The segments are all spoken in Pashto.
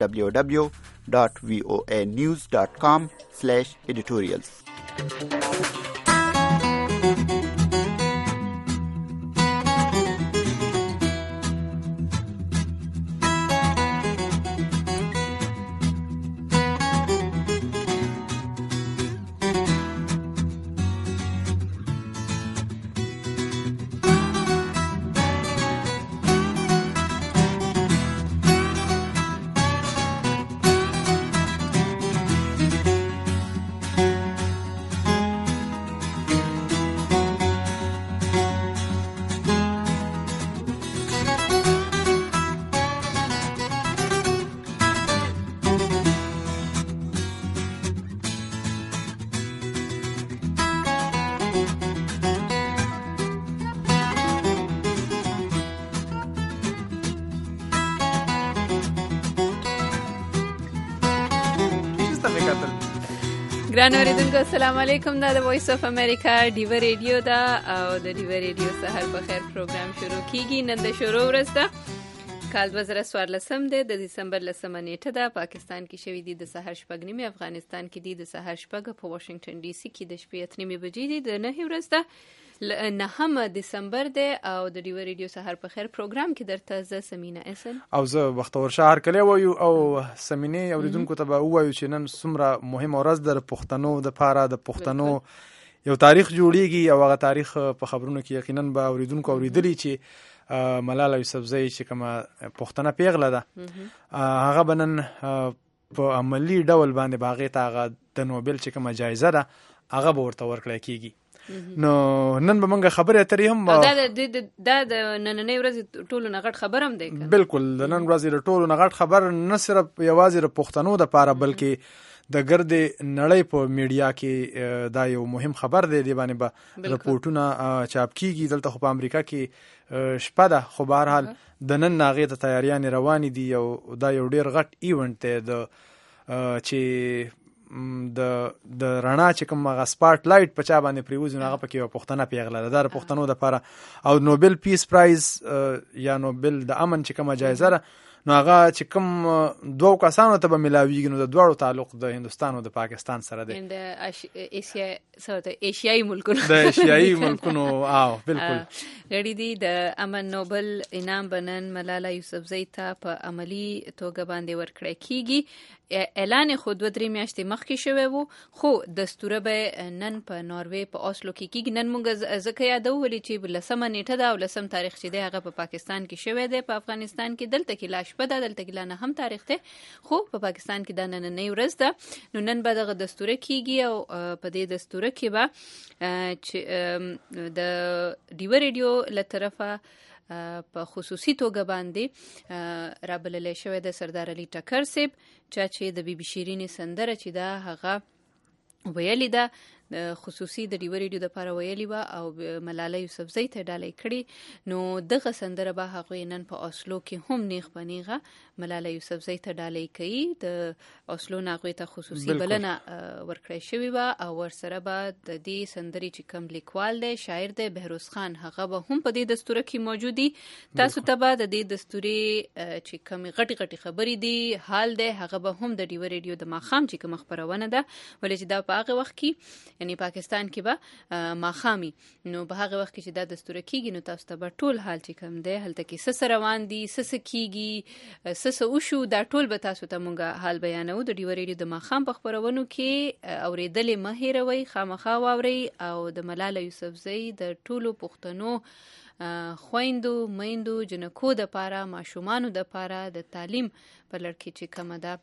www.voanews.com/editorials. ګران اوریدونکو السلام علیکم. دا د وایس اف امریکا ډیو ریډیو دا او د ډیو ریډیو سحر په خیر پروګرام شروع کیږي. نن د شروع ورځ ده، کال 2014 دی، د دسمبر 10 نیټه ده. پاکستان کې شوی دی د سحر شپږ نیمه، افغانستان کې دی د سحر شپږ، په واشنگټن ډي سي کې د شپې 8 بجې دی. د 9 ورځ ده، 9 دسمبر دی او د ډیو ریډیو سحر په خیر پروګرام کې درته زه سمینه اسن او زه بختور شهر کلی وایو او سمینه اوریدونکو ته به وایو چې نن څومره مهم ورځ ده د پښتنو د پاره. د پښتنو یو تاریخ جوړیږي او هغه تاریخ په خبرونو کې یقینا به اوریدونکو اوریدلی چې ملاله یوسفزۍ چې کومه پښتنه پیغله ده هغه بنن په عملی ډول باندې باغې ته هغه د نوبل چې کومه جایزه ده هغه به ورته ورکړی کیږي. نو نن به موږ خبرې اترې هم دا د نننۍ ورځې ټولو نه غټ خبر هم دی. بالکل د نن ورځې د ټولو نه غټ خبر نه صرف یوازې د پښتنو د پاره بلکې د ګرد نړۍ په میډیا کې دا یو مهم خبر دی. دی باندې به رپورټونه چاپ کیږي. دلته خو په امریکا کې شپه ده، خو به هر حال د نن هغې ته تیاریانې روانې دي. دا یو ډېر غټ ایونټ دی چې د رڼا چې کوم هغه سپاټ لایټ په چا باندې پریوزي هغه پکې یو پښتنه پیغله ده. د پښتنو دپاره او نوبل پیس پرایز یا نوبل د امن چې کومه جایزه ده نو هغه چې کوم دوه کسانو ته به ملاویږي نو د دواړو تعلق د هندوستان او د پاکستان سره دی. د ایشیایي ملکونو د ایشیایي ملکونو او بالکل غړي دي. د امن نوبل انعام بنن ملاله یوسفزۍ ته په عملی توګه باندې ورکړی کیږي. اعلان خو 2-3 میاشتې مخکې شوی وو، خو دستوره به نن په ناروې په اوسلو کې کیږي. نن موږ ځکه یادو ولې چې 10 نیټه ده او 10 تاریخ چې دی هغه په پاکستان کې شوی دی. په افغانستان کې دلته کې لا شپه ده، دلته کې لا 9 تاریخ دی، خو په پاکستان کې دا نننۍ ورځ ده. نو نن به دغه دستوره کیږي او په دې دستوره کې به چې د ډیو ریډیو له طرفه په خصوصي توګه باندې رابللی شوی د سردار علي ټکر صاحب چې د بي بي شیرینې سندره چې دا هغه ویلې ده خصوصي د ډیو ریډیو د لپاره ویلې وه او ملاله یوسفزۍ ته ډالۍ کړي. نو دغه سندره به هغوی نن په اوسلو کې هم نیغ په نیغه ملاله یوسفزۍ ته ډالۍ کوي. د اوسلو نه هغوی ته خصوصي بلنه ورکړی شوې وه او ورسره به د دې سندرې چې کوم لیکوال دی شاعر دی بهروز خان هغه به هم په دې دستوره کې موجود دي. تاسو ته به د دې دستورې چې کومې غټې غټې خبرې دي حال دی هغه به هم د ډیو ریډیو د ماښام چې کومه خپرونه ده ولې چې دا په هغه وخت کې یعنی پاکستان کې به ماښامي نو په هغه وخت کې چې دا دستوره کیږي نو تاسو ته به ټول حال چې کوم دی هلته کې څه روان دي څه کیږي څه وشو دا ټول به تاسو ته مونږ حال بیانو. د ډیو ریډیو د ماښام په خپرونو کې اورېدلې مه هېروئ، خامخا واورئ او د ملاله یوسفزۍ د ټولو پښتنو خویندو میندو جنکو د پاره ماشومانو د پاره د تعلیم په لړ کې چې کومه ده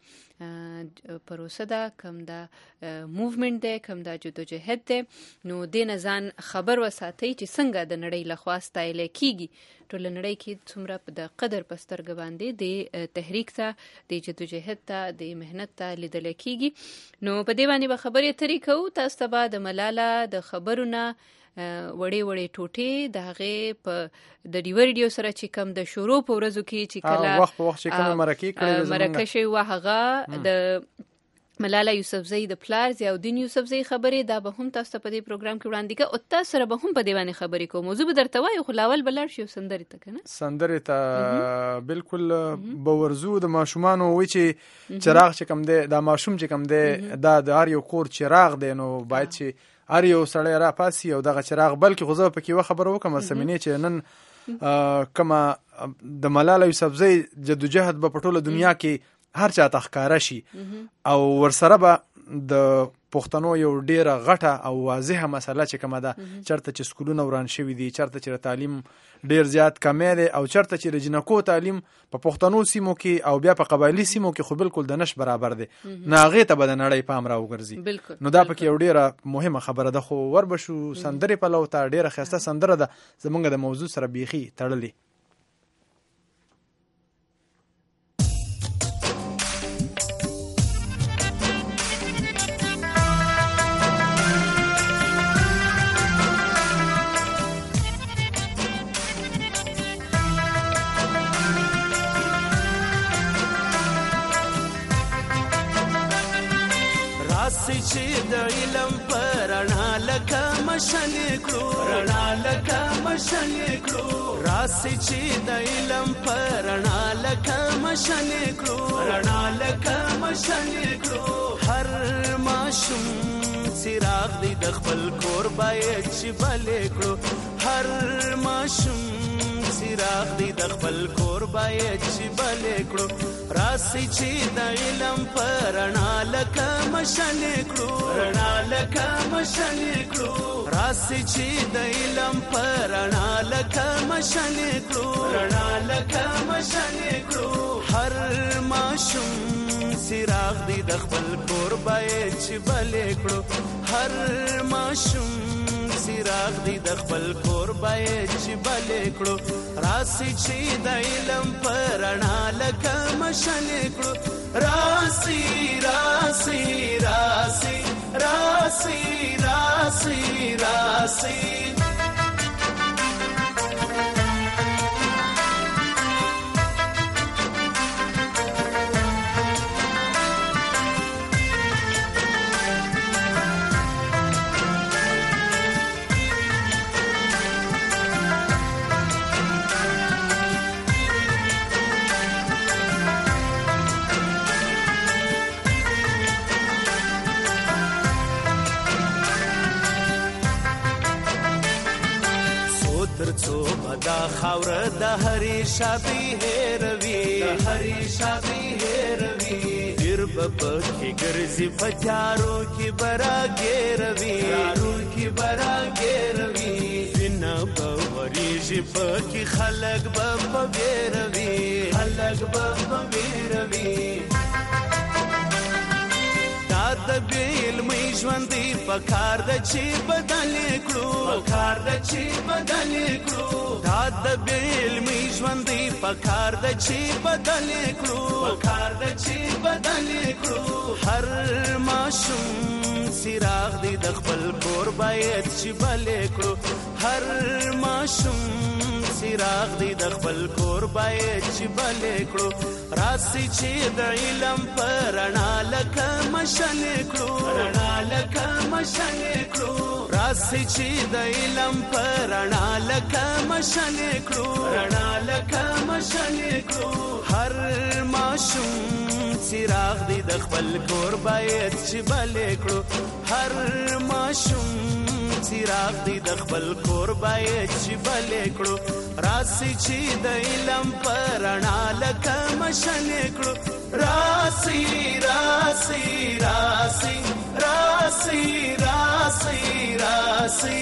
پروسه ده کوم ده موومنت ده کوم ده جدوجہد ده نو دې نه ځان خبر وساتئ چې څنګه د نړۍ لخوا ستایل کیږي. ټول نړۍ کې څومره د قدر په سترګه باندې د تحریک ته د جدوجہد ته د مهنت ته لیدل کیږي. نو په دې باندې به خبرې اترې کوو. تاسو ته به د ملاله د خبرونه وړې وړې ټوټې د هغې په د ډیو ریډیو سره چې کوم د شروع په ورځو کې چې کله وخت په وخت چې کومه مرکه شوې وه هغه د ملاله یوسفزۍ د پلار ضیاءالدین یوسفزۍ خبرې دا به هم تاسو ته په دې پروګرام کې وړاندې کوو او تاسو سره به هم په دې باندې خبرې کوو. موضوع به درته وایو خو لاول به لاړ شو سندرې ته که نه سندرې ته بالکل به ورځو. د ماشومانو وایي چې چراغ چې کوم دی دا ماشوم چې کوم دی دا د هر یو کور چراغ دی نو باید چې هر یو سړی را پاسي او دغه چراغ بلکې خو زه پکې یوه خبره وکړم سمینې چې نن کومه د ملاله یوسفزۍ جدوجهد به په ټوله دنیا کې هر چا ته ښکاره شي او ورسره به د پښتنو یو ډیره غټه او واضحه مسله چې کومه ده چرته چې سکولونه وران شوي دي، چرته چې تعلیم ډیر زیات کمی دی او چرته چې د جنکو تعلیم په پښتنو سیمو کې او بیا په قبایلي سیمو کې خو بالکل د نش برابر دی، نه هغې ته به د نړۍ پام راوګرځي. نو دا پکې یو ډیره مهمه خبره ده. خو وربشو سندرې پلو ته ډیره ښایسته سندره ده زمونږ د موضوع سره بیخي تړلې. راسي چې د علم پرانا لکه مشلې کړو، رڼا لکه مشلې کړو، راسي چې د علم پرانا لکه مشلې کړو، رڼا لکه مشلې کړو. هر ماشوم څراغ دی د خپل کور باید چې بلې کړو، هر ماشوم څراغ دی د خپل کور باید چې بلې کړو. راسي چې د علم پرانا لکه مشلې کړو، رڼا لکه مشلې کړو، راسي چې د علم پرانا لکه مشلې کړو، رڼا لکه مشلې کړو. هر ماشوم څراغ دی د خپل کور باید چې بلې کړو، هر ماشوم څراغ دی د خپل کور باید چې بلې کړو. راسي چې د علم پرانا لکه مشلې کړو، راسي راسي راسي راسي راسي راسي ترڅو بدا خاور د هری شابي هروي، د هری شابي هروي، پیر بپ کی ګرځي پچارو کی براګيروي، یارو کی براګيروي، وینا بوري جپ کی خلق بپ بیروي، خلق بپ بیروي. د علمي ژوندې پکار د چې بدلې کړو، پکار د چې بدلې کړو، دا د علمي ژوندې پکار د چې بدلې کړو، پکار د چې بدلې کړو. هر ماشوم څراغ دی د خپل کور باید چې بلې کړو، هر ماشوم څراغ دی د خپل کور باید چې بلې کړو. راسي چې د علم پرانا لکه مشلې کړو، رڼا لکه مشلې کړو، راسي چې د علم پرانا لکه مشلې کړو، رڼا لکه مشلې کړو. هر ماشوم څراغ دی د خپل کور باید چې بلې کړو، هر ماشوم څراغ دی د خپل کور باید چې بلې کړو. راسي چې د علم پرانا لکه مشلې کړو، راسي راسي راسي راسي راسي راسي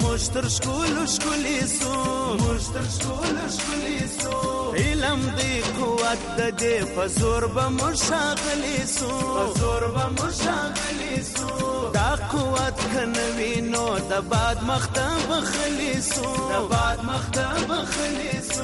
موږ تر ښکلو ښکلي سو موږ تر ښکلو ښکلي سو علم دی قوت د دې په زور به موږ ښاغلي سو په زور به موږ ښاغلي سو دا قوت که نه وي نو د باد مخ ته بخلي سو د باد مخ ته بخلي سو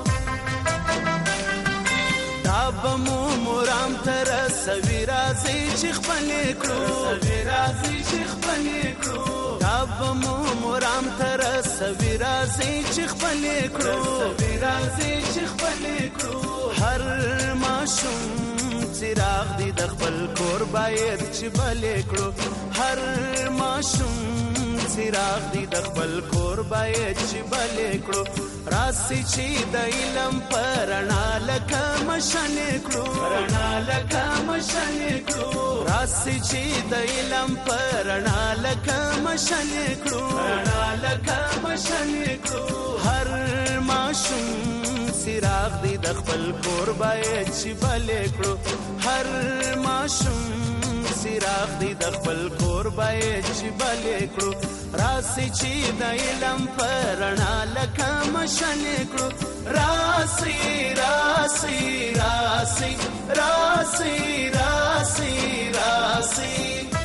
دا به مو مرام ته رسوي راځئ چې خپلې کړو راځئ چې خپلې کړو دا به مو مرام ته رسوي راځئ چې خپلې کړو راځئ چې خپلې کړو هر ماشوم څراغ دی د خپل کور باید چې بلې کړو هر ماشوم څراغ دی د خپل کور باید چې بلې کړو راسي چې د علم پر رڼا لکه مشنې کړو رڼا لکه مشنې کړو راسي چې د علم پر رڼا لکه مشنې کړو رڼا لکه مشنې کړو هر ماشوم څراغ دی د خپل کور باید چې بلې کړو هر ماشوم څراغ دی د خپل کور باید چې بلې کړو راسي چې د علم پر رڼا لکه مشنې کړو راسي راسي راسي راسي راسي راسي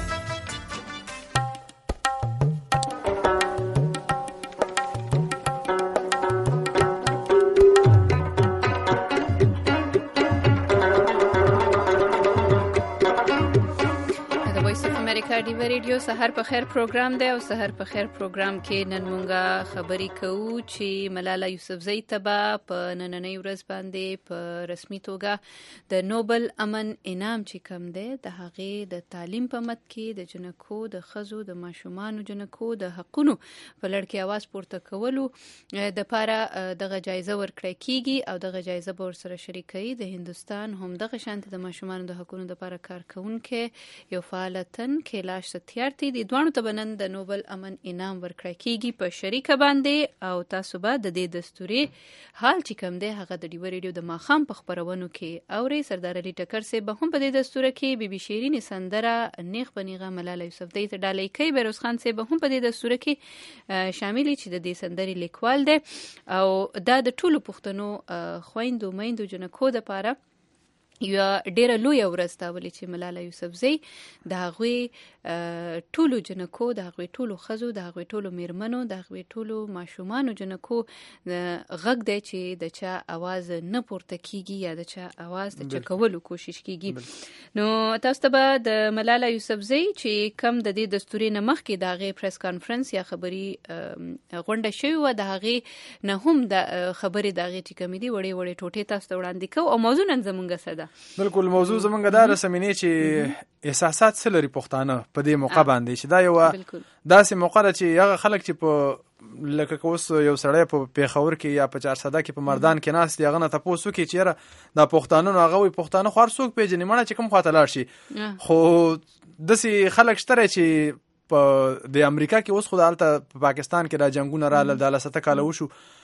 ډیو ریډیو سحر په خیر پروګرام دی او سحر په خیر پروګرام کې نن مونږه خبرې کوو چې ملاله یوسفزۍ ته به په نننۍ ورځ باندې په رسمي توګه د نوبل امن انعام چې کوم دی د هغې د تعلیم په مد کې د جنکو د ښځو د ماشومانو جنکو د حقونو په لړ کې اواز پورته کولو دپاره دغه جایزه ورکړی کیږي او دغه جایزه به ورسره شریکوي د هندوستان هم دغه شانتې د ماشومانو د حقونو دپاره کار کوونکی یو فعالتن کیلاش ستیارتي د دوانو ته بنن د نوبل امن انعام ورکړی کیږي په شریکه باندې او تاسو به د دې دستوري حال چې کوم دی هغه د ډیو ریډیو د ماښام په خبرونو کې اوري سردار علي ټکر صاحب به هم په دې دستوره کې بیبي شیرین سندره نیغ بنیغه ملاله یوسفزۍ ته ډالۍ کوي بیروز خان صاحب به هم په دې دستوره کې شامل چې د دې سندرې لیکوال دی او دا د ټولو پښتنو خویندو میندو جنکو دپاره یو ډیره لویه ورځ دا ولې چې ملاله یوسفزۍ د هغوی ټولو جنکو د هغوی ټولو ښځو د هغوی ټولو میرمنو د هغوی ټولو ماشومانو جنکو غږ دی چې د چا اواز نه پورته کیږي یا د چا اواز د چکولو کوشش کیږي نو تاسو ته به د ملاله یوسفزۍ چې کم د دې دستوري نه مخکې د هغې پریس کانفرنس یا خبري غونډه شوې وه د هغې نه هم د خبرې د هغې چې کمې دي وړې وړې ټوټې تاسو ته وړاندې کوو او موضوع نن زمونږ څه ده بالکل موضوع زمونږ دا رسمینې چې احساسات څه لري پښتانه په دې موقع باندې چې دا یو داسې موقع ده چې هغه خلک چې په لکه اوس یو سړی په پیښور کې یا په چارسده کې په مردان کې ناست دی هغه نه تپوس وکړي چې یاره دا پښتانه نو هغه وایي پښتانه خو هر څوک پېژني مړه چې کوم خواته لاړ شي خو داسې خلک شته چې په د امریکا کې اوس خو هلته په پاکستان کې دا جنګونه راغلل د 70 کاله وشو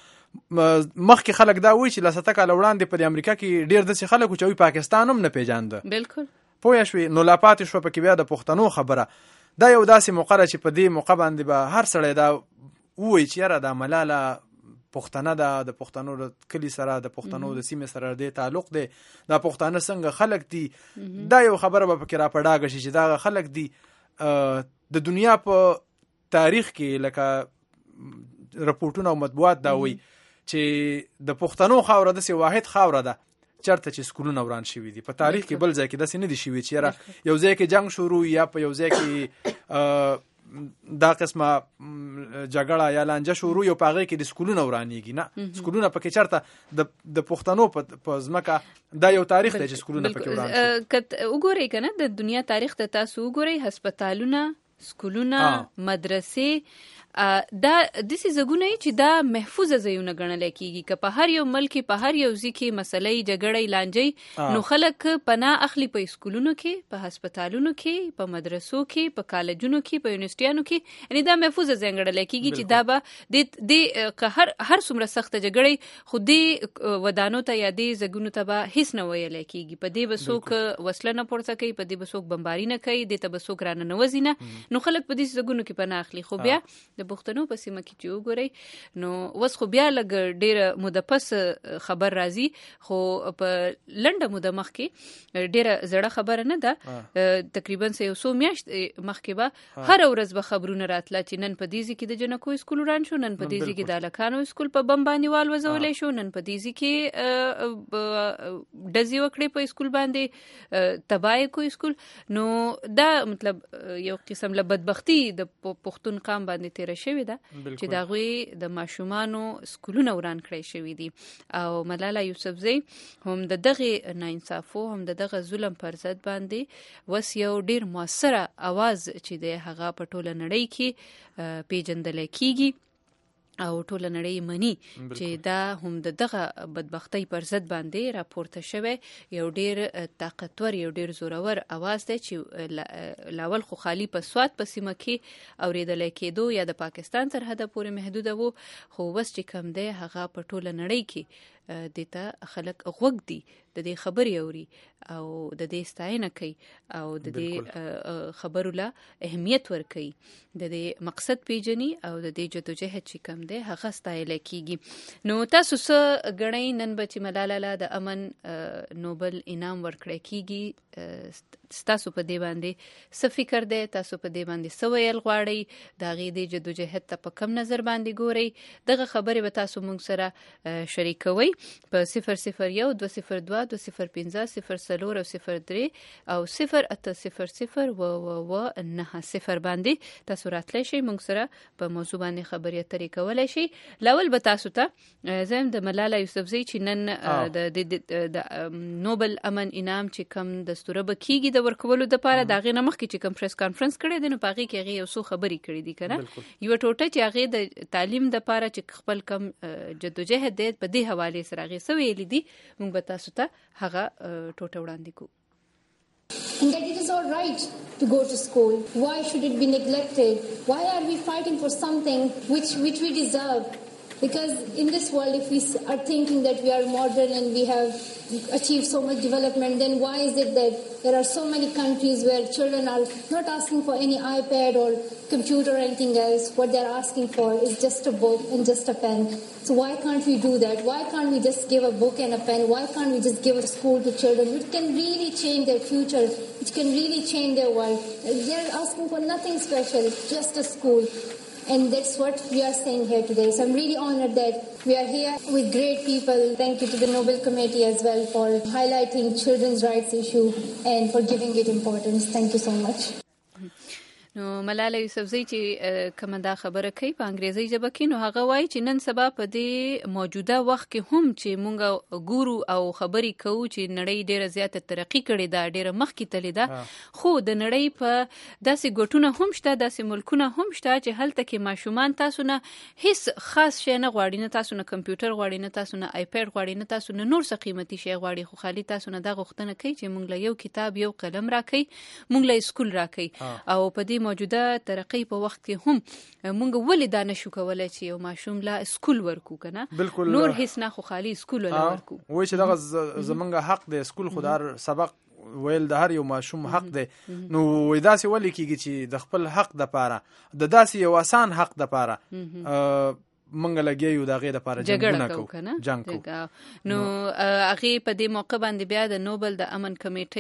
مخکې خلک دا وایي چې 70 کاله وړاندې په امریکا کې ډېر داسې خلک وو چې وایي پاکستان هم نه پېژانده بالکل پوه شوې نو لا پاتې شوه پکې بیا د پښتنو خبره دا یو داسې موقع ده چې په دې موقع باندې به هر سړی دا ووایي چې یاره دا ملاله پښتنه ده د پښتنو د کلي سره د پښتنو د سیمې سره د تعلق دی دا پښتانه څنګه خلک دي دا یو خبره به پکې را پډاګه شي چې دا خلک دي د دنیا په تاریخ کې لکه رپورټونه او مطبوعات دا وایي چې د پښتنو خاوره داسې واحد خاوره ده چرته چې سکولونه وران شوي دي په تاریخ کې بل ځای کې داسې نه دي شوي چې یاره یو ځای کې جنگ شروع یا په یو ځای کې دا قسمه جګړه یا لانجه شروع یو په هغې کې د سکولونه ورانېږي نه سکولونه پکې چرته د پښتنو په ځمکه دا یو تاریخ دی چې سکولونه پکې وران شي وګورئ که نه د دنیا تاریخ ته تاسو وګورئ هسپتالونه سکولونه مدرسې دا داسې ځایونه چې دا محفوظه ځایونه ګڼلی کېږي که په هر یو ملک په هر یو ځای کې مسلې جګړې لانجې نو خلک پناه اخلي په اسکولونو کې په هسپتالونو کې په مدرسو کې په کالجونو کې په یونیورسټیانو کې یعنې دا محفوظه ځای ګڼلی کېږي چې دا به که هر څومره سخته جګړې خو دې ودانو ته یا دې ځایونو ته به هېڅ نه ویلی کېږي په دې به څوک وسله نه پورته کوي په دې به څوک بمباري نه کوي دې ته به څوک راننوځي نه نو خلک په دې ځایونو کې پناه اخلي خو بیا د د پښتنو په سیمه کې چې وګورئ نو وس خو بیا لګ ډیره مدپس خبر راځي خو په لنډه موده مخکې ډیره زړه خبره نه ده تقریبا 100 میاشت مخکې به هر ورځ به خبرونه راتله چې نن په دیزي کې د جنکو سکول وران شو نن په دیزي کې د الکانو سکول په بم باندې والوزولې شو نن په دیزي کې ډزي وکړي په سکول باندې تبای کو سکول نو دا مطلب یو قسم له بدبختی د پښتون قام باندې تیر شوی ده چې دا غوي د ماشومانو سکولونه وران کړی شوی دي او ملاله یوسفزئی هم د دغه ناانصافو هم د دغه ظلم پر ضد باندې وس یو ډیر موثره आवाज چې د هغه په ټوله نړۍ کې پیژندل کیږي او ټوله نړۍ مني چې دا هم د دغه بدبختی پر ضد باندې راپورته شوی یو ډیر طاقتور یو ډیر زورور आवाज دی چې لاول خو خالی په سواد په سیمه کې اوریدل کېدو یا د پاکستان سرحد پورې محدود وو خو وس چې کم دی هغه په ټوله نړۍ کې دته خلک غوږ دي د دې خبرې اوري او د دې ستاینه کوي او د دې خبرو له اهمیت ور کوي د دې مقصد پیژني او د دې جدوجہد چې کم دی هغه ستایل کیږي نو تاسو څه غړی نن بچ ملاله له د امن نوبل انعام ورکړی کیږي تاسو په دې باندې څه فکر دی تاسو په دې باندې څه ویل غواړئ دا غي د جدوجہد ته په کم نظر باندې ګورئ دغه خبره به تاسو موږ سره شریکوي په 001 202 205 04 او 03 او 0800 و 90 باندې تاسو راتلی شئ موږ سره په موضوع باندې خبرې اترې کولای شئ لاول به تاسو ته زم د ملاله یوسفزئی چې نن د نوبل امن انعام چې کم دستور به کیږي د ورکولو د لپاره د غي نمخ کې چې کم پریس کانفرنس کړي دي نو پاغي کې هغه یو څو خبرې کړې دي کنه یو ټوټه چې هغه د تعلیم د لپاره چې خپل کم جدوجہد دی په دې حواله سره هغه سوي لیدي موږ به تاسو ته هغه ټوټه وړاندې کوو And that it is all right to go to school. Why should it be neglected? Why are we fighting for something which we deserve? Because in this world, if we are thinking that we are modern and we have achieved so much development, then why is it that there are so many countries where children are not asking for any iPad or computer or anything else? What they're asking for is just a book and just a pen. So why can't we do that? Why can't we just give a book and a pen? Why can't we just give a school to children which can really change their future, which can really change their world? They're asking for nothing special, just a school. And that's what we are saying here today. So I'm really honored that we are here with great people. Thank you to the Nobel Committee as well for highlighting children's rights issue and for giving it importance. Thank you so much. نو ملاله یوسفزئی چې کومه دا خبره کوي په انګریزي ژبه کې نو هغه وایي چې نن سبا په دې موجوده وخت کې هم چې مونږ ګورو او خبرې کوو چې نړۍ ډیره زیاته ترقی کړې ده ډیره مخکې تللې ده خو د نړۍ په داسې ګټونه هم شته داسې ملکونه هم شته چې هلته کې ماشومان تاسو نه هیڅ خاص شی نه غواړي نه تاسو نه کمپیوټر غواړي نه تاسو نه آیپیډ غواړي نه تاسو نه نور څه قیمتي شی غواړي خو خالي تاسو نه دا غوښتنه کوي چې مونږ له یو کتاب یو قلم راکړي مونږ له سکول راکړي او په دې موجوده ترقی په وخت کې هم مونږ ولې دا نشو کولای چې یو ماشوم لا سکول ورکو کنه نور هیڅ نه خو خالی سکول ورکو وای چې دا زمونږ حق دی سکول خدار سبق ویل د هر یو ماشوم حق دی نو وای داسې ولې کیږي چې د خپل حق د پاره د داسې یو آسان حق د پاره منګ لګیو دا غي د لپاره جنګونه کو جنگ کو نو هغه په دې موقع باندې بیا د نوبل د امن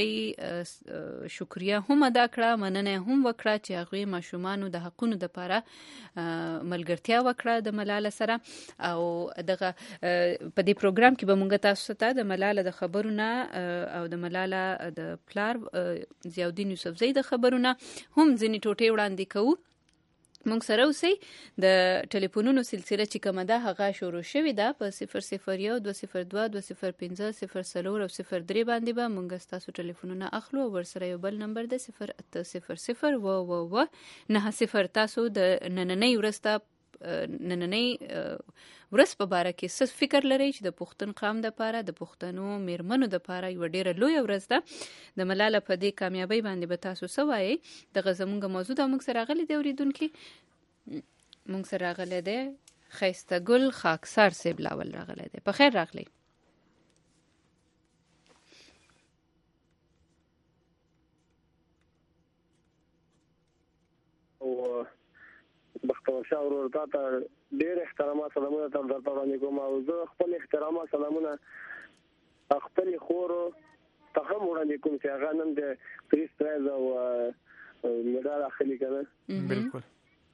کمیټې شکریا هم ادا کړه مننه هم وکړه چې هغه ماشومانو د حقونو د لپاره ملګرتیا وکړه د ملاله سره او دغه په دې پروګرام کې به مونږ تاسو ته د ملاله د خبرونه او د ملاله د پلار ضیاءالدین یوسفزئی د خبرونه هم ځینې ټوټې وړاندې کوو مونږ سره اوسئ د ټلیفونونو سلسله چې کومه ده هغه شروع شوې ده په 001 202 205 04 او 03 باندې به مونږ ستاسو ټلیفونونه اخلو او ورسره یو بل نمبر ده 0800 و 90 تاسو د نننۍ ورځ په باره کې څه فکر لرئ چې د پښتون قام د لپاره د پښتنو میرمنو د لپاره یو ډیره لوی ورځ ده د ملاله په دې کامیابی باندې به تاسو څه وایي دغه زموږ موضوع ده موږ سره راغلي دی اوریدونکي موږ سره راغلی دی ښایسته ګل خاکسار صاحب لاول راغلی دی په خیر راغلی بختور شاه ورور ته ډېر احترامات سلامونه درته وړاندې کوم او زه خپل احترامات سلامونه خپل خور ته هم وړاندې کوم چې هغه نن د پریس پرایز او مډال اخلي کنه. بالکل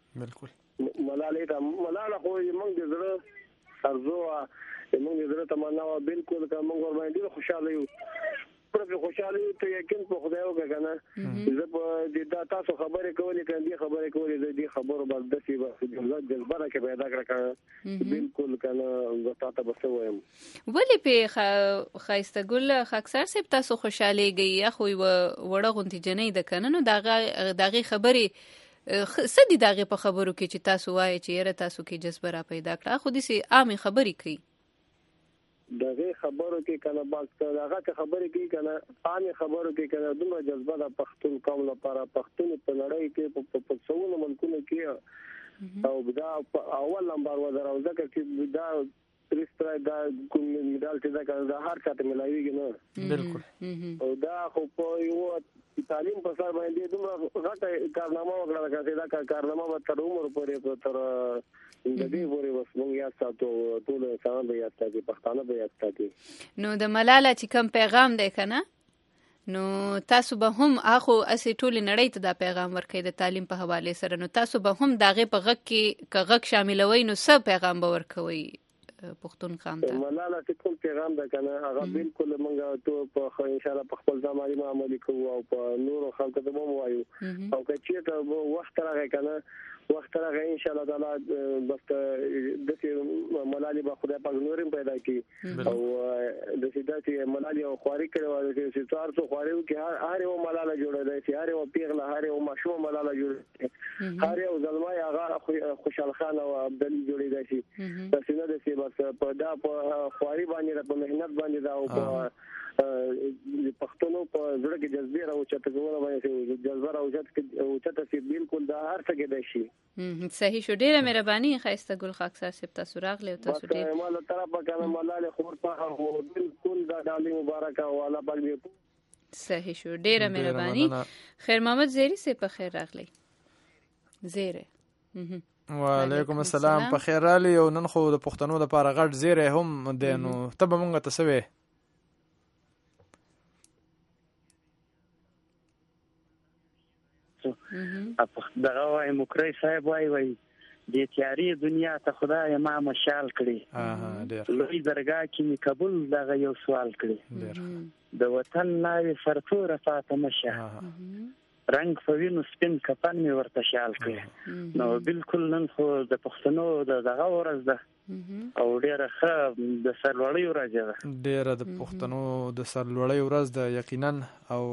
ملاله خو موږ د زړه ارزو موږ د زړه تمنا او بالکل که موږ ور باندې خوشاله یو پر خوشاله یو ته یقین په خدای او کنه زه په دې تاسو خبرې کولې کنه خبرې کولې دې خبرو بس د سی جذبه راکې پیدا کړه بالکل کنه زه تاسو به وایم ولی په خایسته ګل خاکسر سپ تاسو خوشاله گئی خو وړه غونتی جنې د کنه نو دغه خبرې سدي دغه په خبرو کې چې تاسو وایي چې یره تاسو کې جذبه را پیدا کړه خو دې سي عامه خبرې کوي دغه خبرو کې کنه باز هغه خبرې کوي کنه عامه خبرو کې کنه دومره جذبه د پښتون قوم لپاره پښتون په لړۍ کې په څوونه ملکونو کې او دا اول نمبر وزراو ځکه چې دا پریسترا دا کوم مډال چې دا کنه دا هر چاته ملایويږي نه بالکل او دا خو په یو تعلیم په سر باندې دومره غټه کارنامه وکړه چې دا کارنامه به تر عمر پورې تر د دې پورې وسمو یا ساتو ټول انسان به یاد ساتي پښتانه به یاد ساتي. نو د ملاله چې کوم پیغام دی کنه نو تاسو به هم اخو اسی ټول نړۍ ته دا پیغام ورکړي د تعلیم په حواله سره نو تاسو به هم داغه په غږ کې غږ شاملوي نو څه پیغام به ورکوي پښتون قام ته. ملاله چې کوم پیغام ده کنه هغه بالکل موږ ته په ان شاء الله په خپل ځمالي عملي کوو او په نورو خلکو ته مو وایو او که ته وخت راغی کنه وخت راغی ان شاء الله تعالی بس د دې ملاله به خدای پاک نورم پیدا کړي او د دې چې ملاله او خواري کړو چې څوار څو خواري کې هر یو ملاله جوړه ده چې هر یو پیغله هر یو مشوم ملاله جوړه هر یو ځلمای هغه خوشحال خان او عبدالي جوړه ده چې تاسو نه د سی بس په دا په خواري باندې په مهنت باندې دا او په پښتنو په زړه کې جذبه راوچته کوله باندې جذبه راوچته چې بالکل دا هر څه کې ده شي. صحیح شو ډیره مهرباني خایسته ګل خاکسار سپ تاسو راغلی او تاسو ډیر مال طرفه کنه ملاله خور ته بالکل دا ډالي مبارکه او الله پاک دې صحیح شو ډیره مهرباني. خیر محمد زیری سپ خیر راغلی زیره وعلیکم السلام په خیر رالی او نن خو د پښتنو لپاره غټ زیره هم دی نو ته به مونږ ته سوي دغه وای مکرې صاحب وای د تیاری دنیا ته خدای ما مشال کړي لوی درگاه کې قبول دغه یو سوال کړي د وطن ناوی سرتور فاطمه شه رنگ فوینو سپین کفن می ورته شال کړي نو بالکل نن خو د پښتنو دغه ورځ ده او ډیره ښه د سرلوړی ورځ ده ډیره د پښتنو د سرلوړی ورځ ده یقینا او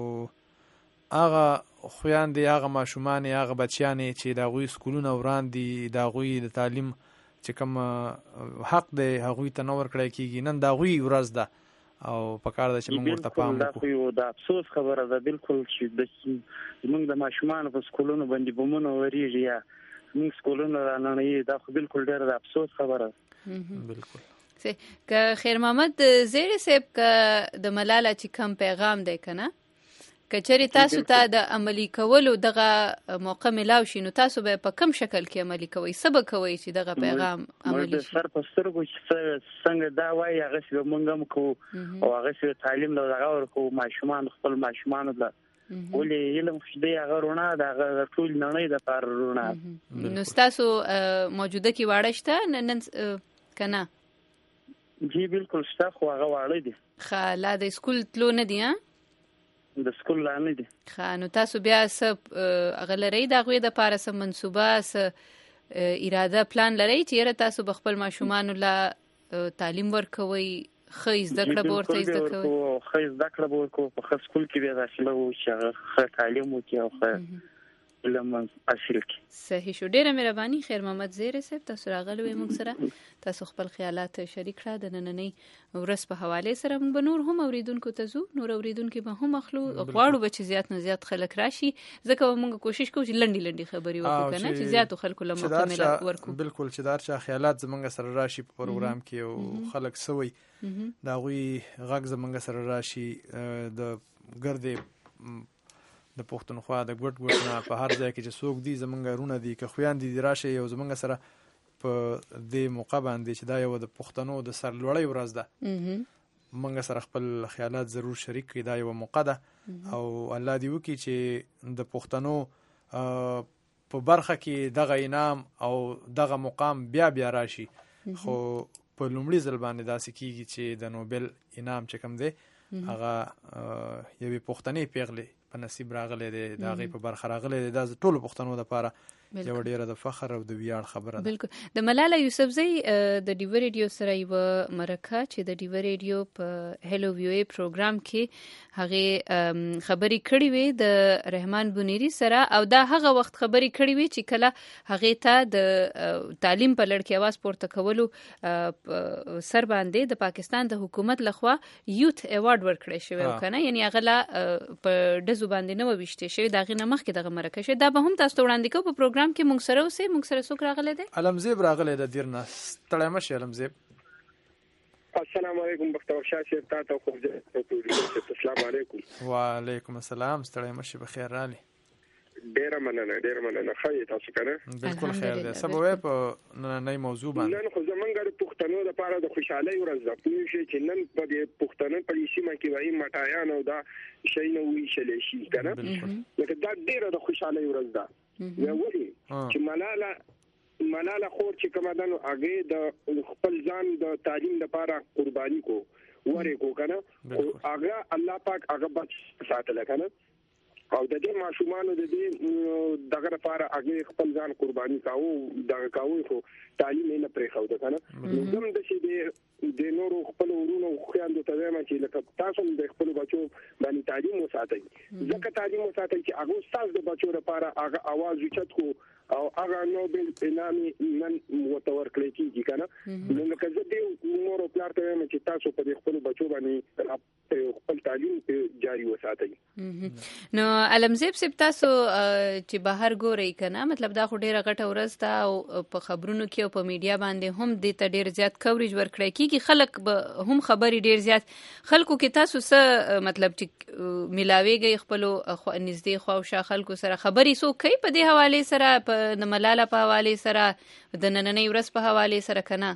هغه خویاندې هغه ماشومانې هغه بچیانې چې د هغوی سکولونه وړاندې د هغوی د تعلیم چې کوم حق دی هغوی ته نه ورکړی کېږي نن د هغوی ورځ ده او پکار ده چې موږ ورته پام وکړو. د افسوس خبره ده بالکل چې زموږ د ماشومانو په سکولونو باندې بمونه ورېږي یا زموږ سکولونه راننوي دا خو بالکل ډېره د افسوس خبره ده. بالکل که خیر محمد زیری صاحب که د ملاله چې کوم پیغام دی کنه کچری تاسو ته د عملی کولو دغه موقع ملاو شي نو تاسو به په کوم شکل کې عملی کوئ سبا کوئ چې دغه پیغام عملی شي؟ سر په سترګو چې څنګه دا وایي هغه څه موږ هم کوو او هغه څه تعلیم له دغه ورکو ماشومان خپل ماشومان له ولې علم خدای هغه رونه د هغه ټول نړۍ د پار رونه نو تاسو موجوده کې واړه شته نن کنه جی بالکل شته خو هغه واړه دي خاله د سکول تلو نه دي د سکول لاندې دي نو تاسو بیا هغه لرئ د هغوی دپاره څه منصوبه څه اراده پلان لرئ چې یاره تاسو به خپل ماشومانو له تعلیم ورکوئ ښه زده کړه به ورته زده کوئ ښه زده کړه به ورکوو په ښه سکول کې بیا داخله وو چې هغه ښه تعلیم وکړي او ښه علم حاصل کړي. صحیح شو ډیره مهرباني خیر محمد زیری صاحب تاسو راغلی وئ موږ سره تاسو خپل خیالات شریک کړه د نننۍ ورځ په حواله سره موږ به نور هم اوریدونکو ته ځو نور اوریدونکو به هم اخلو غواړو به چې زیات نه زیات خلک راشي ځکه موږ کوشش کوو چې لنډي خبرې وکړو کنه چې زیاتو خلکو له مکمل ورکو بالکل چې دارچا خیالات زمونږ سره راشي په پروګرام کې او خلک سوي دا غوي غږ زمونږ سره راشي د ګردې د پښتونخوا د ګوټ ګوټ نه په هر ځای کې چې څوک دي زمونږ رونه دي که خویندې دي راشي یو زمونږ سره په دې موقع باندې چې دا یو د پښتنو د سرلوړۍ ورځ ده مونږ سره خپل خیالات ضرور شریک کړئ. دا یو موقع ده او الله دې وکړي چې د پښتنو په برخه کې دغه انعام او دغه مقام بیا راشي. خو په لومړي ځل باندې داسې کیږي چې د نوبل انعام چې کوم دی هغه یوې پښتنې پیغلې په نصیب راغلی دی، د هغې په برخه راغلی دی. دا ټولو پښتنو لپاره یو ډیره د فخر او د ویاړ خبره ده. بالکل. د ملاله یوسفزۍ د ډیو ریډیو سره یو مرکه چې د ډیو ریډیو په هلو ویو ای پروګرام کې هغه خبرې کړې وې د رحمان بنيري سره، او دا هغه وخت خبرې کړې وې چې کله هغه ته د تعلیم په لړ کې आवाज پورته کولو سر باندې د پاکستان د حکومت لخوا یوث ایوارډ ورکړی شوی و کنه، یعنی هغه لا په دزو باندې نو وشته شوی. دا غي نمخ کې دغه مرکه شوی. دا به هم تاسو وړاندې کوو په پروګرام کې. مونږ سره اوسې، مونږ سره څوک راغلی دی؟ علمزیب راغلی دی دیرنه. ستړی مشي علمزیب. السلام علیکم بختور شاه صاحب، تاسو خو دې السلام علیکم. وعلیکم السلام. ستړی مشي بخیر رالی. ډیر مننه خیر تاسو کنه. بالکل خیر دی. سبا په نن موضوع باندې نن خو زمونږ د پښتنو لپاره د خوشحالۍ ورځ ده. نو چې نن په دې پښتنو په سیمه کې وایي مټایان او دا شي نو وی شلې شي کنه. لکه دا ډیره د خوشحالۍ ورځ ده. یا ولی چې ملاله خور چې کومه ده نو هغه د خپل ځان د تعلیم لپاره قرباني کو ورې کو کنه. هغه الله پاک هغه بچ ساتل کنه، او د دې ماشومان د دې دغه لپاره هغه خپل ځان قرباني کاوه. دغه کاوه خو تعلیم نه پرې خو ده کنه. نو د چې د نورو خپل ورونو خويندو ته وایم چې لکه تاسو د خپل بچو باندې تعلیم وساتئ. ځکه تعلیم وساتئ چې هغه تاسو د بچو لپاره هغه आवाज اوچت کو او هغه نوبل انعام نن متور کړی کیږي کنه. نو لکه زه دې نورو پلار ته وایم چې تاسو په خپل بچو باندې خپل تعلیم جاری وساتئ. نو علمزیب صاحب تاسو چې بهر ګورئ کنه، مطلب دا خو ډیره غټه ورځ ده او په خبرونو کې او په میډیا باندې هم د ته ډیر زیات کوریج ورکړی کیږي. خلک به هم خبري ډیر زیات خلکو کې تاسو څه مطلب چې ملاويږي خپل نږدې خواوشا خلکو سره خبري سو کوي په دې حواله سره، په د ملاله په حواله سره، د نننۍ ورځ په حواله سره کنه.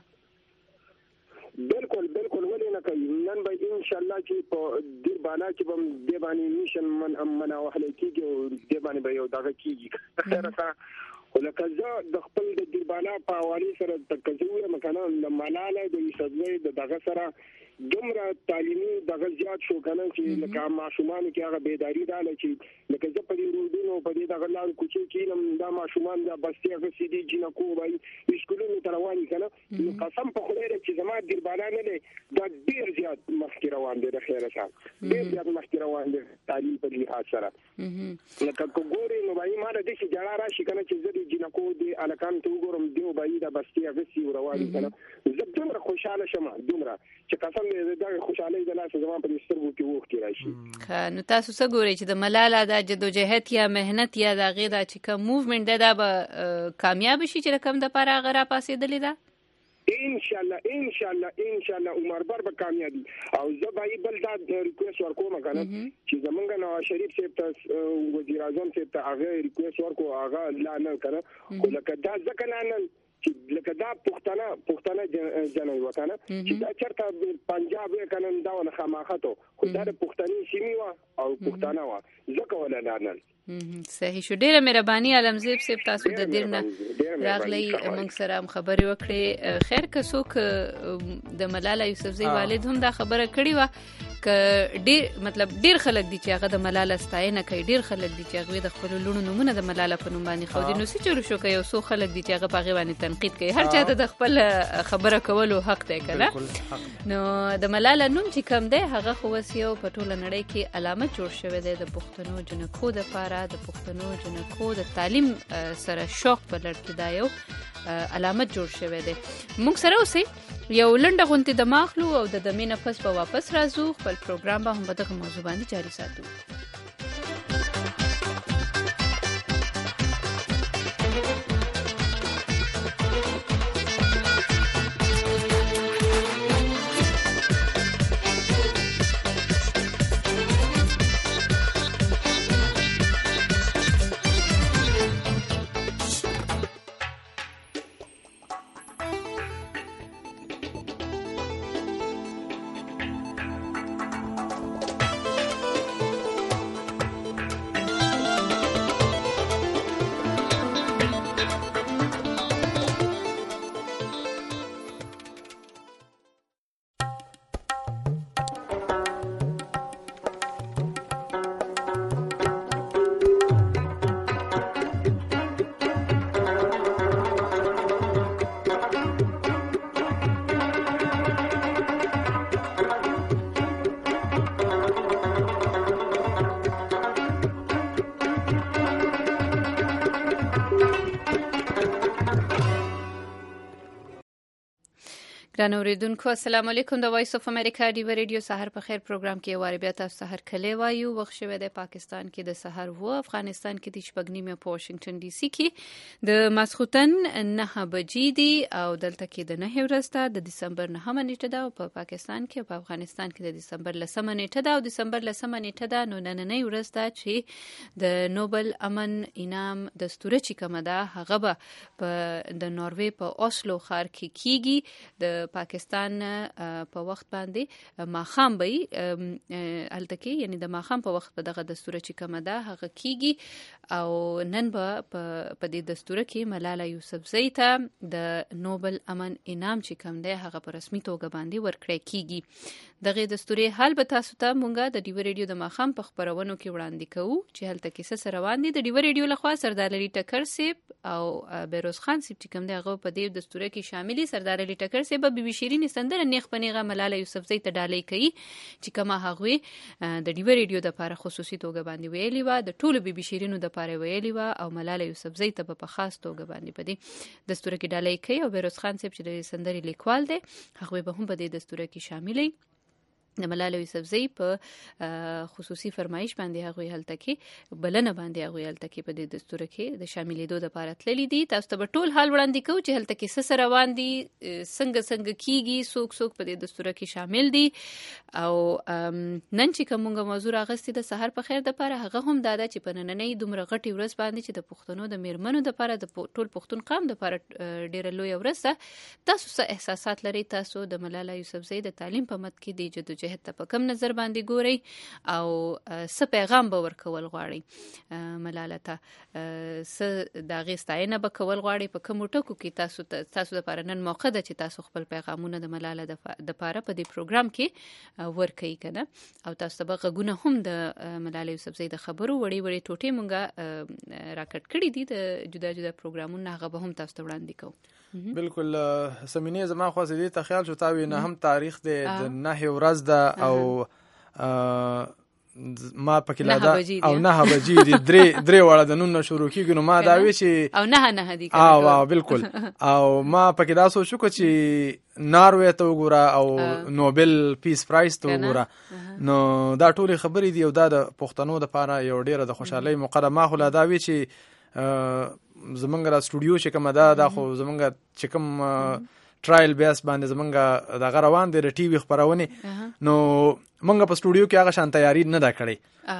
بالکل ولې نه کوي. نن به ان شاء الله چې په دې باندې چې بم دې باندې میشن مناوهله کیږي او دې باندې به یو دغه کیږي خیرته. ولکه زه د خپل د دیربانا په حواله سره تکزوره مکنه د ملاله د یوسفزۍ د دغه سره دومره تعلیمي دغه زیات شو کنه چې لکه ماشومان کې هغه بیداری رااله چې لکه زه په دې روډونو په دې دغه لارو کوچې کې دا ماشومان د بستي هغه سيدي جنکو وای اسکولونو ته روان کنه. نو قسم په خدای چې زما دیربانا نه دی دا ډیر زیات مخکې روان دی. د خیره سره ډیر زیات مخکې روان دی تعلیم په لحاظ سره. لکه کوګوري نو وای ما د دې جړه راشي کنه چې زه د جنکو دی الکان ته وګورم دیو بای د بستي هغه سی روان کنه. زه دومره خوشاله شم دومره چې قسم دا خوشحالي د لاس زمان په سترګو کې وختي راشي. نو تاسو څه ګورئ چې د ملاله د جدوجہد یا مهنت یا د غیدا چې کوم موومېنټ دا به کامیاب شي چې کوم د پاره غره پاسې دلی دا ان شاء الله عمر بر به کامیابی. او زبای بل دا ریکوست ورکوم کنه چې زمونږ نواز شریف صاحب ته وزیر اعظم صاحب ته هغه ریکوست ورکو هغه لا نه کنه. خو لکه دا ځکه نه چې لکه دا پښتانه جنوي وکنه چې دا چرته پنجاب کنه دا ونه خاماخته خو دا د پښتني سیمه وا او پښتانه وا ځکه ولا نه. صحیح شو. ډیره مهرباني علمزیب صاحب تاسو د دیرنه راغلی موږ سره خبرې وکړې. خیر که څوک د ملاله یوسفزۍ والد هم دا خبره کړې و ک ډیر خلک دي چې هغه د ملاله ستاینه کوي، ډیر خلک دي چې هغه د خپل لونو نمونه د ملاله په نوم باندې خو دي. نو څه چورو شو کوي او څو خلک دي چې هغه په غوښنه تنقید کوي. هر چا د خپل خبره کولو حق دی کنه. نو د ملاله نوم چې کم دی هغه خو وسیو په ټوله نړۍ کې علامت جوړ شوی دی د پښتنو جنکو د پاره، د پښتنو جنکو د تعلیم سره شوق په لړ کې دا یو علامت جوړ شوی دی. موږ سره اوسې یو لنډه غونډه د ماخلو او د دمینه پس په واپس راځو. خپل پروګرام به هم په دغه موضوع باندې جاری ساتو. ګران اوریدونکو السلام علیکم. د وایس اف امریکا دی ریډیو سحر په خیر پروګرام کې واره بیا تاسو سحر کله وایو. وخت شوه د پاکستان کې د سحر و افغانستان کې د شپږنیمه په واشنگټن ډي سي کې د ماسخوتن 9 بجې دي او دلته کې د 9 ورځ د دسمبر 9 نیټه ده او په پاکستان کې او په افغانستان کې د دسمبر 10 نیټه ده او دسمبر 10 نیټه ده. نو نننۍ ورځ ده چې د نوبل امن انعام دستور چې کوم ده هغه به په د ناروې په اوسلو ښار کې کیږي. د پاکستان په وخت باندې ماخام به الته کې یعنی د ماخام په وخت په دغه دستور چې کومه ده هغه کیږي او نن به په دې دستور کې ملاله یوسفزۍ ته د نوبل امن انعام چې کوم دی هغه په رسمي توګه باندې ورکړی کیږي. دغه دستوري حال به تاسو ته مونږه د ډیو ریډیو د ماخام په خبرونو کې وړاندې کوو چې هلته کې څه روان دي. د ډیو ریډیو لخوا سردار علي ټکر سیب او بیروز خان سیب چې کوم دی هغه په دې دستور کې شاملي. سردار علي ټکر سیب بي بي شيرين سندره نیغ پنیغه ملاله یوسفزۍ ته ډالۍ کوي چې کومه هغه د ډیو ریډیو د لپاره خصوصي توګه باندې ویلي و د ټولو بي بي شيرینو د لپاره ویلي و او ملاله یوسفزۍ ته په خاص توګه باندې پدې دستور کې ډالۍ کوي. او بیروز خان صاحب چې د سندري لیکوال دی هغه به هم په دې دستور کې شاملي. د ملاله یوسفزۍ په خصوصي فرمایش باندې هغه هلته کې بلنه باندې هغه هلته کې په دې دستور کې د شاملېدو لپاره تللی دي. تاسو ته ټول حال وړاندې کوو چې هلته کې څه روان دي څنګه کیږي څوک په دې دستور کې شامل دي. او نن چې کومه موضوع راغستې د سحر په خیر د لپاره هغه هم دا ده چې په نننۍ دومره غټي ورځ باندې چې د پښتنو د میرمنو د لپاره د ټول پښتون قام د لپاره ډیره لوی ورځ ده. تاسو څه احساسات لرئ؟ تاسو د ملاله یوسفزۍ د تعلیم په مد کې د جدو جهد ته په کوم نظر باندې ګوري او څه پیغام به ورکول غواړي ملاله ته؟ څه د غیستاینه به کول غواړي په کوم ټکو کې تاسو د لپاره نن موقع ده چې تاسو خپل پیغامونه د ملاله د لپاره په دې پروګرام کې ورکړئ کنه. او تاسو ته غوونه هم د ملاله یوسفزۍ د خبرو وړي ټوټې مونږه راکټ کړې دي د جدا جدا پروګرامونه هغه به هم تاسو ته وړاندې کوو. بالکل سمینه زما خو دې ته خیال شو تاوی نه هم تاریخ د 9 ورځ ده او ما پکې لاده او 9 بجې دي درې وړه د نن شروع کیږي. نو ما دا وی چې او 9 دي او بالکل او ما پکې دا سوچ وکړ چې ناروې ته وګوره او نوبل پیس پرایز ته وګوره. نو دا ټول خبرې دي او دا د پښتنو د لپاره یو ډیره د خوشحالي مقدمه خو لا دا وی چې زمونږ را سټوډیو چې کومه دا خو زمونږ چې کوم ټرایل بیس باندې زمونږ د غروان د ټي وي خبرونه نو مونږ په سټوډیو کې هغه شان تیاری نه دا کړی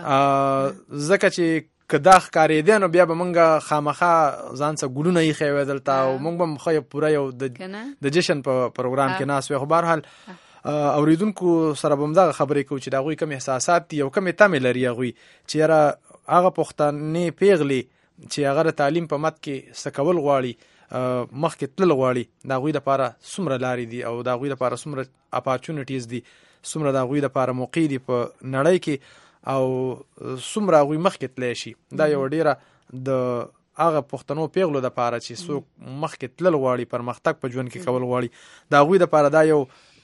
ځکه چې کدا ښکارې دي نو بیا به مونږ خامخا ځان څخه ګلونه یې خوي دلته او مونږ به خو پوره یو د جشن په پروګرام کې ناس وي. خو بهر حال اوریدونکو سره به مدغه خبرې کوي چې دا غوي کوم احساسات دي او کوم تمه لري غوي چې را هغه پښتنې پیغلي چې هغه د تعلیم په مد کې سکول غواړي مخکې تل غواړي دا غوي د لپاره څومره لارې دي او دا غوي د لپاره څومره اپورچونټیز دي څومره دا غوي د لپاره موقع دي په نړۍ کې او څومره غوي مخکې تللی شي. دا یو ډیره د هغه پښتنو پیغلو د لپاره چې څوک مخکې تل غواړي پرمختګ په ژوند کې کول غواړي دا غوي د لپاره دا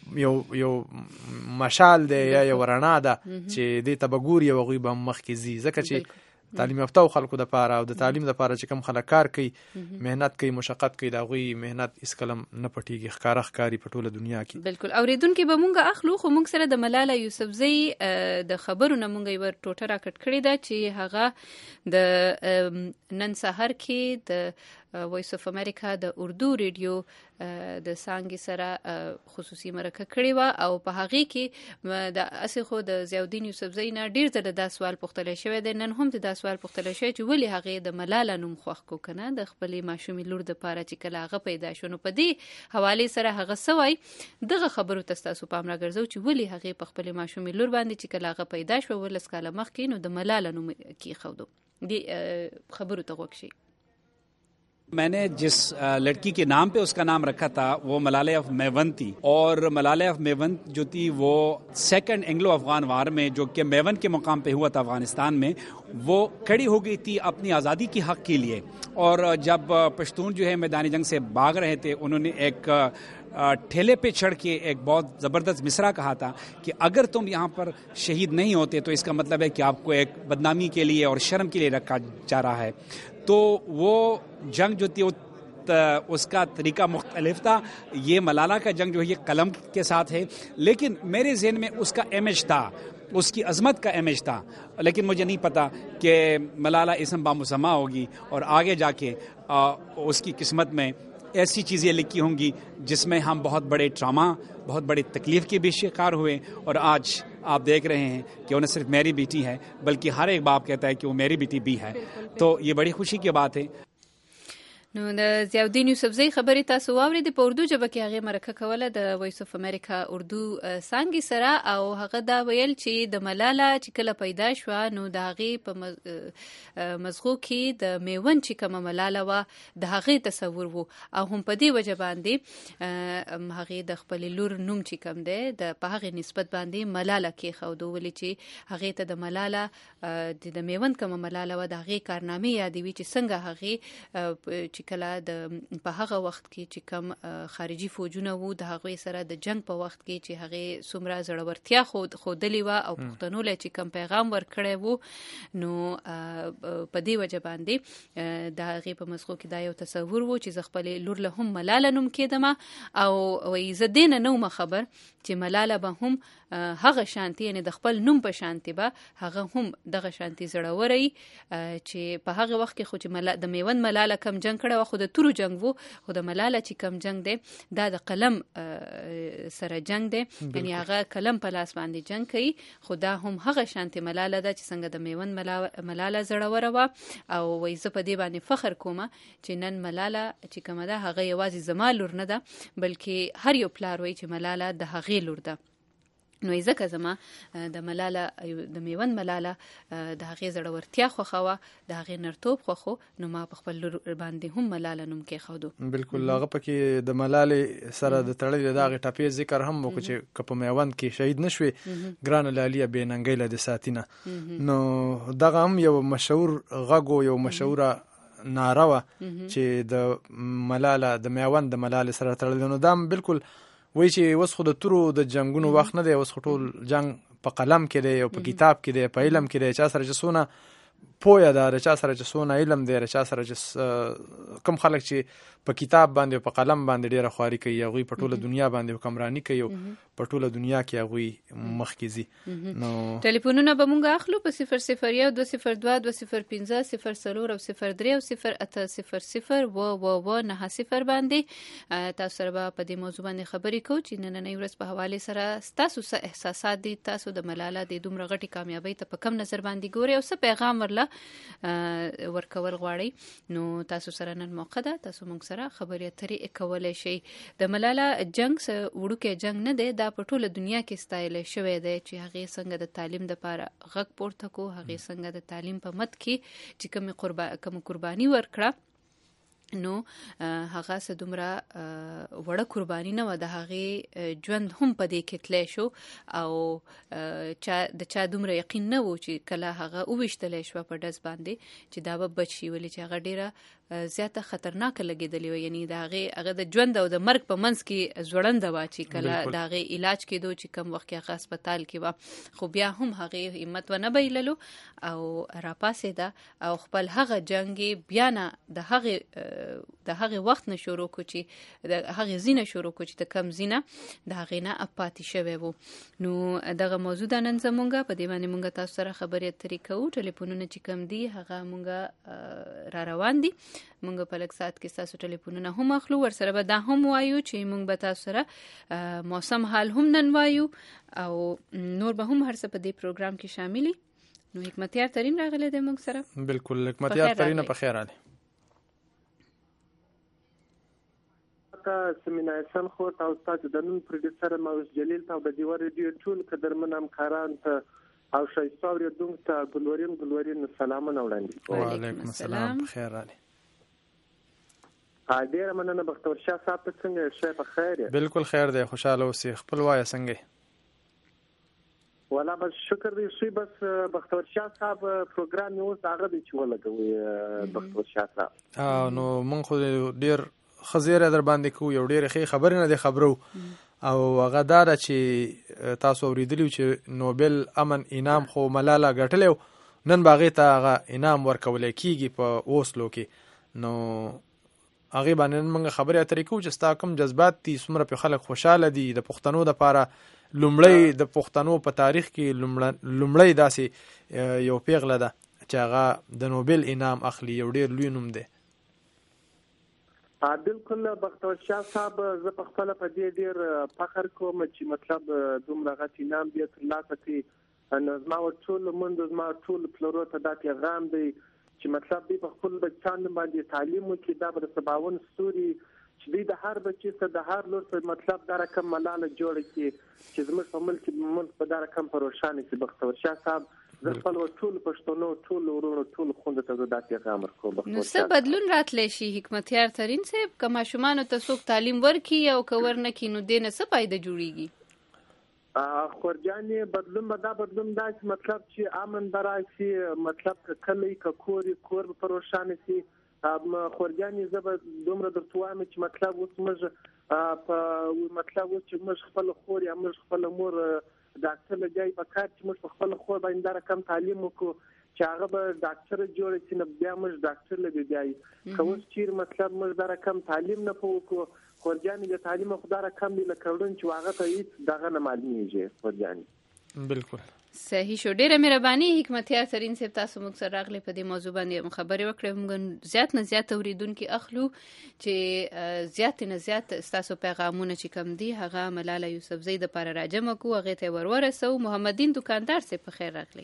یو مشال دی یا یو رڼا ده چې دې ته به ګوري او غوي به مخکې ځي. ځکه چې تعلیم یافته خلکو د لپاره او د تعلیم د لپاره چې کوم خلک کار کوي مهنت کوي مشقت کوي دا غوي مهنت اس کلم نه پټیږي ښکاری په ټوله دنیا کې. بالکل اوریدونکو به مونږه اخلو خو مونږ سره د ملاله یوسفزۍ د خبرونه مونږ یو ټوټه راکټ کړی دا چې هغه د نن سحر کې د وایس اف امریکا د اردو ریډیو د سانګي سره خصوصي مرکه کړې و او په هغه کې د اسې خو د ضیاءالدین یوسفزۍ نه ډیر ځله دا سوال پوښتل شوی دی. نن هم دا سوال پوښتل شوی چې ولې هغه د ملاله نوم خوښ کو کنه د خپلې ماشومې لور د پاره چې کله هغه پیدا شونه په دې حواله سره هغه سوای دغه خبرو تاسو پام راګرځو چې ولې هغه په خپلې ماشومې لور باندې چې کله هغه پیدا شو ولس کاله مخکې نو د ملاله نوم کې خو دې خبرو ته وکشي. मैंने जिस लड़की के नाम पे उसका नाम रखा था वो मलाला ऑफ मेवंत थी और मलाला ऑफ मेवंत जो थी वो सेकंड एंग्लो अफगान वार में जो कि मेवंत के मुकाम पे हुआ था अफगानिस्तान में वो खड़ी हो गई थी अपनी आज़ादी की हक के लिए. और जब पश्तून जो है मैदानी जंग से भाग रहे थे उन्होंने एक ठेले पे चढ़ के एक बहुत ज़बरदस्त मिसरा कहा था कि अगर तुम यहाँ पर शहीद नहीं होते तो इसका मतलब है कि आपको एक बदनामी के लिए और शर्म के लिए रखा जा रहा है. तो वो जंग जो थी वो बहुत उसका तरीका मुख्तलिफ था। ये मलाला का जंग जो है ये कलम के साथ है, लेकिन मेरे ज़हन में उसका इमेज था, उसकी अजमत का इमेज था, लेकिन मुझे नहीं पता कि मलाला इसम बामुसम्मा होगी और आगे जाके उसकी किस्मत में ऐसी चीज़ें लिखी होंगी जिसमें हम बहुत बड़े ट्रामा, बहुत बड़ी तकलीफ़ के भी शिकार हुए। और आज आप देख रहे हैं कि वो न सिर्फ मेरी बेटी है बल्कि हर एक बाप कहता है कि वो मेरी बेटी भी है। तो ये बड़ी खुशी की बात है। نو د ضیاءالدین یوسفزۍ خبرې تاسو واورېدې په اردو ژبه کې هغې مرکه کوله د وایس اف امریکا اردو څانګې سره، او هغه دا ویل چې د ملاله چې کله پیدا شوه نو د هغې په مزغو کې د میوند چې کومه ملاله وه د هغې تصور و، او هم په دې وجه باندې هغې د خپلې لور نوم چې کوم دی په هغې نسبت باندې ملاله کېښودو، ولې چې هغې ته د ملاله د میوند کومه ملاله وه د هغې کارنامې یادوي چې څنګه هغې چې کله د په هغه وخت کې چې کم خارجي فوجونه وو د هغوی سره د جنگ په وخت کې چې هغې څومره زړورتیا ښودلې وه او پښتنو له چې کم پیغام ورکړی وو، نو په دې وجه باندې د هغې په مزغو کې دا یو تصور وو چې زه خپلې لور له هم ملاله نوم کېدم، او وایي زه دې نه نه وم خبر چې ملاله به هم هغه شانتي، یعنی د خپل نوم په شانتي به هغه هم دغه شانتي زړوره وي، چې په هغه وخت کې خو چې د میوند ملاله کم جنگ کړی و خو د تورو جنگ وو، خو د ملاله چې کم جنگ دی دا د قلم سره جنگ دی، یعنی هغه قلم په لاس باندې جنگ کوي، خو دا هم هغه شانتي ملاله ده چې څنګه د میوند ملاله زړوره وه، او وایي زه په دې باندې فخر کوم چې نن ملاله چې کومه ده هغه یوازې زما لور نه ده بلکې هر یو پلار وایي چې ملاله د هغې لور ده. نو ځکه زما د ملاله د میوند ملاله د هغې زړورتیا خوښوه، د هغې نرتوب خوښو، نو ما په خپل لور باندې هم ملاله نوم کېښودو. بالکل هغه پکې د ملالې سره د تړلې د هغې ټپې ذکر هم وکړو چې که په میوند کې شهید نه شوې ګرانه لالیه بې ننګۍ له د ساتینه، نو دغه هم یو مشهور غږ و، یو مشهوره ناره وه چې د ملاله د میوند د ملالې سره تړلې، نو دا هم بالکل وایي چې اوس خو د تورو د جنګونو وخت نه دی، اوس خو ټول جنګ په قلم کې دی او په کتاب کې دی، په علم کې دی، چا سره چې څونه پوهه ده، چا سره چې څونه علم دی، چا سره چې کم خلک چې په کتاب باندې او په قلم باندې ډېره خواري کوي، هغوی په ټوله دنیا باندې حکمراني کوي او په ټوله دنیا کې هغوی مخکې ځي. نو ټلیفونونه به مونږ اخلو په 001 202 205 04 او 03 او 0800 و90 باندې تاسو سره به په دې موضوع باندې خبرې کوو چې نننۍ ورځ په حواله سره ستاسو څه احساسات دي، تاسو د ملاله د دومره غټي کامیابۍ ته په کم نظر باندې ګورئ او څه پیغام ورکول غواړئ، نو تاسو سره نن موقع ده، تاسو موږ سره خبرې اترې کولای شئ. د ملاله جنگ وړوکی جنگ نه دی، دا په ټوله دنیا کې ستایل شوی دی چې هغې څنګه د تعلیم دپاره غږ پورته کو، هغې څنګه د تعلیم په مد کې چې کوم قرباني ورکړه، نو هغه څه دومره وړه قرباني نه وه، د هغې ژوند هم په دې کې تلی شو، او د چا دومره یقین نه و چې کله هغه وویشتلی شوه په ډز باندې چې دا به بچ شي، ولې چې هغه ډېره زیاته خطرناکه لګېدلې وه، یعنی د هغه د ژوند او د مرګ په منځ کې ځوړنده وه چې کله د هغې علاج کېدو چې کم وخت کې هغه هسپتال کې وه، خو بیا هم هغې همت ونه بایللو او راپاڅېده او خپل هغه جنګ یې بیا نه د هغې وخت نه شروع کو چې د هغې زینه شروع کو چې د کم زینه د هغې نه پاتې شوی وو. نو دغه موضوع ده نن زمونږ په دې باندې مونږ تاسو سره خبرې اترې کوو. ټلیفونونه چې کم دي هغه مونږ را روان دي، مونږ په لږ ساعت کې ستاسو ټلیفونونه هم اخلو، ورسره به دا هم وایو چې مونږ به تاسو سره موسم حال هم نن وایو او نور به هم هر څه په دې پروګرام کې شاملي. نو حکمتیار ترین راغلی دی مونږ سره. بالکل حکمتیار ترین په خیر راغلی. سمینا احسان خور ته او ستاسو د نن پروډوسر موس جلیل ته او د دیوار ریډیو ټول قدرمن همکاران ته او ښایسته اورېدونکو ته ګلورین سلامونه وړاندې کوم. وعلیکم السلام، خیر راغلی. ډېره مننه. بختور شاه صاحب ته څنګه شی په خیر یې؟ بالکل خیر دی، خوشحاله اوسئ. خپل وایه څنګه یې؟ والا بس شکر دی سوی. بس بختور شاه صاحب پروګرام یې اوس هغه دی چې ولګوي بختور شاه صاحب. نو مونږ خو ډېر ښه زیری در باندې کوو، یو ډېرې ښې خبرې نه دی خبرو، او هغه دا ده چې تاسو اورېدلي چې نوبل امن انعام خو ملاله ګټلی و، نن به هغې ته هغه انعام ورکولی کېږي په اوسلو کې. نو هغه باندې موږ خبرې اترې کوو چې ستا کوم جذبات دي، څومره په خلک خوشاله دي د پښتنو لپاره. لومړی د پښتنو په تاریخ کې لومړی داسې یو پیغله ده چې هغه د نوبل انعام اخلي، یو ډیر لوی نوم دی. بالکل بختور شاه صاحب، زه په خپل په دې ډیر فخر کوم چې مطلب دومره غټ انعام دې ترلاسه کړي. نو زما ټول مونږ زما ټول پلورو ته دا پیغام دی چې مطلب دې په خپل بچانو باندې تعلیم وکړي، دا به سباون ستوري چې دې د هر بچي سره د هر لور سره مطلب دا رقم ملاله جوړ کړي چې زموږ په ملک په دا رقم پر روښانه کې. بختور شاه صاحب، زه خپل ټول پښتنو ټول ورونو ټول خوند ته دا پیغام ورکوم. نو څه بدلون راتلی شي حکمتیار ترین صاحب؟ که ماشومانو ته څوک تعلیم ورکړي او که ورنکړي نو دې نه څه فایده جوړیږي؟ خورجانې بدلون به دا بدلون دا چې مطلب چې امن به راشي، مطلب که کلی که کور به پر روښانه شي. خورجانې زه به دومره درته وایم چې مطلب اوس موږ په مطلب اوس چې موږ خپل خور یا موږ خپل مور ډاکټر لګای په کار چې موږ په خپل خور باندې دا رقم تعلیم وکړو چې هغه به ډاکټر جوړ شي، نو بیا موږ ډاکټر لګیږي. که اوس چیرې مطلب موږ دا رقم تعلیم نه وکړو، خورجانې د تعلیم خو دا رقم دی لکه ورون چې هغه ته هېڅ دغه نه معلومیږي. خورجانې بالکل صحیح شو. ډیره مهرباني حکمتیار ترین صاحب، تاسو موږ سره راغلی په دې موضوع باندې خبرې وکړې. موږ زیات نه زیات اوریدونکي اخلو چې زیات نه زیات تاسو پیغامونه چې کم دي هغه ملاله یوسفزۍ د لپاره راجمع کو، هغه ته ورورسو. محمدین دکاندار صاحب په خیر راغلی.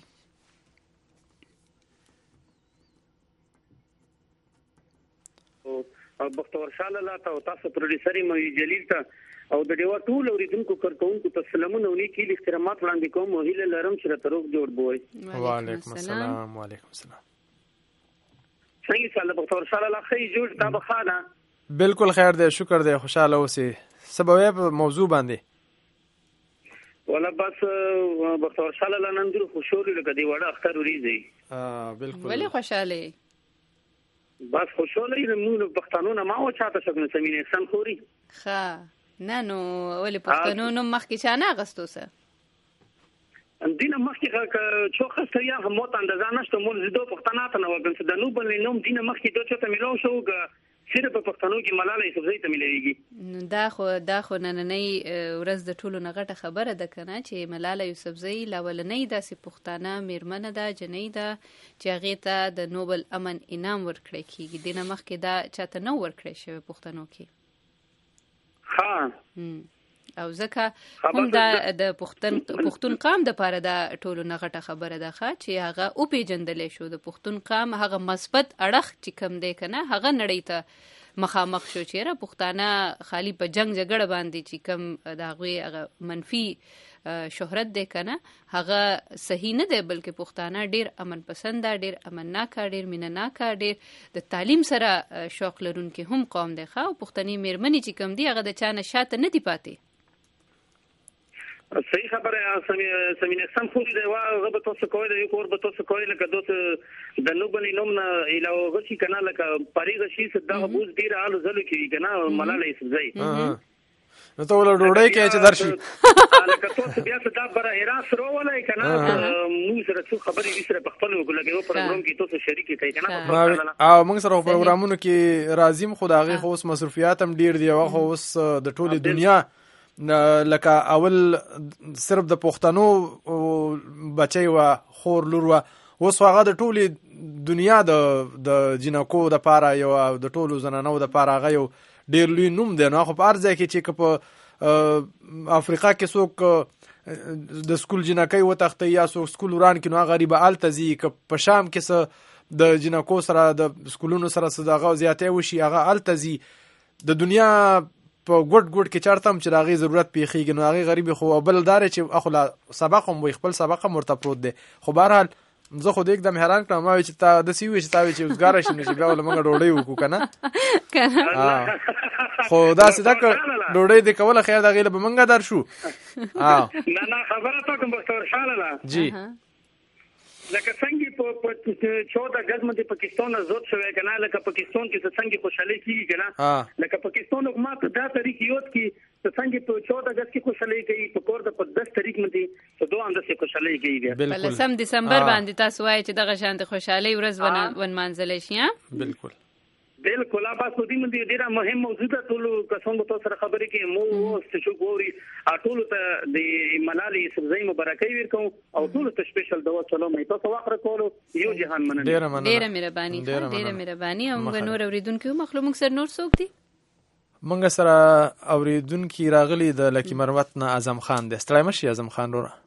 او بختور شاه لاله تاسو پروډوسر مو جلیل ته او د ډیوا ټول اوریدونکو کارکونکو ته سلامونه او نیکی احترامات وړاندې کوم او هیله لرم چې راته روغ جوړ بوي. وعلیکم السلام. وعلیکم السلام. څنګه سال بختور شاه لاله خی جوړ تا بخانه؟ بالکل خیر دی، شکر دی، خوشاله اوسئ. سبب موضوع باندې ولا بس بختور شاه لاله نن ډیر خوشاله لګا دی وړه اختر وریږي. بالکل ولی خوشاله بس خوشاله موږ پښتنو نه ما او چاته څنګه سمینه سم خوري. ښه نه نو ولې پښتنو نو مخکې چا نه اغستو سه دینه مخکې چې خسته یا هم ته اندازه نشته مول زیدو پښتنه ته نو وګم د نو بل نوم دینه مخکې دوه چته ملو شو سره په پښتنو کې ملاله یوسفزۍ ته ملويږي. دا خو نننۍ ورځ د ټولو نغټه خبره ده کنه چې ملاله یوسفزۍ لاولنۍ داسې پښتانه میرمنه ده جنۍ ده چې هغه ته د نوبل امن انعام ورکړی کیږي. دینه مخکې دا چاته نو ورکړی شوی پښتنو کې. او ځکه هم د پښتون قام د پاره دا ټولو نغټه خبره ده چې هغه او پیجندلې شو. د پښتون قام هغه مثبت اړخ چې کم دی کنه هغه نړۍ ته مخامخ شو چې را پښتانه خالی په جنگ جګړه باندې چې کم دا غوي هغه منفي شهرت دی کنه هغه صحیح نه دی، بلکې پښتانه ډیر امن پسند، ډیر امنناک، ډیر مینناک، ډیر د تعلیم سره شوق لرونکي هم قوم دی. خو پښتني میرمنې چې کم دی هغه د چانه شاته نه دی پاتې. صحیح خبره سمینه سم خو دی هغه به تاسو کوی دی کور به تاسو کوی لکه دوت د نوبل نوم نه علاوه غشي کنه لکه پاریغ شي صدا بوز ډیر حال زلو کی کنه ملاله یوسفزۍ نو ته ول ډوډۍ کې چې درشي لکه تاسو بیا صدا بره هراس روولای کنه موږ سره څو خبرې وسره په خپل وګلګو پروګرام کې تاسو شریک کړئ کنه او موږ سره پروګرامونو کې راځیم خدای خو اوس مصرفيات هم ډیر دی او اوس د ټوله دنیا لکه اول صرف د پښتنو بچي و خور لور و اوس هغه د ټوله دنیا د جنکو د پاره یو د ټولو زنانو د پاره هغه یو ډیر لوی نوم دی. نو خو په ارزه کې چې په افریقا کې څوک د سکول جنکۍ وتخته یا څوک سکول وران کې نو غریب التزي ک په شام کې د جنکو سره د سکولونو سره صداغه زیاته وشي هغه التزي د دنیا په ګډ کې چارته هم چې راغي ضرورت پیخیږي نو هغه غریب خو بل دار چې اخلا سبق هم وي خپل سبق مرته پروت دی. خو بهرحال زه خو دې एकदम حیران کړم ما چې تا د سی وی چې تا چې وزګار شي نشي بیا ول موږ ډوډۍ وکړو کنه خو دا سیده ډوډۍ د کوله خیر د غیله به موږ در شو. نه خبره تا کوم بختور شاه لاله جی لکه څنګه په 14 اگست باندې پاکستان آزاد شوی کنه لکه پاکستان کې څنګه خوشاله کیږي کنه لکه پاکستان حکومت دا طریق یوت کې څنګه په 14 اگست کې خوشاله کوي په کور د 10 تاریخ باندې په دوه اندازې خوشاله کوي. بل 10 دسمبر باندې تاسو وایي چې دغه شان د خوشاله ورځ ونمانځل شي. بالکل بالکل ابا سودی من دي ډیره مهم موضوع ده ټول کسانو ته سره خبرې کې مو واست شو ګوري ټول ته د ملالۍ یوسفزۍ مبارکي ورکوم او ټول ته سپیشل دوا سلام تاسو واخره کولو یو جهان مننه ډیره مهرباني او موږ نور اوریدونکو مخلوق سره نور څوک دي موږ سره اوریدونکو راغلي د لکی مروت نه اعظم خان د ستړی مشي اعظم خان وروره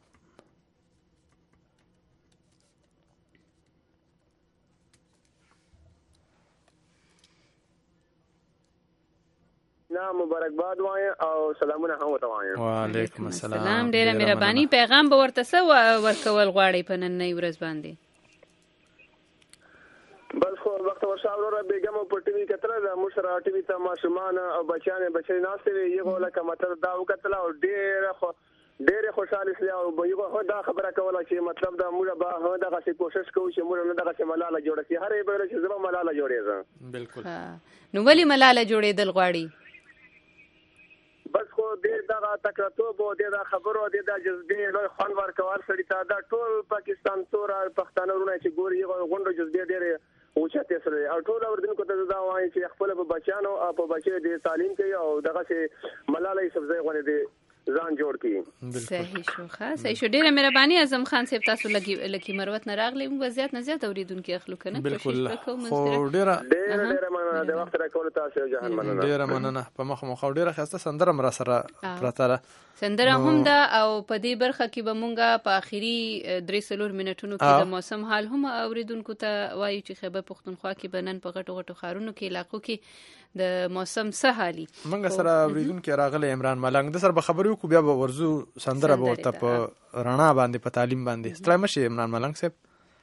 مبارکباد وایم او سلامونه هم وته وایم. وعلیکم السلام. ډیره مهرباني. پیغام به ورته څه ورکول غواړي په نننۍ ورځ باندې؟ بس خو وخت ورشاوره بیګم په ټي وي کتره د مشره ټي وي ته ماشومان او بچي ناشته یو لکه متر دا وکتل او ډېر خوشاله شي او یو دا خبره کوله چې مطلب دا موږ به دغه څه کوشش کوو چې موږ نه دغه ملاله جوړه شي هر یو چې زما ملاله جوړېږي. بالکل. نو ولی ملاله جوړېدل غواړي؟ بس خو دې دا تکراتوب او دې دا خبرو دې دا جذبې له خوان ورکوال سړی ته دا ټول پاکستان تور پښتانه ورونه چې ګوري غونډه جذبې ډېر اوچته سره او ټول اوردونکو ته دا وایي چې خپل په بچانو او په بچي د تعلیم کوي او دغه چې ملاله یوسفزۍ غونډه دې ځان جوړ کړي. صحیح شو ښه صحیح شو. ډیره مهرباني اعظم خان صاحب تاسو لکی مروت نه راغلی موږ زیات نه زیات اوریدونکو اخلو کنه بالکل خو ډیره مننه د وخت راکول تاسو جهان مننه ډیره مننه په مخ ډیره خسته سندره مر سره پراته سندره هم ده او په دې برخه کې به مونږه په اخیری 3 منټونو کې د موسم حال هم اوریدونکو ته وایو چې خیبر پختونخوا کې بنن په غټو خارونو کې علاقو کې د موسم څه حالي. مونږ سره اوریدونکو راغله عمران ملنګ د سر به خبرو کو بیا به ورزو سندره به ورته په رڼا باندې په تعلیم باندې ستړی مشي عمران ملنګ صاحب.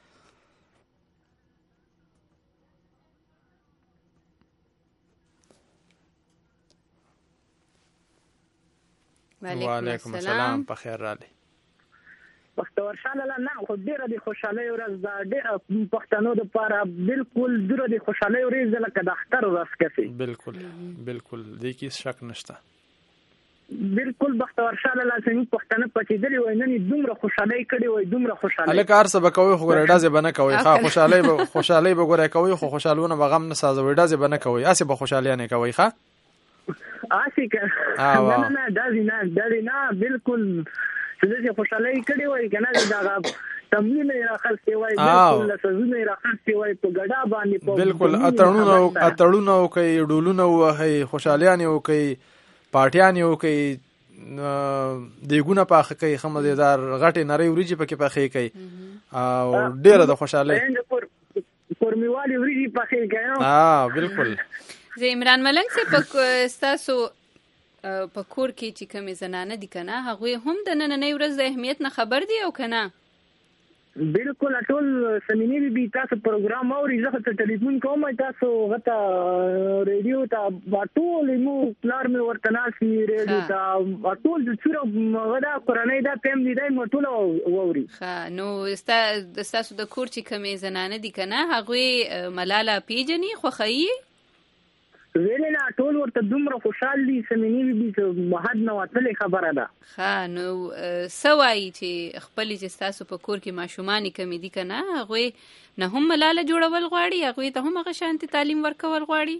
وعلیکم السلام په خیر رالی. پښتو ورشاله نه خو ډیره د خوشاله ورځ دا ډیره پښتنو د لپاره بالکل ډیره د خوشاله ورځ لکه د اختر ورځ کفي. بالکل دې کې شک نشته. بالکل پښتو ورشاله لازمي پښتنه پکې دی وای نه دومره خوشاله کړي وای دومره خوشاله. الکه ارسه بکوي خو ګرډازه بنه کوي ښه خوشاله به ګورای کوي خو خوشالونه به غم نه سازوي ډازه بنه کوي اسه به خوشاله نه کوي ښه آسی که نه دا نه بالکل چې خوشاله کړي وای کنه دا تمرین راخستي وای بالکل لسزونه راخستي وای په ګډا باندې بالکل اتړونو کوي ډولونو وهي خوشالیانه کوي پارټیانه کوي دیګونه پاخه کوي خمدیدار غټي نری وريجي پکې پاخه کوي او ډیره د خوشاله فورمیوالي وريجي پاخه کوي. بالکل. زه عمران ملنګ څخه ستاسو په کور کې چې کومې زنانه دي کنه هغه هم د نننۍ ورځ د اهمیت نه خبر دي او کنه؟ بالکل ټول سمینی بي تاسو پروګرام اوري زه ته ټلیفون کوم تاسو غته ریډیو ته ټول مو پلار مې ورته ناسي ریډیو ته ټول د څوره غدا قرانه دا تم دي مو ټول ووري. ښه نو تاسو د کور چې کومې زنانه دي کنه هغه ملاله پیجنی خوخی ویلنا ټول ورته دومره خوشحال دي سمینی بي مهد نو اتلې خبره ده. ښه نو سوای چې خپل چې تاسو په کور کې ماشومان کمی دي کنه هغه نه هم ملاله جوړول غواړي هغه ته هم هغه شانتي تعلیم ورکول غواړي.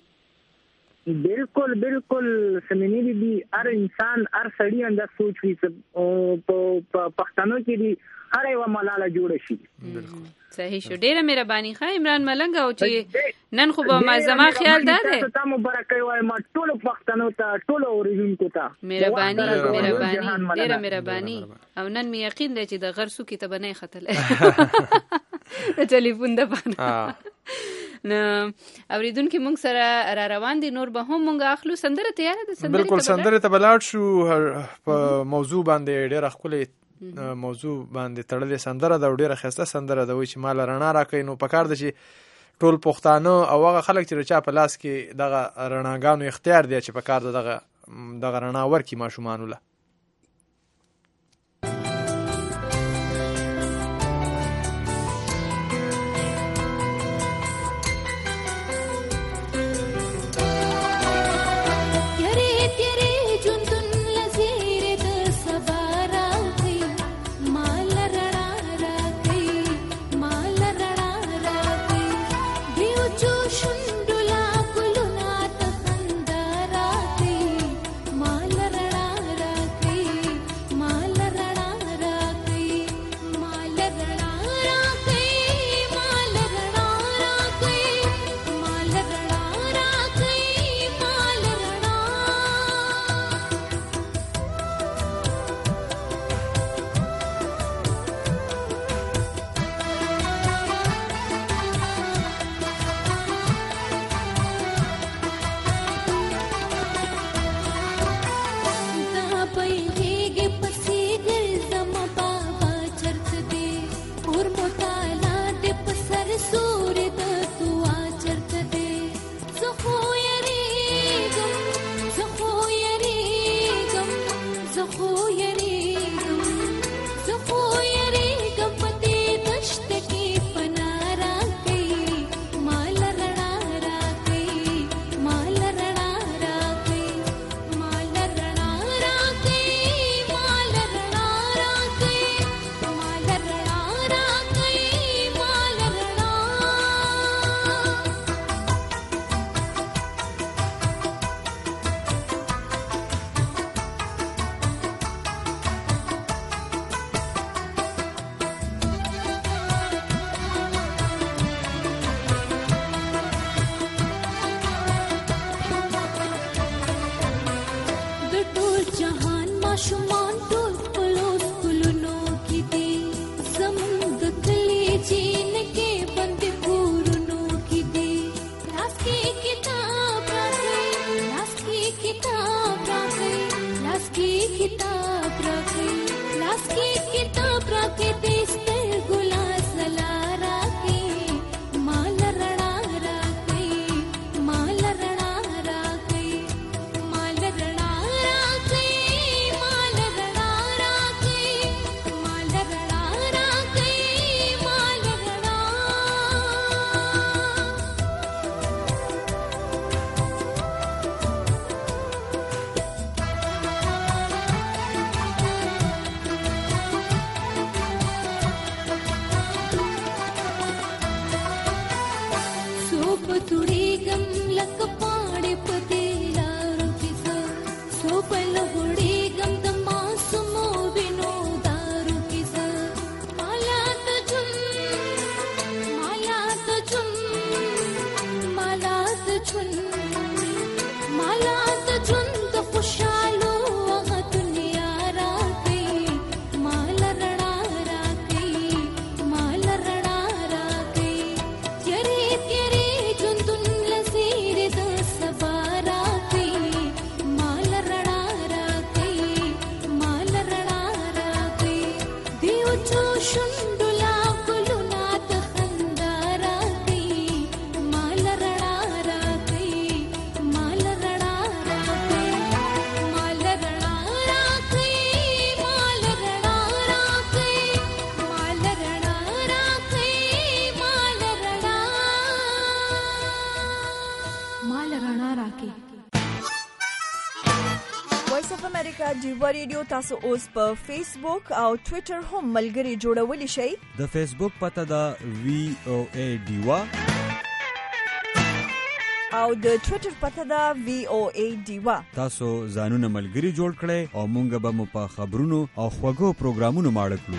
بالکل سمینی بي هر انسان هر سړی انده سوچ وي په پښتنو کې دي هر یو ملاله جوړ شي. بالکل صحیح شو. ډیره مهرباني ښه عمران ملنګ او چې نن خو به ما زما خیال ده ته مبارکي وایم ټول پښتنو ته ټول اوریدونکو ته مهرباني ډیره مهرباني او نن مې یقین دی چې د غرسو کې ته بنې خطل د ټلیفون د باندې نو اوریدونکو موږ سره را روان دي نور به هم موږ اخلو سندره تیار ده سندره بالکل سندره ته بلاړ شو په موضوع باندې ډیره خپل موضوع باندې تړلې سندره د ډیره خسته سندره د وای چې مال رڼا راکې نو پکار د چې ټول پښتانه او هغه خلک چې چا په لاس کې دغه رڼاګانو اختیار دی چې پکار دغه رڼا ورکی ماشومان له شندلا کل ماشومان ټول پلوس پلونو کې دي زمونږ د کلي چین کې بند کورونو کې دي لاس کې کتاب راغی لاس کې کتاب راغی لاس کې کتاب راغی لاس کې کتاب راغی دسته ګلاس لارا کې مال رڼا راغی مال رڼا راغی مال رڼا راغی مال رڼا راغی مال رڼا راغی مال رڼا سو پتوړېږم لکه پاڼې په دې لارو کې زه سو په لغړېږم د معصومو وینو دارو کې زه مالا ته ژوند مالا ته ژوند مالا ته ژوند مالا ته ژوند د خوشحالو هغه دنیا راکړئ مال رڼا راکړئ مال رڼا راکړئ تیرې تیرې ژوندون لزیر د سبا راکړئ مال رڼا راکړئ مال رڼا راکړئ دیو چو شونډو لا ګلونه د خندا راکړئ مال رڼا راکړئ مال رڼا راکړئ مال رڼا راکړئ مال رڼا راکړئ مال رڼا راکړئ مال رڼا مال رڼا راکړئ وایس اف امریکا ډیوا ریډیو تاسو اوس په فیسبوک او ټوئیټر هم ملګري جوړولی شئ. د فیسبوک پته ده VOA ډیوا او د ټوئیټر پته ده VOA ډیوا. تاسو ځانونه ملګري جوړ کړئ او مونږ به مو په خبرونو او خوږو پروګرامونو ماړه کړو.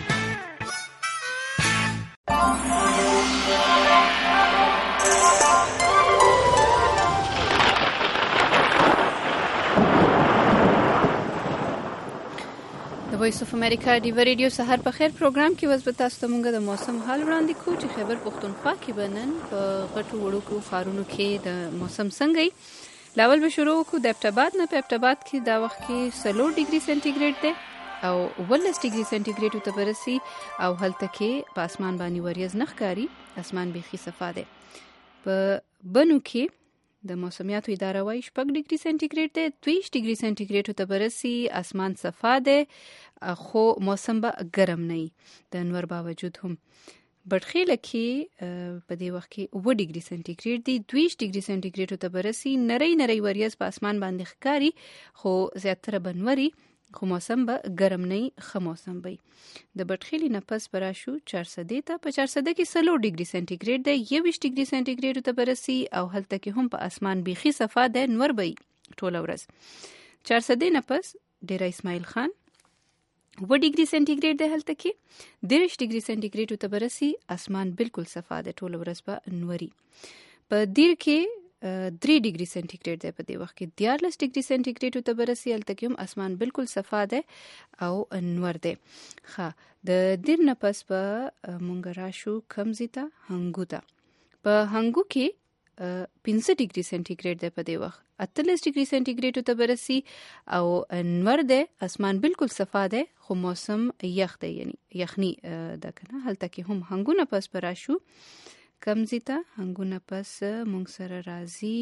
د وایس اف امریکا ډیوا ریډیو سحر په خیر پروګرام کې وځ تاسو ته مونږ د موسم حال وړاندې کوو چې خیبر پختونخوا کې بنن په غټو وړوکو ښارونو کې د موسم څنګه وي. لاول به شروع وکړو د اپټاباد نه. په اپټاباد کې دا وخت کې 40 ډیګري سنټیګریډ دی او 19 ډیګري سنټیګریډ ته برسي او هلته کې په اسمان باندې وریځ نه ښکاري، اسمان بیخي صفا دی. په بنو کې د موسمیاتو اداره وايي 6 ډیګري سنټیګریډ دی، 20 ډیګري سنټیګریډ ته برسي، اسمان صفا دی خو موسم به ګرم نه وي د انور باوجود هم. بټخیله کې په دې وخت کې 9 ډیګري سنټیګریډ دی، 20 ډیګري سنټیګریډ ته برسي، نری نری وریځ په اسمان باندې ښکاري خو زیاتره بنوري خو موسم به ګرم نه وي، ښه موسم به وي. د بټخیلې نه پس به راشو 400 ته. په 400 کې 40 ډیګري سنټیګریډ دی، 21 ډیګري سنټیګریډ ته برسي او هلته کې هم په اسمان بیخي صفا دی، نور به وي ټوله ورځ. 400 نه پس ډیره اسماعیل خان 9 ډیګري سنټیګریډ دی، هلته کې 30 ډیګري سنټیګریډ ته برسي، اسمان بالکل صفا دی، ټوله ورځ به نوري. په دیر کې 3 ډیګري سنټیګریډ دی، په دې وخت کې 14 ډیګري سنټیګریډ ته برسي، هلته کې هم اسمان بالکل صفا دی او نور دی. ښه د دیر نه پس په مونږ راشو کمزي ته، هنګو ته. په هنګو کې 15 ډیګري سنټیګریډ دی، په دې وخت 48 ډیګري سنټیګریډ ته برسي او نور دی، اسمان بالکل صفا دی خو موسم یخ دی، یعنی یخنی ده کنه. هلته کې هم هنګو نه پس پر راشو کمزي ته. هنګو نه پس مونږ سره راځي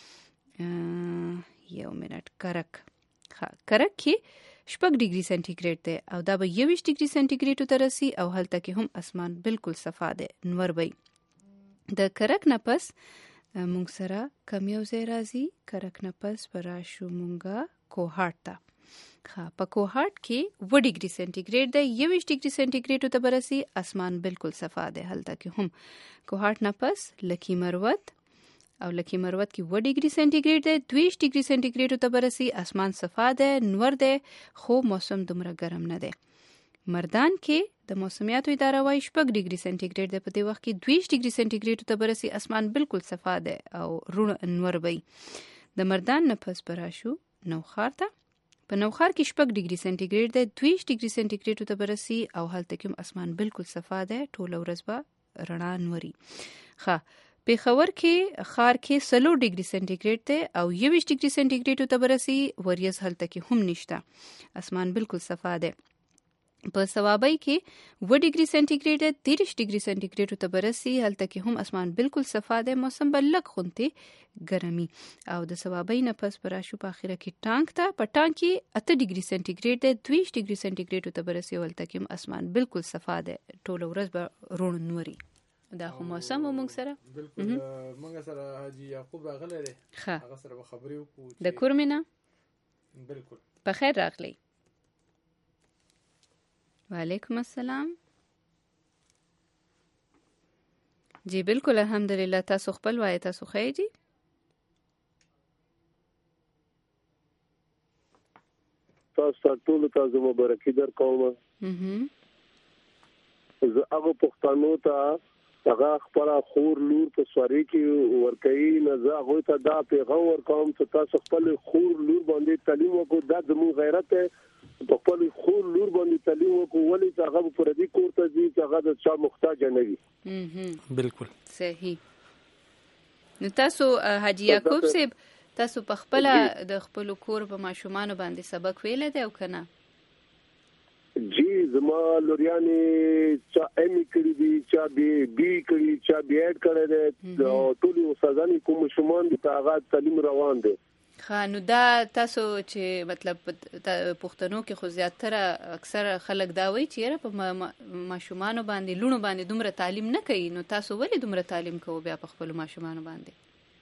یو منټ کرک. کرک کې 6 ډیګري سنټیګریډ دی او دا به 21 ډیګري سنټیګریډ ته رسي او هلته کې هم اسمان بالکل صفا دی، نور به. د کرک نه پس مونږ سره کم یو ځای راځي. کرک نه پس پر راشو مونږه کوهاټ ته. په کوهاټ کې 9 ډیګري سنټیګریډ دی، 21 ډیګري سنټیګریډ ته برسي، اسمان بالکل صفا دی، هلته کې هم. کوهاټ نه پس لکی مروت او لکی مروت کې 9 ډیګري سنټیګریډ دی، 20 ډیګري سنټیګریډ ته برسي، اسمان صفا دی، نور دی خو موسم دومره ګرم نه دی. مردان کې د موسمیاتو اداره وايي 6 ډیګري سنټیګریډ دی، په دې وخت کې 20 ډیګري سنټیګریډ ته برسي، اسمان بالکل صفا دی او رون نور وي. د مردان نه پس براشو نوخار ته. په نوخار کې 6 ډیګري سنټیګریډ دی، 20 ډیګري سنټیګریډ ته برسي او هلته کې اسمان بالکل صفا دی، ټول ورځ به رڼا نوري. پیښور کې خار کې 40 ډیګري سنټیګریډ دی او 21 ډیګري سنټیګریډ ته برسي، وریځ هلته کې هم نشته، اسمان بالکل صفا دی. په ثوابۍ کې 2 ډیګري سنټیګریډ 30 ډیګري سنټیګریډ ته برسي، هلته کې هم اسمان بالکل صفا دی، موسم به لږ خونته ګرمي. او د ثوابۍ نه پس براشو په اخره کې ټانک ته، په ټانک کې 8 ډیګري سنټیګریډ 23 ډیګري سنټیګریډ ته برسي، هلته کې هم اسمان بالکل صفا دی، ټول ورځ به روڼ نوري. دا خو موسم مونږ سره بالکل مونږ سره حاجی یعقوب راغلی دی، هغه سره به خبرې وکړو د کورمینه. بالکل په خیر راغلی. وعلیکم السلام. جی بالکل الحمدلله. تاسو خپل وایي، تاسو خیر دي؟ تاسو ټول ته مبارکي درکوم. زه هغه پښتنو ته هغه خپل خور لور په سوري کې ورکوي، نه زه هغه ته دا پیغام ورکوم چې تاسو خپل خور لور باندې تعلیم وکړو. دا زموږ غیرت دی، په خپل خور لور باندې تعلیم وکړو، ولې چې هغه په ردی کوړه دي چې هغه د چا محتاج نه وي. بالکل صحیح. نو تاسو حاجی یعقوب صاحب، تاسو په خپل د خپل کور په ماشومان باندې سبق ویل دی او کنه؟ جی زما لوریانې چا ایم کړی دي، چا بی کړی، چا بی ایډ کړی دی، ټول استادان کوم شومان دي هغه تعلیم روان دي. نو دا تاسو چې مطلب پښتنو کې خو زیاتره اکثر خلک دا وایي چې یاره په ماشومانو باندې لونو باندې دومره تعلیم نه کوي، نو تاسو ولې دومره تعلیم کوو بیا په خپل ماشومانو باندې؟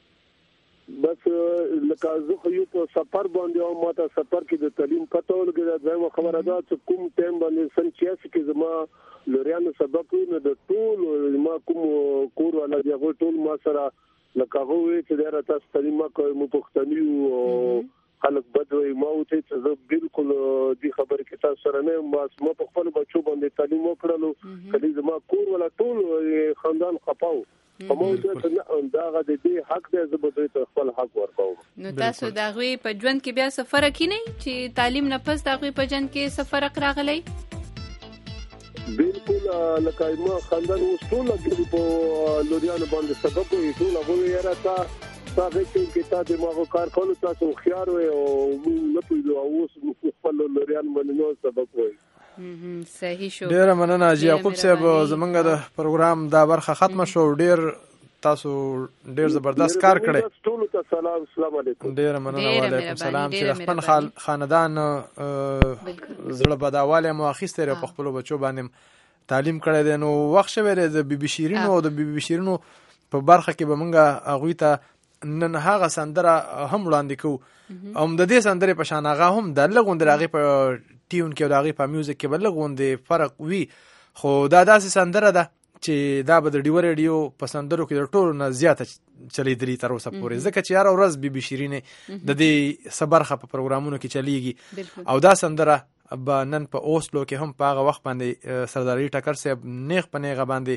بس لکه زه خو یو په سفر باندې او ماته سفر کې د تعلیم پته ولګي. دا خبره ده چې کوم ټیم باندې سن 86 کې زما لوریانو سبق نه د ټول ما کوم کور ولا دی هغه ټول ما سره لکه هغه چې دا تاسو تعلیم کوي مو پښتني او خلک بدوي ما او چې زه بالکل دې خبره کې تاسو سره نه ما په خپل بچو باندې تعلیم وکړلو، کله زما کور ولا ټول خاندان خپاو کومه چې دا غو دې حق دې زبده ته خپل حق ورکوم. نو تاسو دا غوي په ژوند کې بیا سفر کې نه چې تعلیم نه پس دا غوي په ژوند کې سفر راغلی؟ بالکل لکه ما خاندان وستول کې په لوریانو باندې سبب وي ټول هغه یې راته هغه چې تا د ما کار کولو تاسو خيار وي او نه پوهیږو اوس خپل لوریانو باندې نو سبب وي. صحیح شو. ډیر مننه حاجی یعقوب صاحب، زمونږ د پروګرام دا برخه ختمه شو. ډیر تاسو ډیر زبردست کار کړی. ټول ته سلام، السلام علیکم. ډیر مننه. وعلیکم السلام. چې خپل خاندان زړه بداواله مو اخیسته په خپل بچو باندې تعلیم کړی دی. نو وخت شوی دی د بیبي شیرین او د بیبي شیرینو په برخه کې به مونږ هغه ته نن هغه سندره هم وړاندې کوو او د دې سندره په شان هغه هم د لغوند راغي په ټیون کې او راغي په میوزیک کې بل لغوند فرق وي، خو دا داسې سندره ده چې دا به د ډیو ریډیو په سندرو کې د ټولو نه زیاته چلیدلی تر اوسه پورې، ځکه چې هر ورځ بیبي شیرین د دې صبرخه په پروګرامونو کې چلیږي او دا سندره به نن په اوسلو کې هم په هغه وخت باندې سرداري ټکر صاحب نیغ په نیغه باندې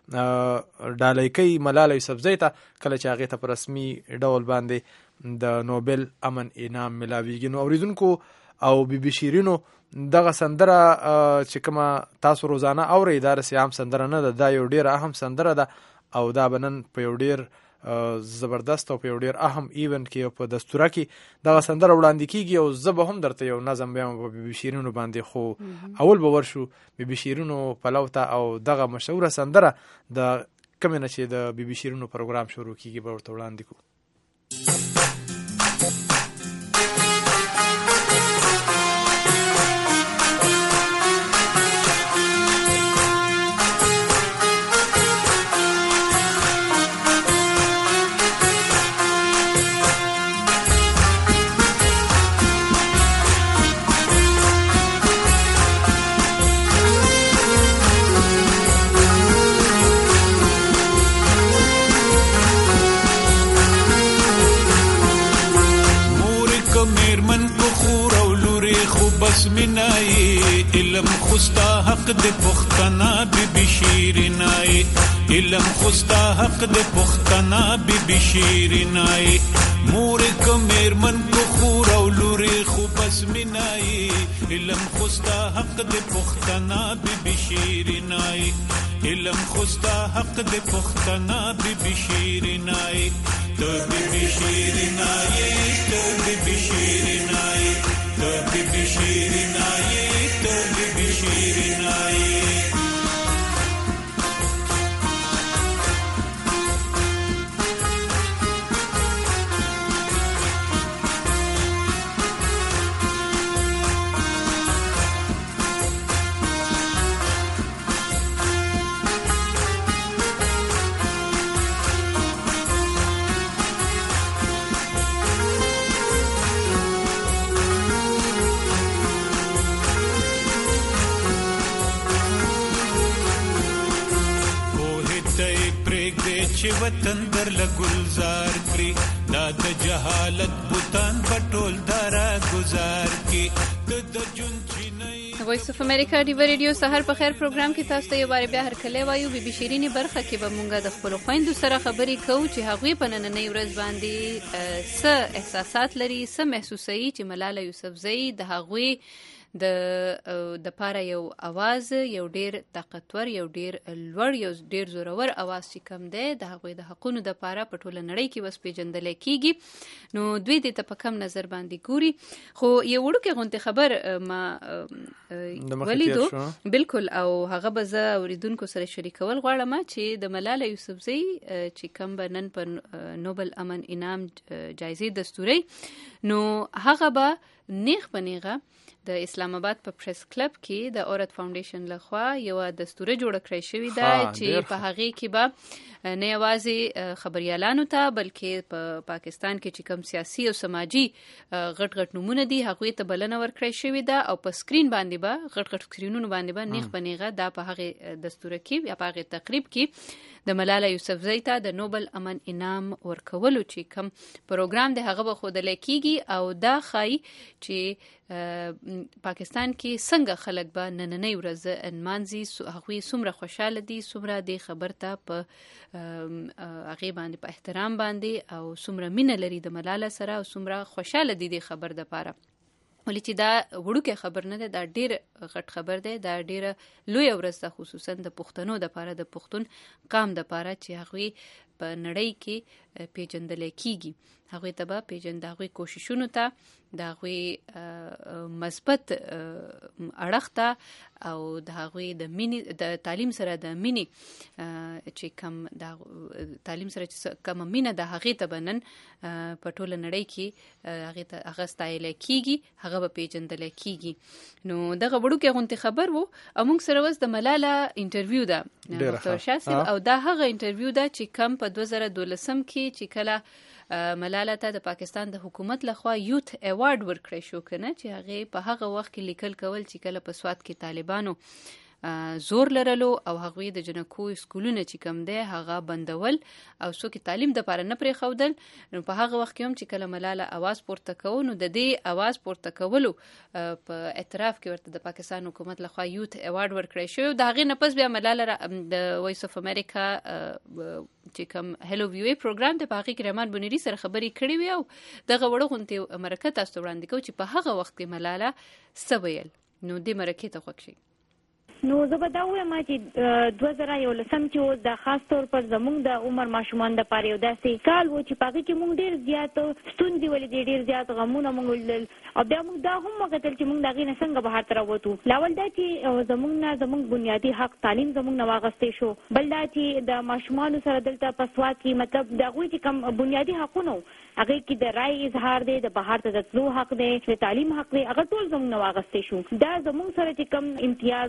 ډالۍ کوي ملاله یوسفزۍ ته کله چې هغې ته په رسمي ډول باندې د نوبل امن انعام ملاویږي. نو اوریدونکو او بیبي شیرینو دغه سندره چې کومه تاسو روزانه اورئ دا رسې عام سندره نه ده، دا یو ډېر اهم سندره ده او دا به نن په یو ډېر زبردست او په یو ډېر اهم ایونت کې او په دستوره کې دغه سندره وړاندې کیږي او زه به هم درته یو نظم بیا په بیبي شیرینو باندې، خو اول به ورشو بیبي شیرینو پلو ته او دغه مشهوره سندره د کومې نه چې د بیبي شیرینو پروګرام شروع کیږي به ورته وړاندې کوو. نای علم خوستا حق د پختنا بی بی شیرینای علم خوستا حق د پختنا بی بی شیرینای مور کمر من کو خور او لوري خو بس منای علم خوستا حق د پختنا بی بی شیرینای علم خوستا حق د پختنا بی بی شیرینای تو بی بی شیرینای تو بی بی شیرینای تو بی بی شیرینای تو بی بی شیرینای چې وطن در لګلزار کړی دا د جهالت بوتان پټول دارا گزار کی د جون چینای وایس اف امریکا دی ریډیو سحر په خیر پروګرام کې تاسو ته یو بار بیا هر کله وایو بي بي شيرینی برخه کې به مونږه د خپل خويندو سره خبرې کوو چې هغوی په نننۍ ورځ باندې څه احساسات لري څه محسوسوي چې ملاله یوسفزۍ د هغوی د پاره یو आवाज یو ډیر طاقتور یو ډیر لوړ یو ډیر زورور आवाज چې کم دی د هغوی د حقونو د پاره په ټوله نړۍ کې بس پیژندل کیږي نو دوی د په کم نظر باندې ګوري خو یو وړوکې غونډه خبر ما ولیدو بالکل او هغه به زه اوریدونکو سره شریکول غواړم چې د ملاله یوسفزۍ چې کم بنن په نوبل امن انعام جایزې دستوري نو هغه به نیغ بنیغه د اسلام آباد په پریس کلب کې د اورت فاونډیشن لخوا یو دستور جوړ کړی شوی دا چې په هغه کې به نه یوازې خبريالانو ته بلکې په پاکستان کې چې کوم سیاسي او سماجی غټ غټ نمونه دي هغه ته بلنه ورکړی شوی دا او په سکرین باندې به غټ غټ سکرینونو باندې به نیغ بنیغه دا په هغه دستور کې یا په هغه تقریب کې د ملاله یوسفزۍ ته د نوبل امن انعام ورکولو چې کوم پروګرام د هغه به خودل کیږي او دا خای چې پاکستان کې څنګه خلک به نننۍ ورځ انمانځي هغوی څومره خوشاله دي څومره د خبر ته په هغه باندې په احترام باندې او څومره مینه لري د ملاله سره او څومره خوشاله دي د خبر د پاره ولې چې دا وړوکې خبر نه ده دا ډیر غټ خبر دی دا ډیر لوی ورځ ده خصوصا د پښتنو د پاره د پښتون قام د پاره چې هغوی په نړۍ کې پیژندل کیږي هغوی ته به پیژند هغوی کوششونو ته د هغوی مثبت اړخ ته او د هغوی د مینې د تعلیم سره د مینې چې کم د تعلیم سره چې کم مینه د هغې ته بنن په ټوله نړۍ کې هغې ته هغه ستایل کیږي هغه به پیژندل کیږي نو دغه وړوکې غونډې خبر وو او موږ سره اوس د ملاله انټرویو ده ډاکټر شاه صاحب او دا هغه انټرویو ده چې کم په 2012 کې چې کله ملاله ته د پاکستان د حکومت لخوا یوث ایوارډ ورکړی شو کنه چې هغه په هغه وخت کې لیکل کول چې کله په سواد کې طالبانو زور لرلو او هغوی د جنکو سکولونه چې کم دی هغه بندول او څوک تعلیم د پاره نه پرې خودل نو په هغه وخت کې هم چې کله ملاله आवाज پورته کوو نو د دې आवाज پورته کولو په اعتراف کې ورته د پاکستان حکومت لخوا یوث ایوارډ ورکړی شو دا غي نه پس بیا ملاله د وایس اف امریکا چې کوم هلو ویو پروګرام د باغی کرمان بنيري سره خبرې کړې وي او دغه وړغونته امریکا تاسو وړاندې کو چې په هغه وخت کې ملاله سویل نو د مرکه ته خوښ شي نو زه به دا وایم چې 2011 چې د خاص طور پر زموږ د عمر ماشومان د پاره یو داسې کال و چې پاګه کې موږ ډیر زیات ستوندې ولې ډیر زیات غمونه موږ او بیا موږ دا هم وکړل چې موږ دغه نه څنګه بهر تر وته لاول دا چې زموږ بنیادی حق تعلیم زموږ نه واغستې شو بل دا چې د ماشومان سره دلته پسوا کې مطلب دغه چې کوم بنیادی حقونه هغه کې د رائے اظهار دی د بهر ته د تلو حق دی د تعلیم حق دی هغه ټول زموږ نه واغستې شو دا زموږ سره چې کوم امتیاز یا زموږ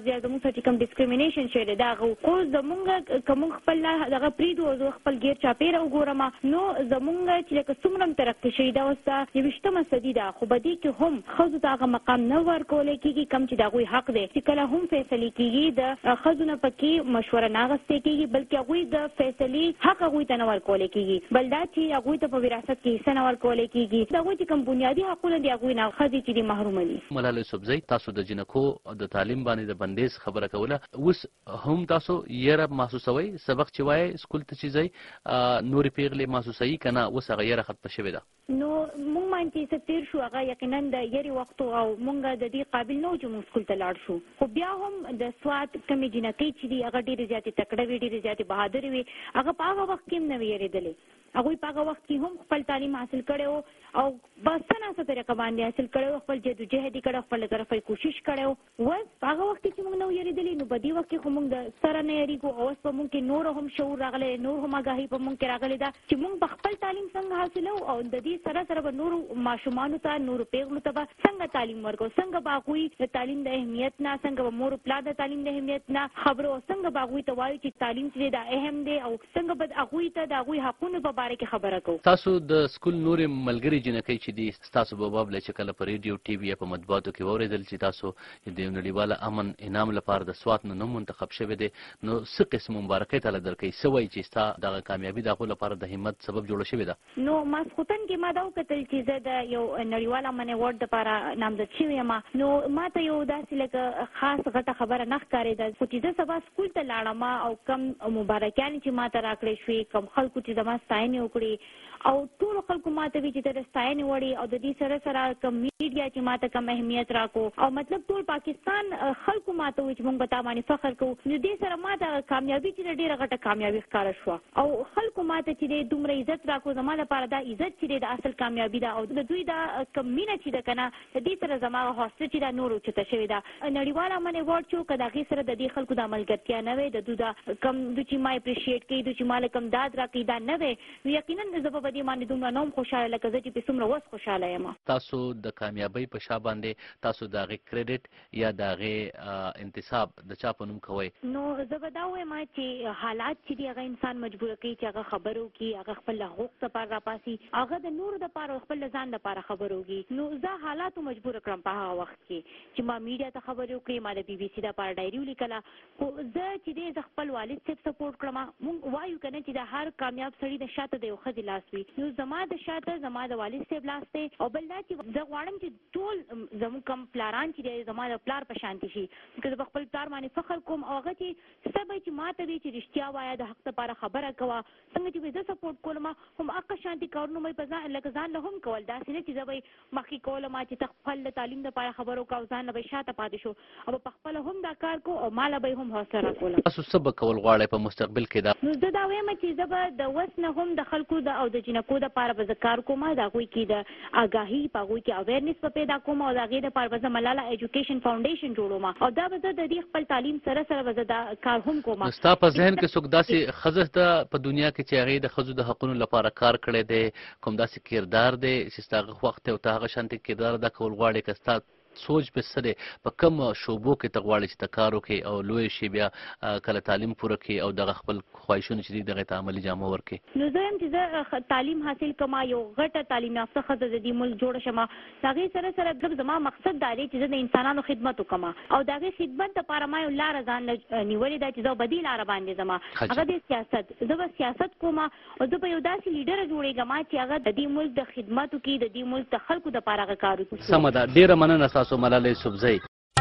چې کوم ډیسکریمینیشن شوی دی دا خو زمونږ کوم خپل دغه پریدو او خپل غیر چاپیره وګورم نو زمونږ چې لکه څومره ترقی شوی دا اوس 20مه صدی ده خو بدی کې هم ښځو ته هغه مقام نه ورکول کېږي کوم چې د هغوی حق دی چې کله هم فیصلې کېږي د ښځو نه پکې مشوره نه اخیستل کېږي بلکې هغوی د فیصلې حق هغوی ته نه ورکول کېږي بل دا چې هغوی ته په وراثت کې حصه نه ورکول کېږي د هغوی چې کوم بنیادي حقونه دي هغوی نه ښځې چې دي محرومه دي. ملالۍ یوسفزۍ تاسو د جنکو د تعلیم باندې د بندیز خبره کوله اوس هم تاسو یره محسوسوي سبق چې وایي سکول ته چې ځئ نورې پیغلې محسوسوي که نه اوس هغه یره ختمه شوې ده؟ نو مونږ باندې څه تېر شو هغه یقینا د یرې وخت او مونږ د دې قابل نه وو چې مونږ سکول ته لاړ شو خو بیا هم د سوات کمې جنکۍ چې دي هغه ډېرې زیاتې تکړه وي ډېرې زیاتې بهادرې وي هغه په هغه وخت کې هم نه وي یېرېدلې هغوی په هغه وخت کې هم خپل تعلیم حاصل کړی و او بس څه ناسه طریقه باندې حاصل کړی و خپل جدوجهد یې کړی خپله طرفه یې کوشش کړی و اوس په هغه وخت کې چې مونږ نه وو یېرېدلي نو په دې وخت کې خو مونږ د سره نه یېرېږو او اوس په مونږ کې نور هم شعور راغلی نور هم آګاهي په مونږ کې راغلې ده چې مونږ په خپل تعلیم څنګه حاصلو او د دې سره سره به نورو ماشومانو ته نورو پیغلو ته به څنګه تعلیم ورکو څنګه به هغوی د تعلیم د اهمیت نه څنګه به مور پلار د تعلیم د اهمیت نه خبرو او څنګه به هغوی ته وایو چې تعلیم چې دی دا اهم دی او څنګه به هغوی ته د هغوی حقونو په باره کې خبره کوو. تاسو د سکول نورې ملګري جنکۍ چې دي ستاسو په باب چې کله په ریډیو ټي وي یا په مطبوعاتو کې واورېدل چې تاسو د یو نړیواله امن انعام لپاره د سوات نه نوم منتخب شوی دی نو څه قسم مبارکۍ تاله درکوي څه وایي چې ستا دغه کامیابي د هغو لپاره د همت سبب جوړه شوې ده؟ نو ماسخوتن کې ما دا وکتل چې زه د یو نړیوال امن ایوارډ دپاره نامزد شوې یم نو ما ته یو داسې لکه خاص غټه خبره نه ښکارېده خو چې زه سبا سکول ته لاړم او کم مبارکیانې چې ما ته راکړې شوې کم خلکو چې زما ستاینې وکړې او ټولو خلکو ما ته وي چې ته د ستاینې وړې او د دې سره سره کم میډیا چې ما ته کم اهمیت راکو او مطلب ټول پاکستان خلکو ما ته وي چې موږ به تا باندې فخر کوو نو دې سره ما ته کامیابي چې ډېره غټه کامیابي ښکاره شوه او خلکو ما ته چې دومره عزت راکو زما لپاره دا عزت چې د اصل کامیابي ده او د دوی دا کم مینه چې ده که نه د دې سره زما حوصله چې ده نور اوچته شوې ده. نړیوال امن ایوارډ چې و که د هغې سره د دې خلکو دا ملګرتیا نه وی د دوی دا کم دوی چې ما اپریشیټ کوي دوی چې ما له کم داد راکوي دا نه وی نو یقینا زه به په دې باندې دومره نه هم خوشحاله لکه زه چې په څومره اوس خوشحاله یم. تاسو د کامیابۍ په شا باندې تاسو د هغې کریډټ یا د هغې انتصاب د چا په نوم کوئ؟ نو زه به دا ووایم چې حالات چې دي هغه انسان مجبوره کوي چې هغه خبرې وکړي هغه خپل حقوق دپاره راپاسي هغه د نورو دپاره او خپل د ځان دپاره خبرې وکړي نو زه حالاتو مجبوره کړم په هغه وخت کې چې ما میډیا ته خبرې وکړې ما د بي بي سي دپاره ډایري ولیکله خو زه چې دی زه خپل والد صاحب سپورټ کړم مونږ وایو که نه چې د هر کامیاب سړي د شاته د یو ښځې لاس وي نو زما د شاته زما د والد صاحب لاس دی او بل دا چې زه غواړم چې ټول زموږ کم پلاران چې دی زما د پلار په شانتي شي که زه په خپل پلار باندې فخر کوم او هغه چې څه به چې ما ته وي چې رښتیا وایه د حق دپاره خبره کوه څنګه چې به زه سپورټ کولم هم هغه شانتي کارونه به یې په ځان لکه ځان له هم کول داسې نه چې زه به یې مخکې کولم چې ته خپل د تعلیم دپاره خبره وکړه او ځان له به یې شاته پاتې شو او په خپله هم دا کار کو او ما له به یې هم حوصله راکوله. تاسو څه به کول غواړئ په مستقبل کې دا؟ نو زه دا وایم چې زه به د اوس نه هم د خلکو او د جنکو دپاره به زه کار کوم د هغوی کې د آګاهي په هغوی کې اویرنس به پیدا کوم او د هغې دپاره به زه ملاله ایجوکیشن فاونډیشن جوړوم او دا به زه د دې خپل تعلیم سره سره به زه دا کار هم کوم. ستا په ذهن کې څوک داسې ښځه ده په دنیا کې چې هغې د ښځو د حقونو لپاره کار کړی دی کوم داسې کردار دی چې ستا هغه وخت دی او ته هغه شانتې کردار ادا کول غواړې که ستا سوچ به څه دی په کوم شعبو کې ته غواړې چې ته کار وکړې او لوی شي بیا کله تعلیم پوره کړې او دغه خپل خواهشونه چې دي دغې ته عملي جامه ورکړې؟ نو زه یم چې زه تعلیم حاصل کړم یو غټه تعلیم یافته ښځه د دې ملک جوړه شم د هغې سره سره زما مقصد دا دی چې زه د انسانانو خدمت وکړم او د هغې خدمت دپاره ما یو لاره ځان نیولې ده چې زه به دې لاره باندې ځم هغه د سیاست زه به سیاست کوم او زه به یو داسې لیډره جوړېږم چې هغه د دې ملک د خدمت وکړي د دې ملک د خلکو دپاره هغه کار وکړي. سمه ده ډېره مننه تاسو ملالۍ یوسفزۍ.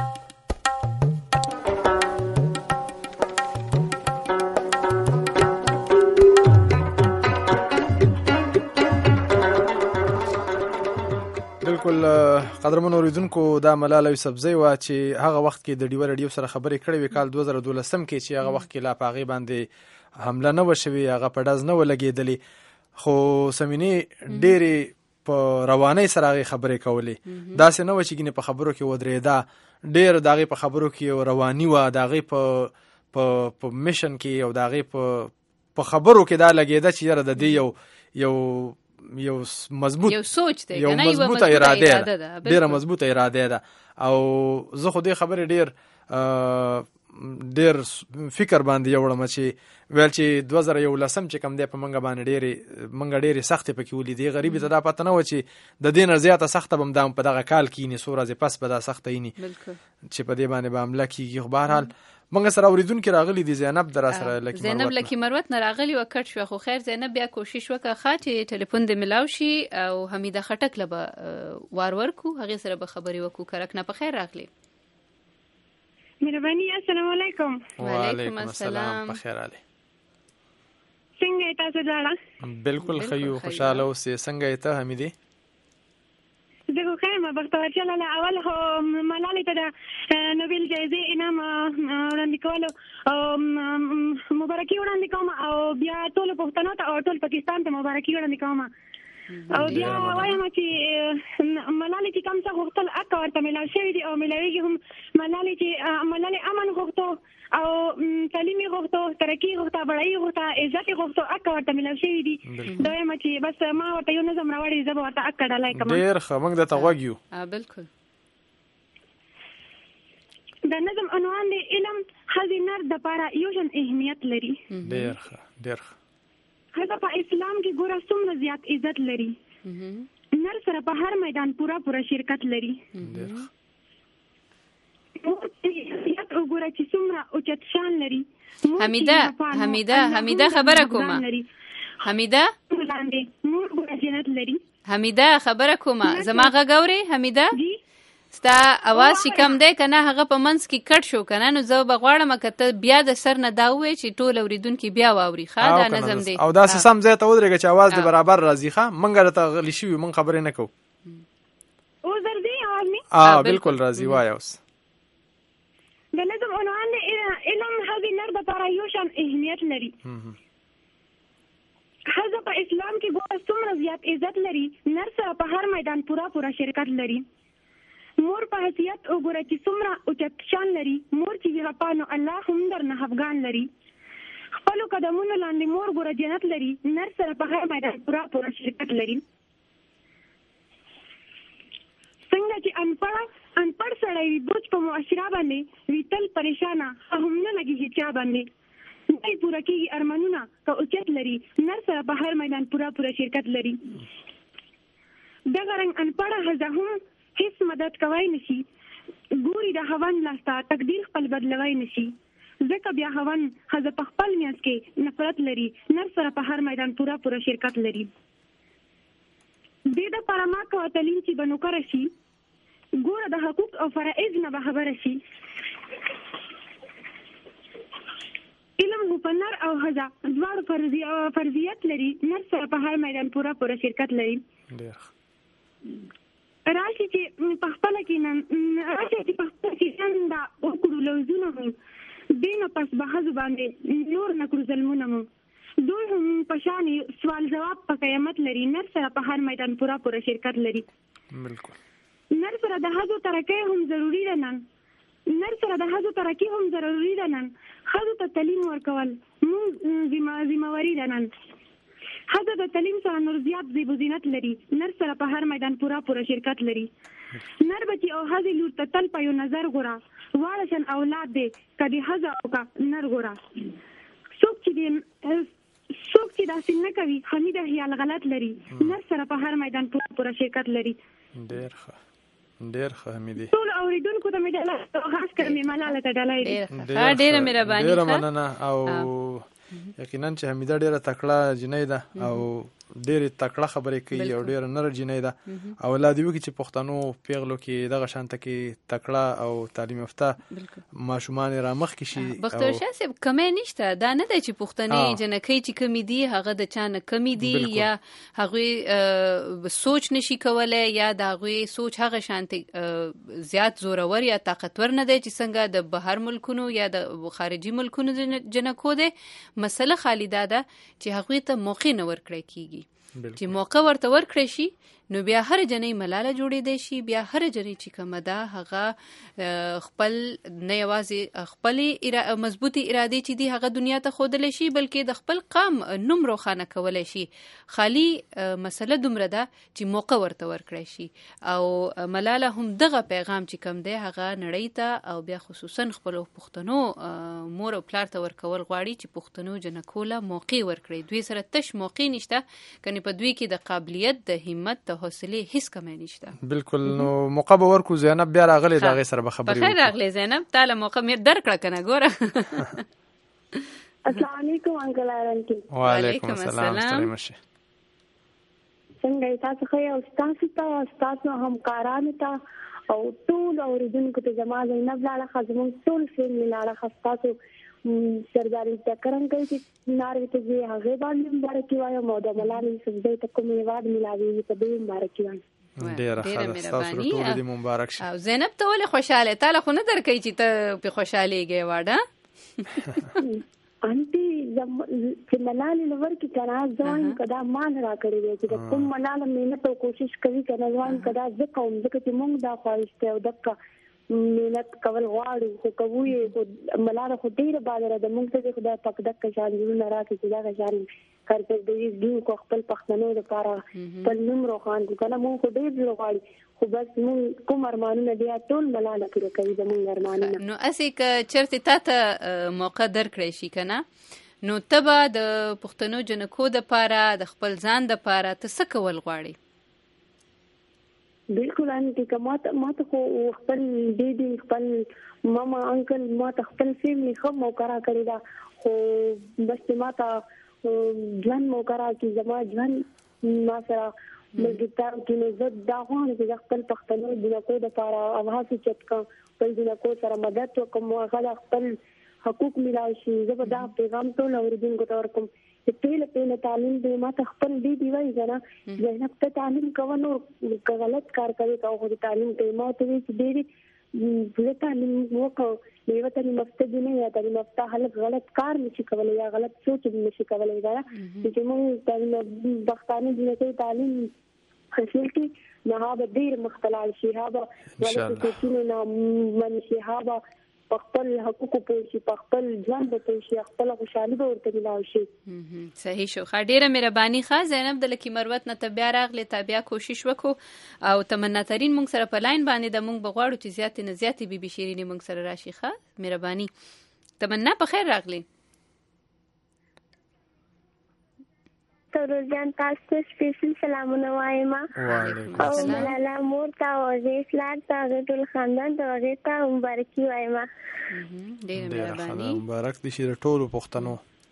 بالکل قدرمنو اوریدونکو دا ملاله یوسفزۍ وه چې هغه وخت کې د ډیوه رادیو سره خبرې کړې وې کال 2012 کې چې هغه وخت کې لا په هغې باندې حمله نه وه شوې هغه په ډز نه وه لګېدلې خو سمینې ډېرې په روانۍ سره هغې خبرې کولې داسې نه وه چې ګینې په خبرو کې ودرېده ډېر د هغې په خبرو کې یو رواني وه د هغې په میشن کې او د هغې په خبرو کې دا لګېده چې یاره د دې یو مضبوط یو سوچ دی یو مضبوطه اراده ده ډېره مضبوطه اراده ده او زه خو دې خبرې ډېر ډیر فکر باندې یوړم چې ویل چې 2011 چې کم دی په منګه باندې ډېرې سختې پکې ولیدې. غریبي ته دا پته نه و چې د دې نه زیاته سخته به هم په دغه کال کېني، څو ورځې پس به دا سخته ییني چې په دې باندې به حمله کېږي. خو بهرحال منګه سره اورېدونکي راغلي دي. زینب در سره زینب لکي مروت نه راغلي و کټ شوه، خو خیر زینب بیا کوشش وکړه چې ټلیفون دې ملاو شي او حمیده خټک له به وار ورکو، هغې سره به خبرې وکړو. کرک نه په خیر راغلی. مهرباني. السلام علیکم. وعلیکم السلام. په خیر علي. څنګه تاسو دواړه؟ بالکل ښه یو، خوشحاله اوسئ. څنګه یې ته حمیدې؟ زه خو ښه یم، بختور چلله. اول خو ملالۍ ته د نوبل جایزې انعام وړاندې کولو مبارکي وړاندې کوم، او بیا ټولو پښتنو ته او ټول پاکستان ته مبارکي وړاندې کوم. او بیا وایم چې ملالۍ چې کوم څه غوښتل حق ورته میلاو شوي دي او میلاویږي هم. ملالۍ چې ملالۍ امن غوښتو او تعلیم یې غوښتو، ترقي غوښته، بډایي غوښته، عزت یې غوښتو، حق ورته میلاو شوي دي. دا وایم چې بس ما ورته یو نظم راوړی، زه به ورته حق ډالۍ کوم. ډېر ښه، موږ درته غوږ یو. بالکل. د نظم عنوان دی علم ښځې نر دپاره یو شان اهمیت لري. ډېر ښه، ډېر ښه. ښځه په اسلام کې ګوره څومره زیات عزت لري، نر سره په هر میدان پوره شرکت لري. وګوره چې څومره اوچت شان لري. حمیده خبره کومه. حمیده خبره کومه. زما غږ اورې حمیده؟ ستا اواز چې کم دی که نه هغه په منځ کې کټ شو که نه، نو زه به غواړم که ته بیا د سر نه دا ووایې چې ټول اورېدونکي بیا واوري. ښه دا نظم دی. او داسې سم ځای ته ودرېږه چې اواز دې برابر راځي. ښه موږ درته غلي شوي، موږ خبرې نه کوو. اوس درځي اواز مې؟ بالکل راځي. وایه اوس. د نظم عنوان دی علم ښځې نر دپاره یو شان اهمیت لري. ښځه په اسلام کې ګوره څومره زیات عزت لري، نر سره په هر میدان پوره شرکت لري. مور په حیثیت وګوره چې څومره اوچت شان لري. مور چې وي خفا نو الله هم درنه خفګان لري. خپلو قدمونو لاندې مور ګوره جنت لري، نر سره په هر میدان پوره شرکت لري. څنګه چې انپړ سړی وي بوج په معاشره باندې وي تل پریشانه، هم نه لګي هیچا باندې، نه پوره کېږي ارمانونه که اوچت لري، نر سره په هر میدان پوره شرکت لري. دغه رنګ انپړه ښځه هم هیڅ مدد کوای نشي، ګوري د هاوند لاسته تقدیر خپل بدلوای نشي. ځکه بیا هاوند ښځه په خپل میانځ کې نفرت لري، نر سره په هر میدان پوره شرکت لري. دې دپاره ما کوه تعلیم چې به نوکره شي، ګوره د حقوق او فرائض نه به خبره شي. علم خو په نر او ښځه دواړو فرضیت لري، نر سره په هر میدان پوره شرکت لري. راشي چې په خپله کې نن دا وکړو لوزونه هم، دې نه پس به ښځو باندې نور نه کړو ظلمونه مو. دوی هم په شان سوال جواب په قیامت لري، نر سره په هر میدان پوره شرکت لري. نر سره د ښځو ترقی هم ضروري ده نن. ښځو ته تعلیم ورکول مونږ ذمهواري ده نن. ښځه د تعلیم سره نور زیات زیب و زینت لري، نر سره په هر میدان پوره شرکت لري. نر بچي او ښځې لور ته تل په یو نظر ګوره، واړه شان اولاد دی که د ښځه او که نر ګوره. څوک چې داسې نه کوي حمیده خیال غلط لري، نر سره په هر میدان پوره شرکت لري. ډېر ښه حمیدې. ټول اورېدونکو ته مې ډله خاص کر مې ملاله ته ډالۍ دی. ډېره مهرباني. ډېره مننه. او یقینا چې حمیده ډېره تکړه جنۍ ده او ډېرې تکړه خبرې کوي او ډېره نره جنۍ ده. او الله دې وکړي چې پښتنو پیغلو کې دغه شانته کې تکړه او تعلیم یافته ماشومان را مخکې شي. بختور شاه صاحب کمی نشته، دا نه دی چې پښتنې جنکۍ چې کمی دي هغه د چا نه کمی دي یا هغوی سوچ نشي کولی یا د هغوی سوچ هغه شانتې زیات زورور یا طاقتور نه دی چې څنګه د بهر ملکونو یا د خارجي ملکونو جنکو دی. مسله خالی دا ده چې هغوی ته موقع نه ورکړی کېږي. چې موقع ورته ورکړی شي نو بیا هر جنۍ ملاله جوړېدای شي. بیا هر جنۍ چې کومه ده هغه خپل نه یوازې خپلې مضبوطې ارادې چې دي هغه دنیا ته ښودلی شي بلکې د خپل قام نوم روښانه کولی شي. خالي مسله دومره ده چې موقع ورته ورکړی شي او ملاله هم دغه پیغام چې کوم دی هغه نړۍ ته او بیا خصوصا خپلو پښتنو مور او پلار ته ورکول غواړي چې پښتنو جنکو له موقع ورکړي. دوی سره تش موقع نشته کنې په دوی کې د قابلیت د همت د حوصلې هیڅ کمی نشته. بالکل. نو موقع به ورکو. زینب بیا راغلی د هغې سره به خبرې بخیر راغلی زینب تا له موقع مې درکړه که نه ګوره. السلام علیکم انکل آرنټي. وعلیکم السلام. ستړی مه شئ. څنګه یې تاسو ښه یاست؟ ستاسو همکارانو ته او ټولو اورېدونکو ته زما زینب لاړه ښه زموږ ټول فیملي لاړه ښه ستاسو سرداري تکرم کوي چې ناروې ته ځي هغې باندې مبارکي وایم او د ملالې یوسفزۍ ته کوم هېواد میلاوېږي په دې مبارکي وایم. ډېره ښه ده. ستاسو د ټولو دې مبارک شي. او زینب ته ولې خوشحاله تا له خو نه درکوي چې ته پې خوشحالېږې واډه انټي چې ملالې له ورکې که نه زه وایم که دا ما نه را کړی دی چې د کوم ملاله محنت او کوشش کوي که نه زه وایم که دا زه کوم ځکه چې موږ دا خواهش دی او دقه محنت کول غواړو خو کوو یې خو ملاله خو ډېره بادره ده. موږ ته دې خدای پاک دقه شان زړونه راکړي چې دغه شان کارکردګي دین کو خپل پښتنو لپاره خپل نوم روښان کړو که نه موږ خو ډېر زړه غواړي خو بس موږ کوم ارمانونه بیا ټول ملاله پوره کوي زموږ ارمانونه. نو هسې که چېرته تا ته موقع درکړی شي که نه نو ته به د پښتنو جنکو دپاره د خپل ځان دپاره ته څه کول غواړې؟ بالکل انټي که ما ته خو خپل دیدي خپل ماما انکل ما ته خپل فیملي ښه موقع راکړې ده خو بس ما ته ژوند موقع راکړي زما ژوند ما سره ملګرتیا وکړي نو زه دا غواړم چې زه خپل پښتنو جنکو دپاره هغسې چت کړم خپل جنکو سره مدد وکړم هغه د خپل حقوق میلاو شي. زه به دا پیغام ټول اورېدونکو ته ورکړم چې پهله تعلیم دی ما ته خپل دیدي وایي که نه زینب ته تعلیم کوه نور که غلط کار کوې که خو د تعلیم کوې ما ورته وایي چې ډېرې زه تعلیم وکړو نو یوه تعلیم یافته جنۍ یا تعلیم یافته هلک غلط کار نشي کولی یا غلط سوچ نشي کولی که نه چې موږ تعلیم پښتانه جنکۍ تعلیم حاصل کړي نو هغه به ډېر مخته لاړ شي هغه به غلطو سوچونو نه منې شي هغه به په خپل حقوقو پوه شي په خپل ژوند به پوه شي خپله خوشحالي به ورته میلاو شي. صحیح شو. ښه ډېره مهرباني. ښه زینب د لکي مروت نه ته بیا راغلې تا بیا کوشش وکړو او تمنا ترین موږ سره په لاین باندې د موږ به غواړو چې زیاتې نه زیاتې بیبي شیرینې موږ سره راشي. ښه مهرباني. تمنا په خیر راغلې. روزان تاسو ته سپیشل سلامونه وایم او ملاله مور ته او هغې پلار ته هغې ټول خاندان ته هغې ته مبارکي وایم. ډېره مهرباني. مبارک دي شي د ټولو پښتنو.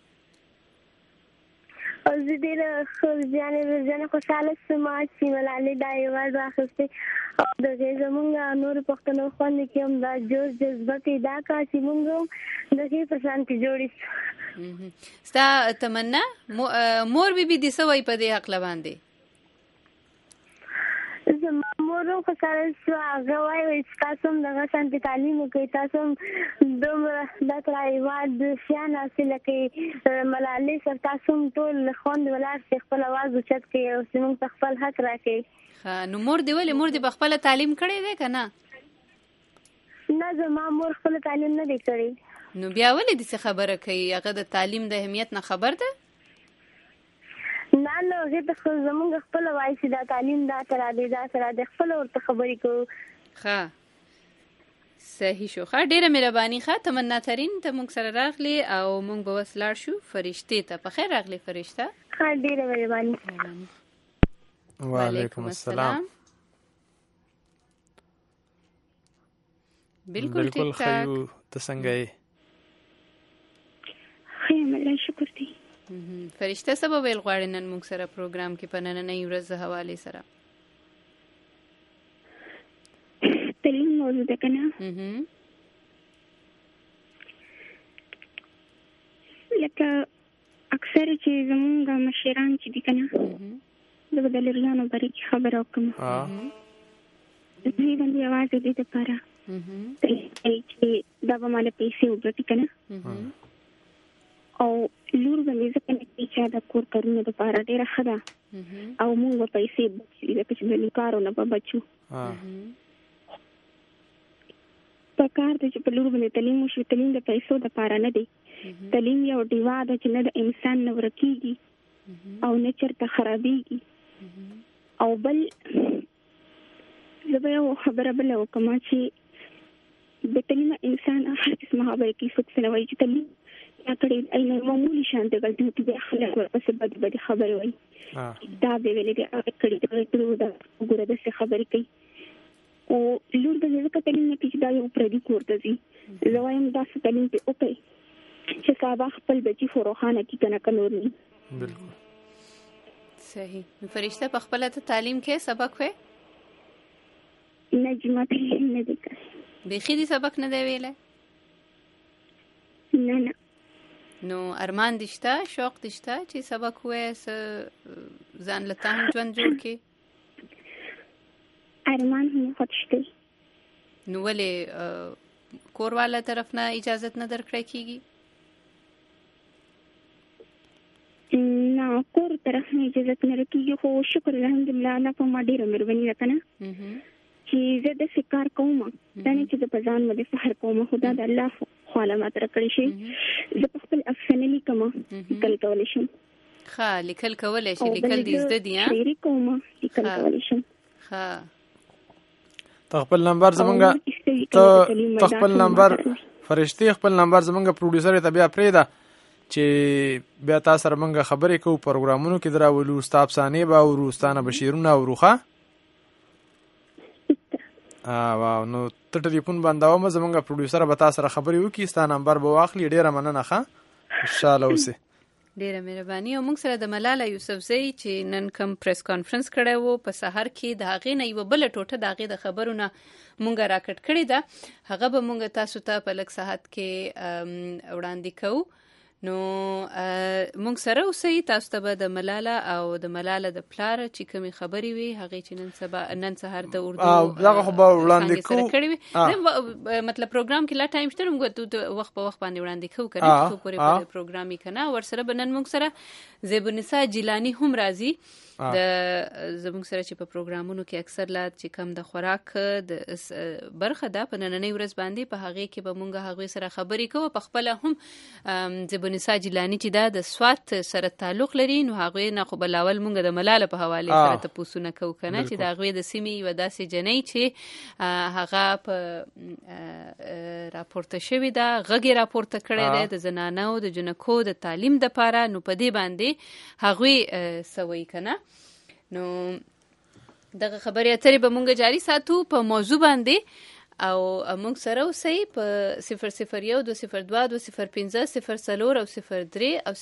او زه ډېره روزانه خوشحاله شوم چې ملالې دا هېواد واخیستی او د هغې زموږ نورو پښتنو خویندو کې هم دا جوش جذبه پیدا کړه چې موږ هم د هغې په شانتې جوړې شو. ستا تمنا مور بیبي دې څه وایي په دې هکله باندې؟ زما مور هم خوشحاله شوه هغه وایي چې تاسو هم دغه شانتې تعلیم وکړئ تاسو هم دومره دا کړه هېواد شیان حاصله کړئ ملالۍ سره تاسو هم ټول خوند ولاړ شئ خپل اواز اوچت کړئ او چې موږ ته خپل حق راکړئ. نو مور دې ولې مور دې په خپله تعلیم کړی دی که نه؟ نه زما مور خپله تعلیم نه دی کړی. نو بیا ولې داسې خبره کوي؟ هغه د تعلیم د اهمیت نه خبر ده؟ نه نو هغې ته خو زموږ خپله وایي چې دا تعلیم دا سره دی دا سره دی خپله ورته خبرې کوو. ښه صحیح شو. ښه ډېره مهرباني. ښه تمنا ترین ته موږ سره راغلې او موږ به اوس لاړ شو فرشتې ته. په خیر راغلې فرشته. ښه ډېره مهرباني. وعلیکم السلام. بالکل ټیک ټاک. ته څنګه یې؟ ښه یم الله شکر دی. فرشته څه به ویل غواړې نن موږ سره پروګرام کې په نننۍ ورځ د حوالې سره؟ تعلیم موضوع ده که نه لکه اکثر چې زمونږ مشران چې دي که نه زه به د لرګیانو باره کې خبره وکړم دوی باندې یوازې دې دپاره چې دا به ماله پیسې وګټي که نه او لور باندې ځکه نه کوي چا د کور کارونو لپاره ډیره ښه ده او موږ په پیسې چې د کارو نه به بچو په کار د چې په لور باندې تعلیم وشي. تعلیم د پیسو د لپاره نه دی. تعلیم یو ډیوا ده چې نه د انسان نه ورکیږي او نه چرته خرابېږي. او بل زه به یو خبره بله وکړم چې د تعلیم انسان هر قسمه خبرې کوي. څوک څه نه وایي چې تعلیم یا کړی اینه معمولي شان د غلطۍ ته بیا خلک ورپسې بدې خبرې وایي. دا به ویلې دی هغه کړي دا وګوره داسې خبرې کوي. او لور د ځکه تعلیم نه کېږي دا یو پردي کور ته ځي. زه وایم داسې تعلیم پرې وکړئ چې سبا خپل بچي فروخانه کړي که نه که نور نه. بالکل صحیح. فرشته په خپله ته تعلیم کې سبق وی؟ نه جما تعلیم نه دی کړی. بیخي دې سبق نه دی ویلی؟ نه نه. نو ارمان دې شته، شوق دې شته چې سبق ووایې، ځان له تا هم ژوند جوړ کړې؟ ارمان هم خود شته. نو ولې کور والا طرف نه اجازت نه درکړی کېږي؟ نه کور طرف نه اجازت نه راکېږي. خو شکر الحمدلله الله په ما ډېره مهرباني ده که نه چې زه داسې کار کوم. دا نه چې زه په ځان باندې فخر کوم، خو دا د الله خواله ماته راکړی شي. زه په خپل افسانه لیکم، لیکل کولی شم. ښه لیکل کولی شي، لیکل دې زده دي؟ شاعري کوم، لیکل کولی شم. ښه ته خپل نمبر زمونږ ته خپل نمبر فرشتي خپل نمبر زمونږ پروډوسر ته بیا پرېږده چې بیا تا سره مونږ خبرې کوو پروګرامونو کې دراولو. ستا افسانې به اورو، ستا نه به شعرونه اورو. ښه واو. نو ته ټلیفون بندومه، زمونږ پروډوسر به تا سره خبرې وکړي، ستا نمبر به واخلي. ډېره مننه. ښه خوشحاله اوسې. ډیره مهرباني. او موږ سره د ملاله یوسفزۍ چې نن کوم پریس کانفرنس کړی وو په سحر کې، د هغې نه یوه بله ټوټه د هغې د خبرو نه مونږ راکټ کړې ده. هغه به مونږ تاسو ته په لږ ساعت کې وړاندې کوو. نو مونږ سره اوسئ. تاسو ته به د ملاله او د ملاله د پلار چې کومې خبرې وي هغې چې نن سهار د اردو دغه خو به وړاندې کوو. مطلب پروګرام کې لا ټایم شته، موږ وخت په وخت باندې وړاندې کوو که نه څو پورې په پروګرام یې که نه. ورسره به نن موږ سره زیبالنسا جیلاني هم راځي. د زموږ سره چې په پروګرامونو کې اکثر لا چې کم د خوراک د برخه ده په نننۍ ورځ باندې، په هغې کې به مونږ هغوی سره خبرې کوو. په خپله هم زیبالنسا جیلاني چې دا د سوات سره تعلق لري، نو هغوی نه خو بلاول مونږ د ملاله په حوالې سره تپوسونه کوو که نه، چې د هغوی د سیمې یوه داسې جنۍ چې هغه په راپورته شوې ده، غږ یې راپورته کړی دی د زنانو د جنکو د تعلیم دپاره. نو په دې باندې هغوی څه وایي که نه. نو دغه خبرې اترې به مونږ جاري ساتو په موضوع باندې. او مونږ سره اوسئ په 001-202-205-004 او 03 او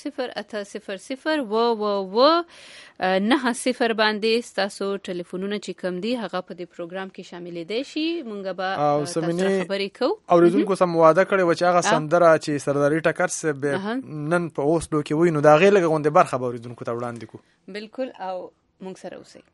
0800-900 باندې ستاسو ټلیفونونه چې کم دي هغه په دې پروګرام کې شاملېدی شي. مونږ به تاسو سره خبرې کوو. اورېدونکو سم واده کړی و چې هغه سندره چې سرداري ټکر صاحب نن په اوسلو کې وایي، نو د هغې لږه غوندې برخه به اورېدونکو ته وړاندې کړو. بالکل. او مونږ سره اوسئ.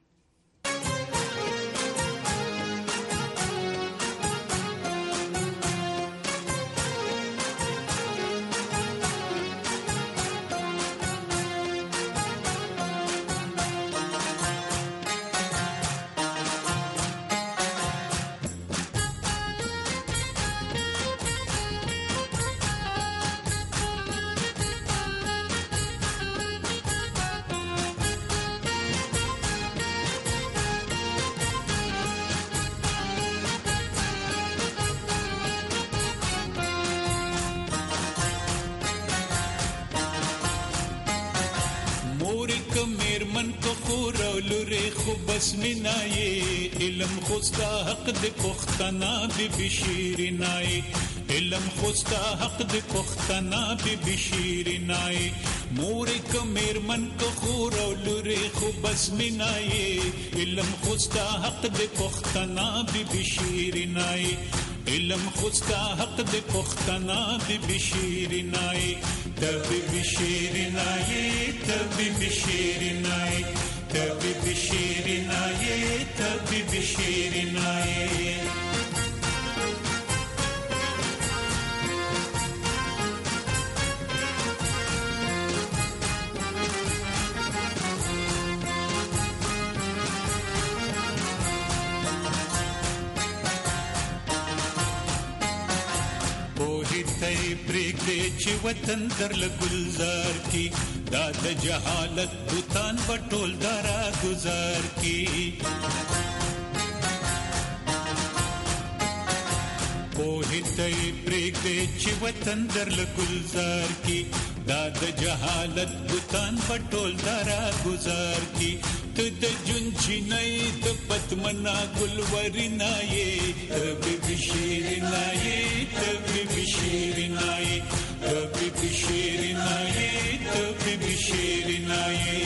بسمنای علم خوستا حق د پختنا بی بشیرنای علم خوستا حق د پختنا بی بشیرنای مور کمر من کو خور لری خو بسمنای علم خوستا حق د پختنا بی بشیرنای علم خوستا حق د پختنا بی بشیرنای تبی بشیرنای تبی بشیرنای تبی بشیرنای تبی بشیرنای پوهې ته پرېږدې چې وطن درله ګلزار کی دا د جهالت بوتان په ټول دارا گزار کی پوهې ته پرېږدې چې وطن درله گلزار کی دا د جهالت بوتان په ټول دارا گزار کی ته د جون چینای د پتمنا ګلورینا یې ته بشیرنا یې ته بشیرنا یې ته بشیرنا یې ته بشیرنا یې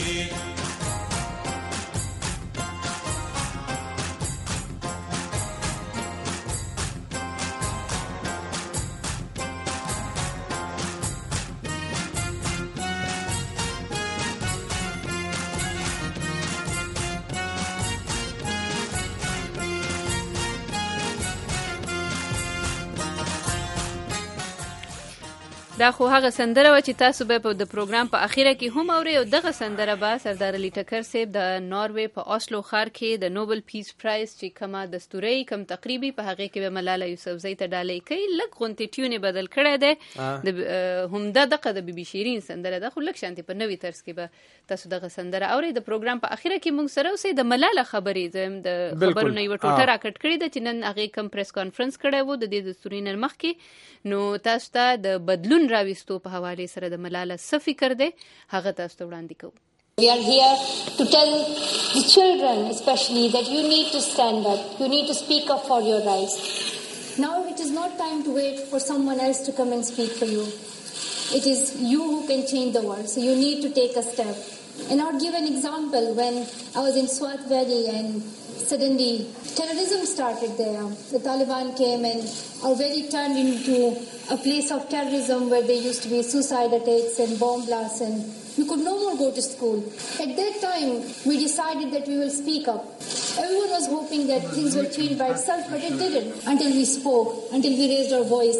دا خو هغه سندره و چې تاسو به په د پروګرام په اخیره کې هم اورئ او دغه سندره به سردار علي ټکر صاحب د ناروې په آسلو ښار کې د نوبل پیس پرایز چې کومه دستوري کم تقریبي په هغه کې به ملاله یوسفزۍ ته ډالۍ کوي لږ غونټې ټیونې بدل کړی دی د همدا دغه د بي بي شیرین سندره ده خو لږ شانتې په نوي طرز کې به تاسو دغه سندره اورئ د پروګرام په اخیره کې موږ سره اوسئ د ملاله خبرې د خبرونو یوه ټوټه راکټ کړې ده چې نن هغې کم پریس کانفرنس کړی و د دې دستوري نه مخکې نو تاسو ته د بدلون راوستو په حواله سره د ملاله څه فکر دی هغه تاسو ته وړاندې کوو. We are here to tell the children especially that you need to stand up, you need to speak up for your rights. Now it is not time to wait for someone else to come and speak for you. It is you who can change the world, so you need to take a step. And I'll give an example. When I was in Swat Valley and suddenly terrorism started there. The Taliban came and our valley turned into a place of terrorism where there used to be suicide attacks and bomb blasts and we could no more go to school. At that time, we decided that we will speak up. Everyone was hoping that things will change by itself, but it didn't until we spoke, until we raised our voice.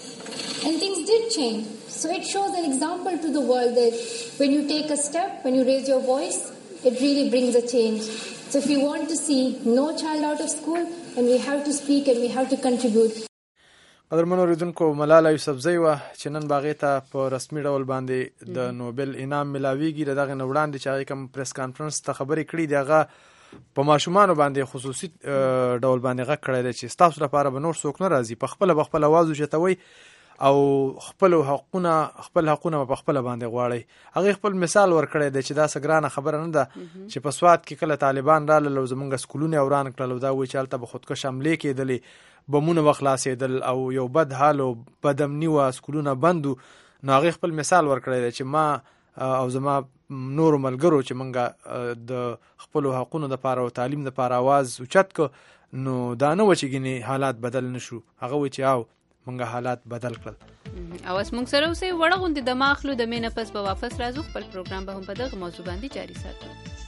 And things did change. So it shows an example to the world that when you take a step, when you raise your voice, it really brings a change. So if we want to see no child out of school, then we have to speak and we have to contribute. قدرمنو اوریدونکو ملاله یوسفزۍ وه چې نن به هغې ته په رسمي ډول باندې د نوبل انعام ملاویږي د دغې نه وړاندې چې هغې کوم پریس کانفرنس ته خبرې کړي دي هغه په ماشومانو باندې خصوصي ډول باندې غږ کړی دی چې ستاسو لپاره به نور څوک نه راځي په خپله به خپل اواز اوچتوئ او خپل حقونه په خپل باندې غواړي هغه خپل مثال ورکړی دی چې دا څه ګرانه خبره نه ده چې په سوات کې کله طالبان راغلل او زمونږ سکولونه وران کړل او دا وایي چې هلته به خودکش حملې کېدلې بمونه به خلاصېدل او یو بد حال او بد امني وه سکولونه بند وو نو هغې خپل مثال ورکړی دی چې ما او زما نورو ملګرو چې موږ د خپلو حقونو دپاره او تعلیم دپاره اواز اوچت کړو نو دا نه وه چې ګینې حالات بدل نه شو هغه وایي چې او منګه حالات بدل کړل او اس موږ سره اوسې وړه غوندې د ماخلو د مینه پس به واپس راځو خپل پروګرام به هم په دغه موضوع باندې جاری ساتو.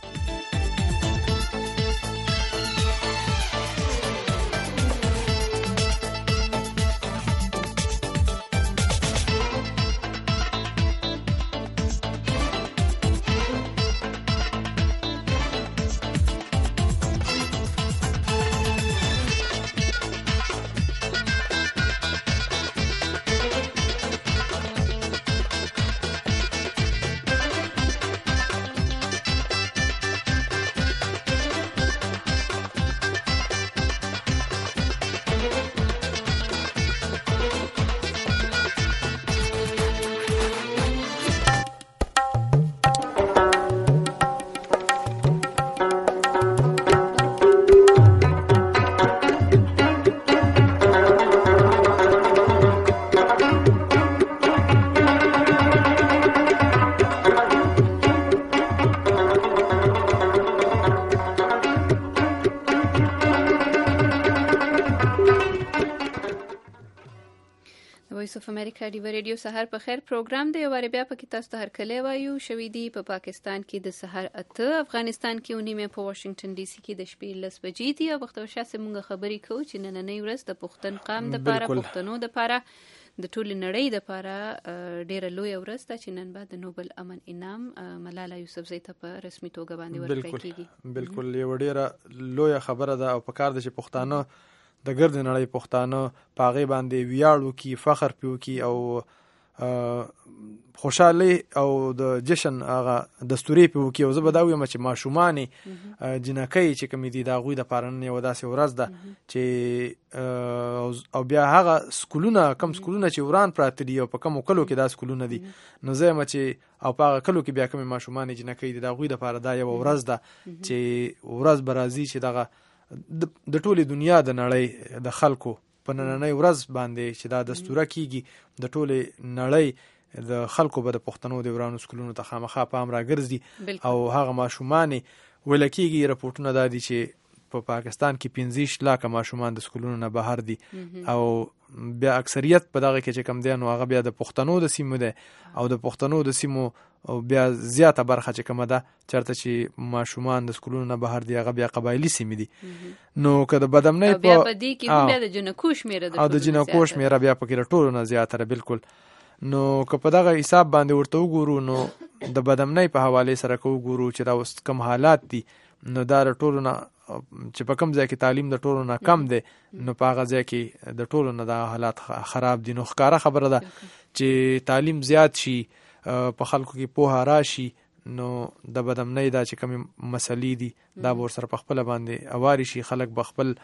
وایس اف امریکا دی ریډیو سحر په خیر پروګرام دی واره بیا پکې تاسو ته هرکلی وایو شوې دی په پاکستان کې د سحر 8 افغانستان کې ونیمه په واشنگټن ډي سي کې د شپې 10 بجې دی او وخت شاسه مونږ خبرې کوو چې نننۍ ورځ د پښتون قام د لپاره پښتنو د لپاره د ټول نړۍ د لپاره ډیره لوی ورځ ده چې نن بعد د نوبل امن انعام ملاله یوسفزۍ ته په رسمي توګه باندې ورکړل کیږي. بالکل یو ډیره لوی خبره ده او په کار ده چې پښتانه د ګرد نړۍ پښتانه په هغې باندې ویاړ وکړي، فخر پرې وکړي او خوشحالي او د جشن هغه دستوري پرې وکړي. او زه به دا ویم چې ماشومانې جنکۍ چې کومې دي د هغوی دپاره نن یوه داسې ورځ ده چې او بیا هغه سکولونه کم سکولونه چې وران پراته دي او په کمو کلو کې دا سکولونه دي، نو زه یم چې او په هغه کلو کې بیا کومې ماشومانې جنکۍ دي د هغوی دپاره دا یوه ورځ ده چې ورځ به راځي چې دغه د ټولې دنیا د نړۍ د خلکو په نننۍ ورځ باندې چې دا دستوره کیږي، د ټولې نړۍ د خلکو به د پښتنو د ورانو سکولونو ته خامخا پام راګرځي او هغه ماشومانې ویل کېږي رپورټونه دا دي چې په پاکستان کې 15 لاکه ماشومان د سکولونو نه بهر دي او بیا اکثریت په دغه کې چې کم دی نو هغه بیا د پښتنو د سیمو دی او د پښتنو د سیمو او بیا زیاته برخه چې کومه ده چېرته چې ماشومان د سکولونو نه بهر دي هغه بیا قبایلي سیمې دي. نو که د بدامنۍ بیا په دې کې هم بیا د جنکو شمېره او د جنکو شمېره بیا پکې د ټولو نه زیاته ده بالکل. نو که په دغه حساب باندې ورته وګورو نو د بدامنۍ په حوالې سره که وګورو چې دا اوس کم حالات دي نو دا د ټولو نه چې په کم ځای کې تعلیم د ټولو نه کم دی نو په هغه ځای کې د ټولو نه دا حالات خراب دي. نو ښکاره خبره ده چې تعلیم زیات شي، په خلکو کې پوهه راشي، نو د بدامنۍ دا چې کومې مسلې دي دا به ورسره په خپله باندې اواري شي، خلک به خپل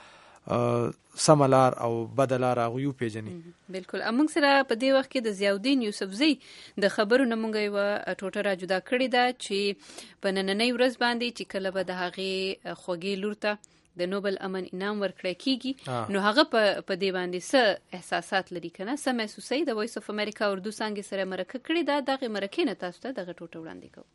سمه لار او بده لار هغوی وپېژني. بالکل. موږ سره په دې وخت کې د ضیاءالدین یوسفزي د خبرو نه موږ یوه ټوټه را جدا کړې ده چې په نننۍ ورځ باندې چې کله به د هغې خوږې لور ته د نوبل امن انعام ورکړی کیږي نو هغه په دې باندې څه احساسات لري که نه، څه محسوسوي؟ د وایس اف امریکا اردو څانګې سره مرکه کړې ده، دغې مرکې نه تاسو ته دغه ټوټه وړاندې کوو.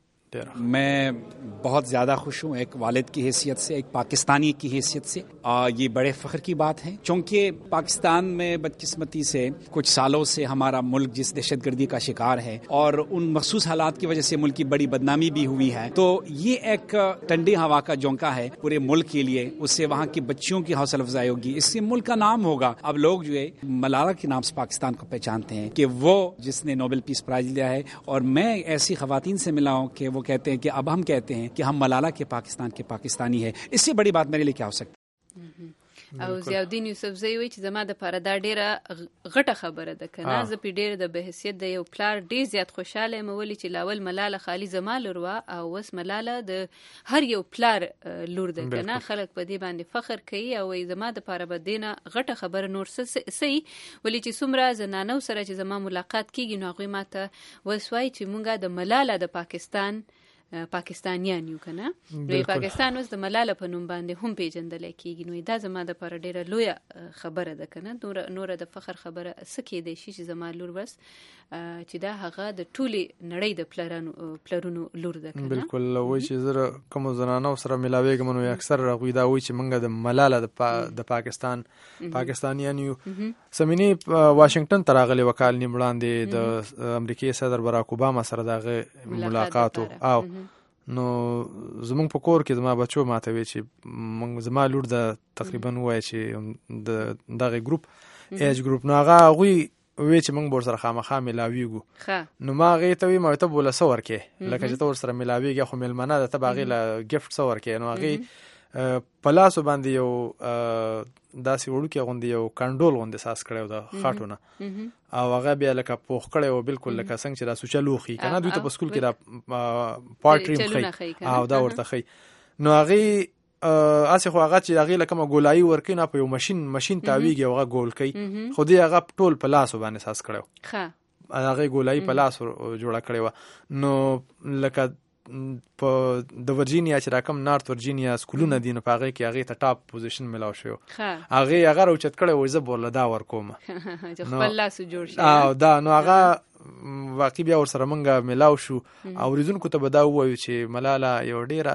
मैं बहुत ज़्यादा खुश हूँ एक वालिद की हैसियत से, एक पाकिस्तानी की हैसियत से. ये बड़े फ़ख्र की बात है क्योंकि पाकिस्तान में बदकिस्मती से कुछ सालों से हमारा मुल्क जिस दहशतगर्दी का शिकार है और उन मखसूस हालात की वजह से मुल्क की बड़ी बदनामी भी हुई है, तो ये एक ठंडी हवा का झोंका है पूरे मुल्क के लिए. उससे वहाँ की बच्चियों की हौसला अफजाई होगी, इससे मुल्क का नाम होगा. अब लोग जो है मलाला के नाम से पाकिस्तान को पहचानते हैं कि वो जिसने नोबेल पीस प्राइज लिया है. और मैं ऐसी ख़वातीन से मिला हूँ कि वो कहते हैं कि अब हम कहते हैं कि हम मलाला के पाकिस्तान के पाकिस्तानी है. इससे बड़ी बात मेरे लिए क्या हो सकती है. او ضیاءالدین یوسفزي وایي چې زما دپاره دا ډېره غټه خبره ده که نه، زه پرې ډېره د بحیثیت د یو پلار ډېر زیات خوشحاله یم ولې چې لاول ملاله خالي زما لور وه او اوس ملاله د هر یو پلار لور ده که نه. خلک په دې باندې فخر کوي او وایي زما دپاره به دې نه غټه خبره نور څه وي ولې چې څومره زنانو سره چې زما ملاقات کېږي نو هغوی ما ته اوس وایي چې مونږ د ملاله د پاکستان پاکستانیان یو که نه، نو پاکستان اوس د ملاله په نوم باندې هم پیژندلی کېږي. نو دا زما دپاره ډېره لویه خبره ده که نه، نوره د فخر خبره څه کېدی شي چې زما لور بس چې دا هغه د ټولې نړۍ د پلرونو لور ده که نه. بالکل. وایي چې زه کومو زنانو سره میلاویږم نو اکثر هغوی دا وایي چې موږ د ملاله د پاکستان پاکستانیان یو. سمینې واشنګټن ته راغلې وه کال نیم وړاندې د امریکې صدر براک اوباما سره د هغې ملاقات او نو زمونږ په کور کې زما بچو ماته وی چې زما لور د تقریبا وایي چې د دغه ګروپ ایج ګروپ نو هغوی وی چې موږ به ورسره خامخا میلاویږو. نو ما هغې ته وی ما ته به له څه ورکې لکه چې ته ورسره میلاویږې خو میلمنه ده ته به هغې له ګفټ څه ورکې. نو هغې په لاسو باندې یو داسې وړوکی غوندې یو کنډول غوندې ساس کړی و د خاټو نه او هغه بیا لکه پوخ کړی و بالکل لکه څنګه چې دا سوچه لوښي که نه دوی ته په سکول کې دا پاټریم ښیي او دا ورته ښیي. نو هغې هسې خو هغه چې هغې له کومه ګولایي ورکوي نه په یو مشین تاویږي او هغه ګول کوي خو دې هغه ټول په لاسو باندې ساس کړی و، هغې ګولایي په لاس جوړه کړې وه. نو لکه په د ورجینیا چې راکم نارت ورجینیا سکولونه دي نو په هغې کې هغې ته ټاپ پوزیشن میلاو شوی و، هغې هغه راوچت کړی و زه به ورله دا ورکوم چې خپل لاسو جوړ شي او دا نو هغه واقعي بیا ورسره موږ میلاو شو. اورېدونکو ته به دا ووایو چې ملاله یو ډېره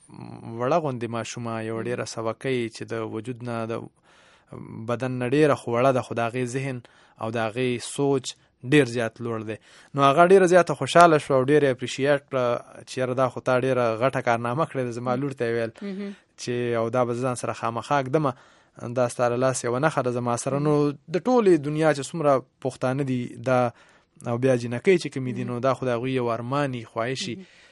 وړه غوندې ماشومه، یو ډېره سوکۍ چې د وجود نه د بدن نه ډېره خو وړه ده خو د هغې ذهن او د هغې سوچ ډیر زیات لوړ دی. نو هغه ډیره زیاته خوشاله شو او ډیره اپریشیټ کړه چې یاره دا خو تا ډیره غټه کارنامه کړې ده. زما لور ته یې ویل چې او دا به ځان سره خامخا ږدمه دا ستا له لاسه یوه نښه ده زما سره. نو د ټولې دنیا چې څومره پښتانه دي دا او بیا جنکۍ چې کومې دي نو دا خو د هغوی یو ارماني خواهشي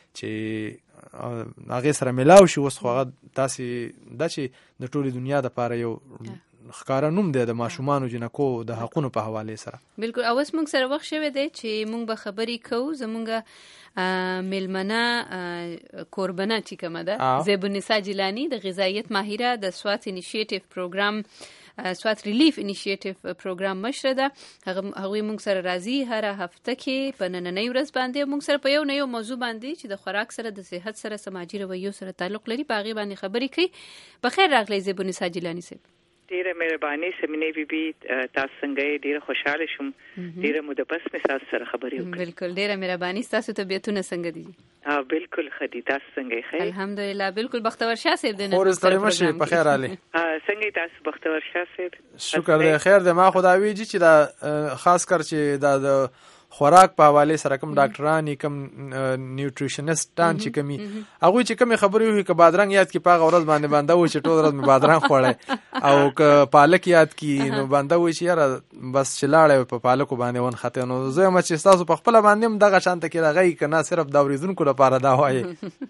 چې هغې سره میلاو شي. اوس خو هغه داسې ده چې د ټولې دنیا دپاره یو ښکارا نوم دی د ماشومانو جنکو د حقونو په حواله سره. بالکل. اوس موږ سره وخت شوی دی چې موږ به خبرې کوو زمونږ میلمنه کوربنه چې کومه ده زیبونیسا جیلانی د غذایت ماهره د سوات انیشیټیو پروګرام سوات ریلیف انیشیټیو پروګرام مشره ده. هغه موږ سره راځي هر هفته کې په نننۍ ورځ باندې موږ سره په یو موضوع باندې چې د خوراک سره د صحت سره سماجی رویو سره تعلق لري په هغه باندې خبرې کوي. بخیر راغلی زیبونیسا جیلانی صاحب. ډیره مهرباني سمینه بیبي تاسو څنګه ډیره خوشاله شوم ډیره مو د پس تاسو سره خبرې وکړې. بالکل ډیره مهرباني. تاسو طبيعتونه څنګه دي؟ بالکل خدي تاسو څنګه ښه؟ الحمدلله بالکل. بختور شاه صاحب دنه اور ستړي مشه په خیر علي. څنګه تاسو بختور شاه صاحب؟ شکر دی خیر دی. ما خدای ویږي چې دا خاص کر چې دا خوراک په حواله سره کوم ډاکټران کوم نیوټریشنستان چې کومي هغه چې کوم خبرې وي ک بادرنګ یاد کی پاغه ورځ باندې باندې و چې ټول ورځ می بادرنګ خوړې او ک پالک یاد کی نو باندې و چې یاره بس چلاړې په پالکو باندې ون خته نو زه ما چې تاسو په خپل باندې دغه شانته کې راغی کنه صرف دا ورزونکو لپاره دا وایي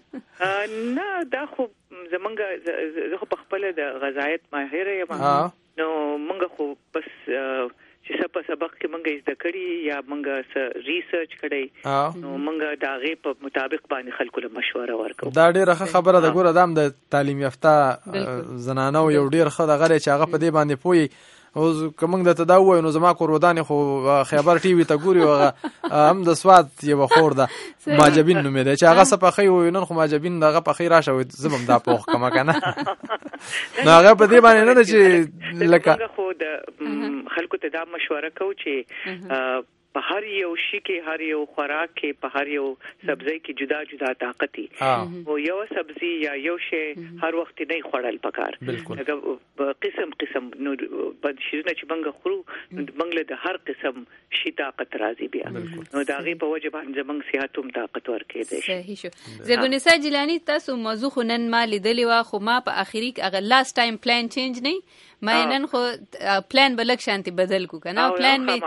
نه دا خو زمونږ زه په خپل د غذایت ماهر یم نو مونږ خو بس چې سبق کې مونږ زده کړی یا مونږ ریسرچ کړی نو مونږ دا غي په مطابق باندې خلکو له مشوره ورکو. دا ډیره خبره ده. ګوره دام د تعلیم یافته زنانو یو ډیر ښه د غره چې هغه په دې باندې پوي اوس کومنګ د تداوی نو زما کور ودانې خو خبر ټي وي ته ګوري هم د سواد یو خور ده ماجبین نومې ده چې هغه صفخې وي نن خو ماجبین دغه په خیر راشه زبم دا پوخ کما کنه نو هغه په دې باندې نه چې لکه خو د خلکو ته دا مشوره کو چې په هر یو شي کې هر یو خوراک کې په هر یو سبزی کې جدا جدا طاقت او یو سبزی یا یو شی هر وخت نه خوړل پکار. قسم قسم نو بد شيونه چې بنګ خورو بنګله د هر قسم شي طاقت راځي بیا نو دا غي په وجه باندې زمنګ صحتوم طاقت ورکې دي. صحیح شو. زیبونیسا جیلانی تاسو موضوع خنن ما لیدلی وا خو ما په اخیری اگر لاست ټایم پلان چینج نه ما نن خو پلان بلک شانتي بدل کو کنه پلان می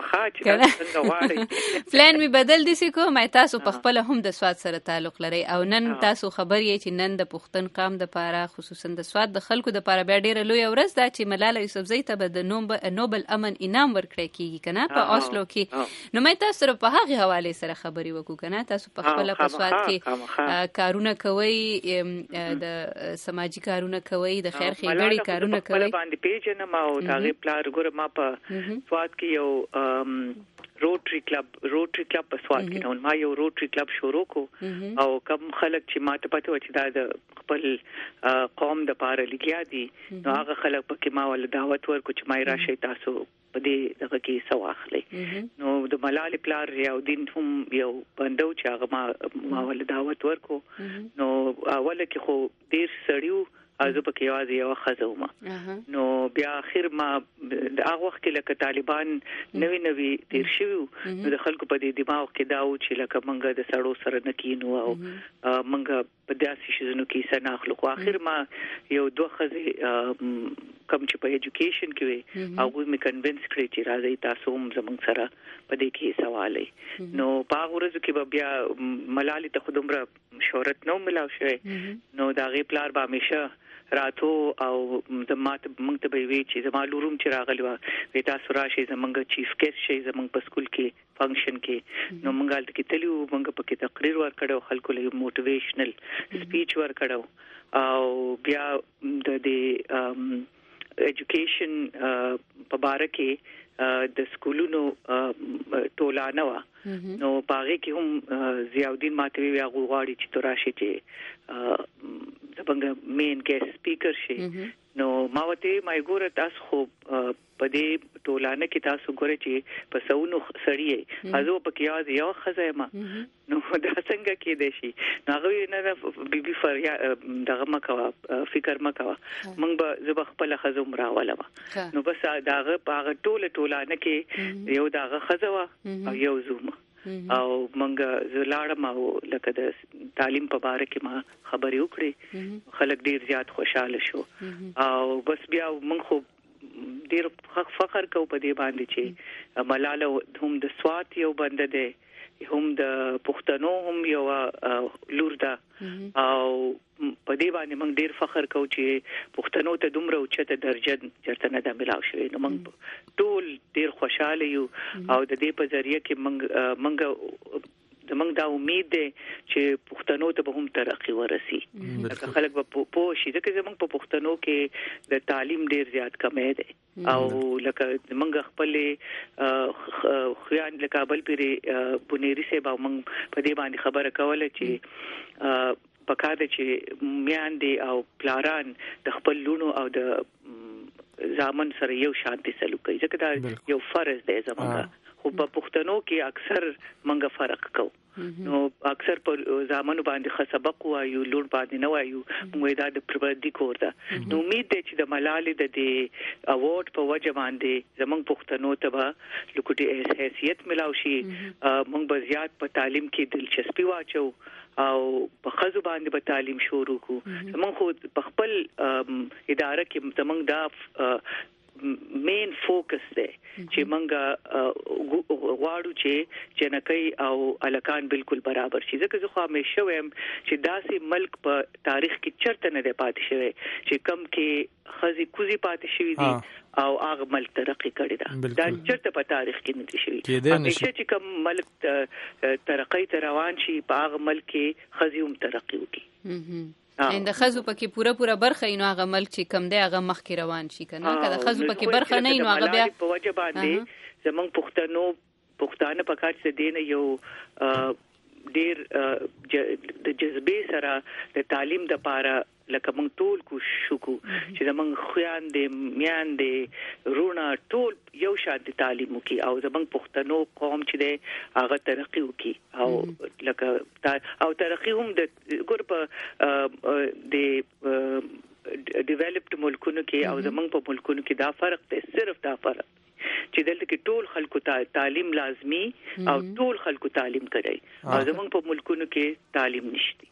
پلان می بدل دي سې کو مې تاسو په خپل هم د سواد سره تعلق لري او نن تاسو خبر یې چې نن د پښتون قام د پاره خصوصا د سواد د خلکو د پاره بیا ډیره لوی ورځ ده چې ملاله یوسفزۍ ته به د نوبل امن انعام ورکړی کیږي کنه په اوسلو کې نو مې تاسو په هغه حواله سره خبرې وکړو کنه تاسو په خپل په سواد کې کارونه کوي د سماجی کارونه کوي د خیر خیرګړي کارونه کوي جنم او تاغه پلار ګور ما په سواد کې یو روټري کلب په سواد کې نو ما یو روټري کلب شروع کو او کم خلک چې ما ته پته و چې دا د خپل قوم د پاره لګیا دي نو هغه خلک په کې ما ول دعوت ورکو چې ما راشي تاسو په دې دغه کې سو اخلي نو د ملال پلار یو دین هم یو بندو چې هغه ما ول دعوت ورکو نو اول کې خو ډیر سړیو ازو پکې یوازې یو خزومه نو بیا اخر ما د هغه وخت کې لکه طالبان نوی تیر شوی نو د خلکو په دې دماغ کې دا و چې لکه منګه د سړو سره نکینو او منګه په داسې شیزونو کې سن اخلو خو اخر ما یو دوه خزي کم چې په ایجوکیشن کې وي هغه می کنوینس کړی چې راځي تاسو هم زمونږ سره په دې کې سوالې نو په هغه ورځ کې بیا ملالي ته خودمره شهرت نو ملاو شوی نو دا غي پلار به همیشه راتو او زمات موږ ته به وی چې زما لوروم چې راغلی و وی تاسو راشي زمونږ چیف ګیسټ شي زمونږ په سکول کې فنکشن کې نو موږ هلته کې تلو موږ په کې تقریر ورکړو خلکو له موټیویشنل سپیچ ورکړو او بیا د ایجوکیشن په باره کې د سکولونو ټولانه وا نو باغې کې هم ضیاءالدین ماتوی هغه غواړي چې تراشي چې زبنګ مین ګیسټ سپیکر شي نو ما وته مې ګوره تاسو خو په دې ټولانه کې تاسو ګوره چې په سونو سړی ازو په کې یو خزایما نو دا څنګه کې دی شي هغه نه بیبي فریا دغه مکوا فکر مکوا موږ به زب خپل خزوم راولم نو بس داغه په ټولانه کې یو داغه خزوا او یو زوم او منګه زلاړم او لکه د تعلیم په باره کې ما خبرې وکړې خلک ډیر زیات خوشاله شو او بس بیا موږ خو ډیر فخر کوو په دې باندې چې ملاله هم د سوات یو بنده ده هم د پښتنو هم یو لور ده او په دې باندې موږ ډیر فخر کوو چې پښتنو ته دومره اوچته درجه چرته نه ده ملاو شوې. نو موږ ټول ډیر خوشاله یو او د دې په ذریعہ کې موږ دا امید ده چې پښتنو ته به هم ترقی ورسي. لکه خلک به پوه شي ځکه چې موږ په پښتنو کې د تعلیم ډیر زیات کمی ده او لکه موږ خپل خیان لکه بل پیری بنيري سه به موږ په دې باندې خبره کوله چې پکاره چې میاندې او پلاران د خپل لونو او د ځامن سره یو شانتي سلوک کوي ځکه دا یو فرض دی زموږ. خو په پښتنو کې اکثر منګه فرق کوو نو اکثر په ځامن باندې خسبق وایو لور باندې نه وایو موږ دا د پروردګار کور ده. نو امید ده چې د ملالې د دې اوارډ په وجه باندې زموږ پښتنو ته به لکوټي حیثیت ملاوي شي. موږ به زیات په تعلیم کې دلچسپي واچو او په خزو باندې به تعلیم شروع کو. موږ خو په خپل اداره کې زموږ دا مین فوکس دی چې موږ غواړو چې جنکۍ او الکان بالکل برابر شي ځکه زه خو همیشه وایم چې داسې ملک په تاریخ کې چرته نه دی پاتې شوی چې کم کې خزي کوزي پاتې شوی دي او هغه ملک ترقی کړی دا چرته په تاریخ کې نه دي شوی. همیشه چې کم ملک ترقی ته روان شي په هغه ملک کې خزي هم ترقی وکړي. د خزو پکې پوره برخه اینو هغه ملک چې کم دی هغه مخکې روان شي کنه کله خزو پکې برخه نه اینو هغه بیا په وجه باندې زمونږ پښتانه پکار څه دین یو ډیر د جذبې سره د تعلیم د پاره لکه موږ ټول کوشش وکړو چې زمونږ خويان دې میان دې رونه ټول یو شان تعلیم وکړي او زمونږ پښتنو قوم چې دې هغه ترقی وکړي او لکه او ترقی هم د ګور په د ډیولپډ ملکونو کې او زمونږ په ملکونو کې دا فرق دی صرف دا فرق چې دلته کې ټول خلکو تعلیم لازمی او ټول خلکو تعلیم کوي او زمونږ په ملکونو کې تعلیم نشته.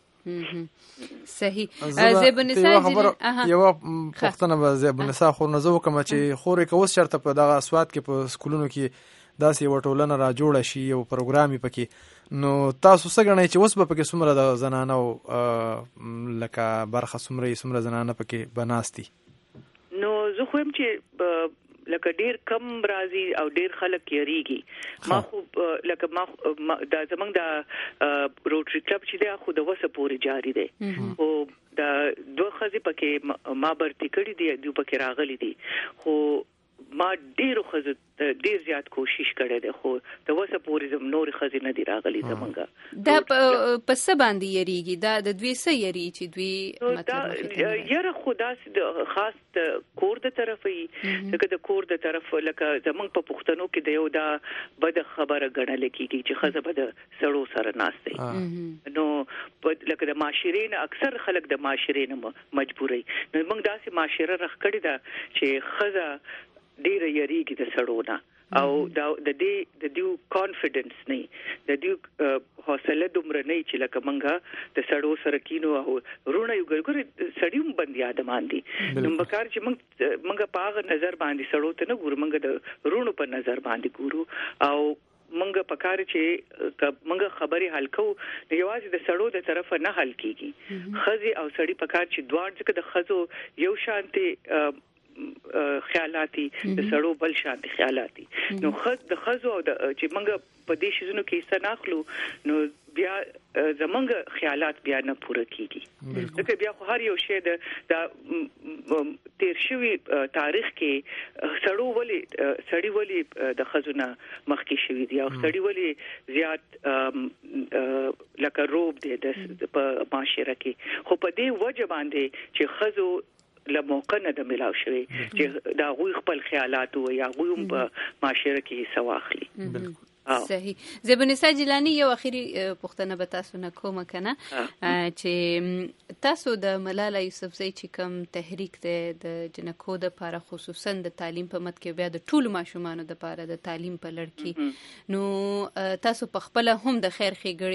صحیح. زبنسا یو پښتنه به زبنسا خو نه زو کوم چې خورې کوس شرط په دغه اسواد کې په سکولونو کې داسې وټولنه را جوړه شي او پروګرامي پکې نو تاسو څنګه غواړئ چې اوس به پکې څومره د زنانو لکه برخه څومره زنانه پکې بناستي؟ نو زه خو هم چې لکه ډیر کم راځي او ډیر خلک یریږي. ما خو لکه ما د زمنګ د روټري کلب چې دا خو د وسه پورې جاری دی او د دوه خزي پکې ما برتي کړی دی دوی پکې راغلي دي خو ما ډیر خزه ډیر زیات کوشش کړی دی خو د وسه پورې زم نور خزي نه دی راغلي زمنګ دا په څه باندې یریږي دا د دوی څه یری چې دوی مطلب یره خدا خاص کور د طرفې ځکه د کور د طرف لکه زمنګ په پښتنو کې د یو دا بد خبره غړل کیږي چې خزه بد سړو سره ناشته نو لکه د معاشرین اکثر خلک د معاشرین مجبوري نو موږ داسې معاشره رخ کړی دا چې خزه ډیر یریږي د سړونه او د دیو کانفیډنس نه د دیو حوصله دومره نه چې لکه منګه د سړو سره کینو او رونه یو ګر سړیوم باندې ادمان دي نو بکار چې منګه پاغه نظر باندې سړو ته نه ګور منګه د رونو په نظر باندې ګورو او منګه پکار چې منګه خبري حل کو نو یوازې د سړو د طرفه نه حل کیږي خزي او سړی پکار چې دوه ځکه د خزو یو شانتي خیالاتي د سړو بل شانتي خیالاتي نو د خزو چې منګه په دې شیزونو کې سناخلو نو بیا زمونږ خیالات بیا نه پوره کیږي ځکه بیا خو هر یو شی د تیر شوی تاریخ کې سړی ولی د خزونه مخکې شوی دی او سړی ولی زیات لکه روب دی د معاشره کې خو په دې وجه باندې چې خزو له موقع نه د ملاو شوی چې دا غوي خپل خیالات او یا غوي په معاشره کې حصہ واخلي. صحیح. زبنسا جیلانی یو اخیری پښتنه به تاسو نه کوم کنه چې تاسو د ملاله یوسفزۍ چې کوم تحریک د جنکو د لپاره خصوصا د تعلیم په مت کې بیا د ټولو ماشومانو د لپاره د تعلیم په لړ کې نو تاسو په خپل هم د خیر ښېګړې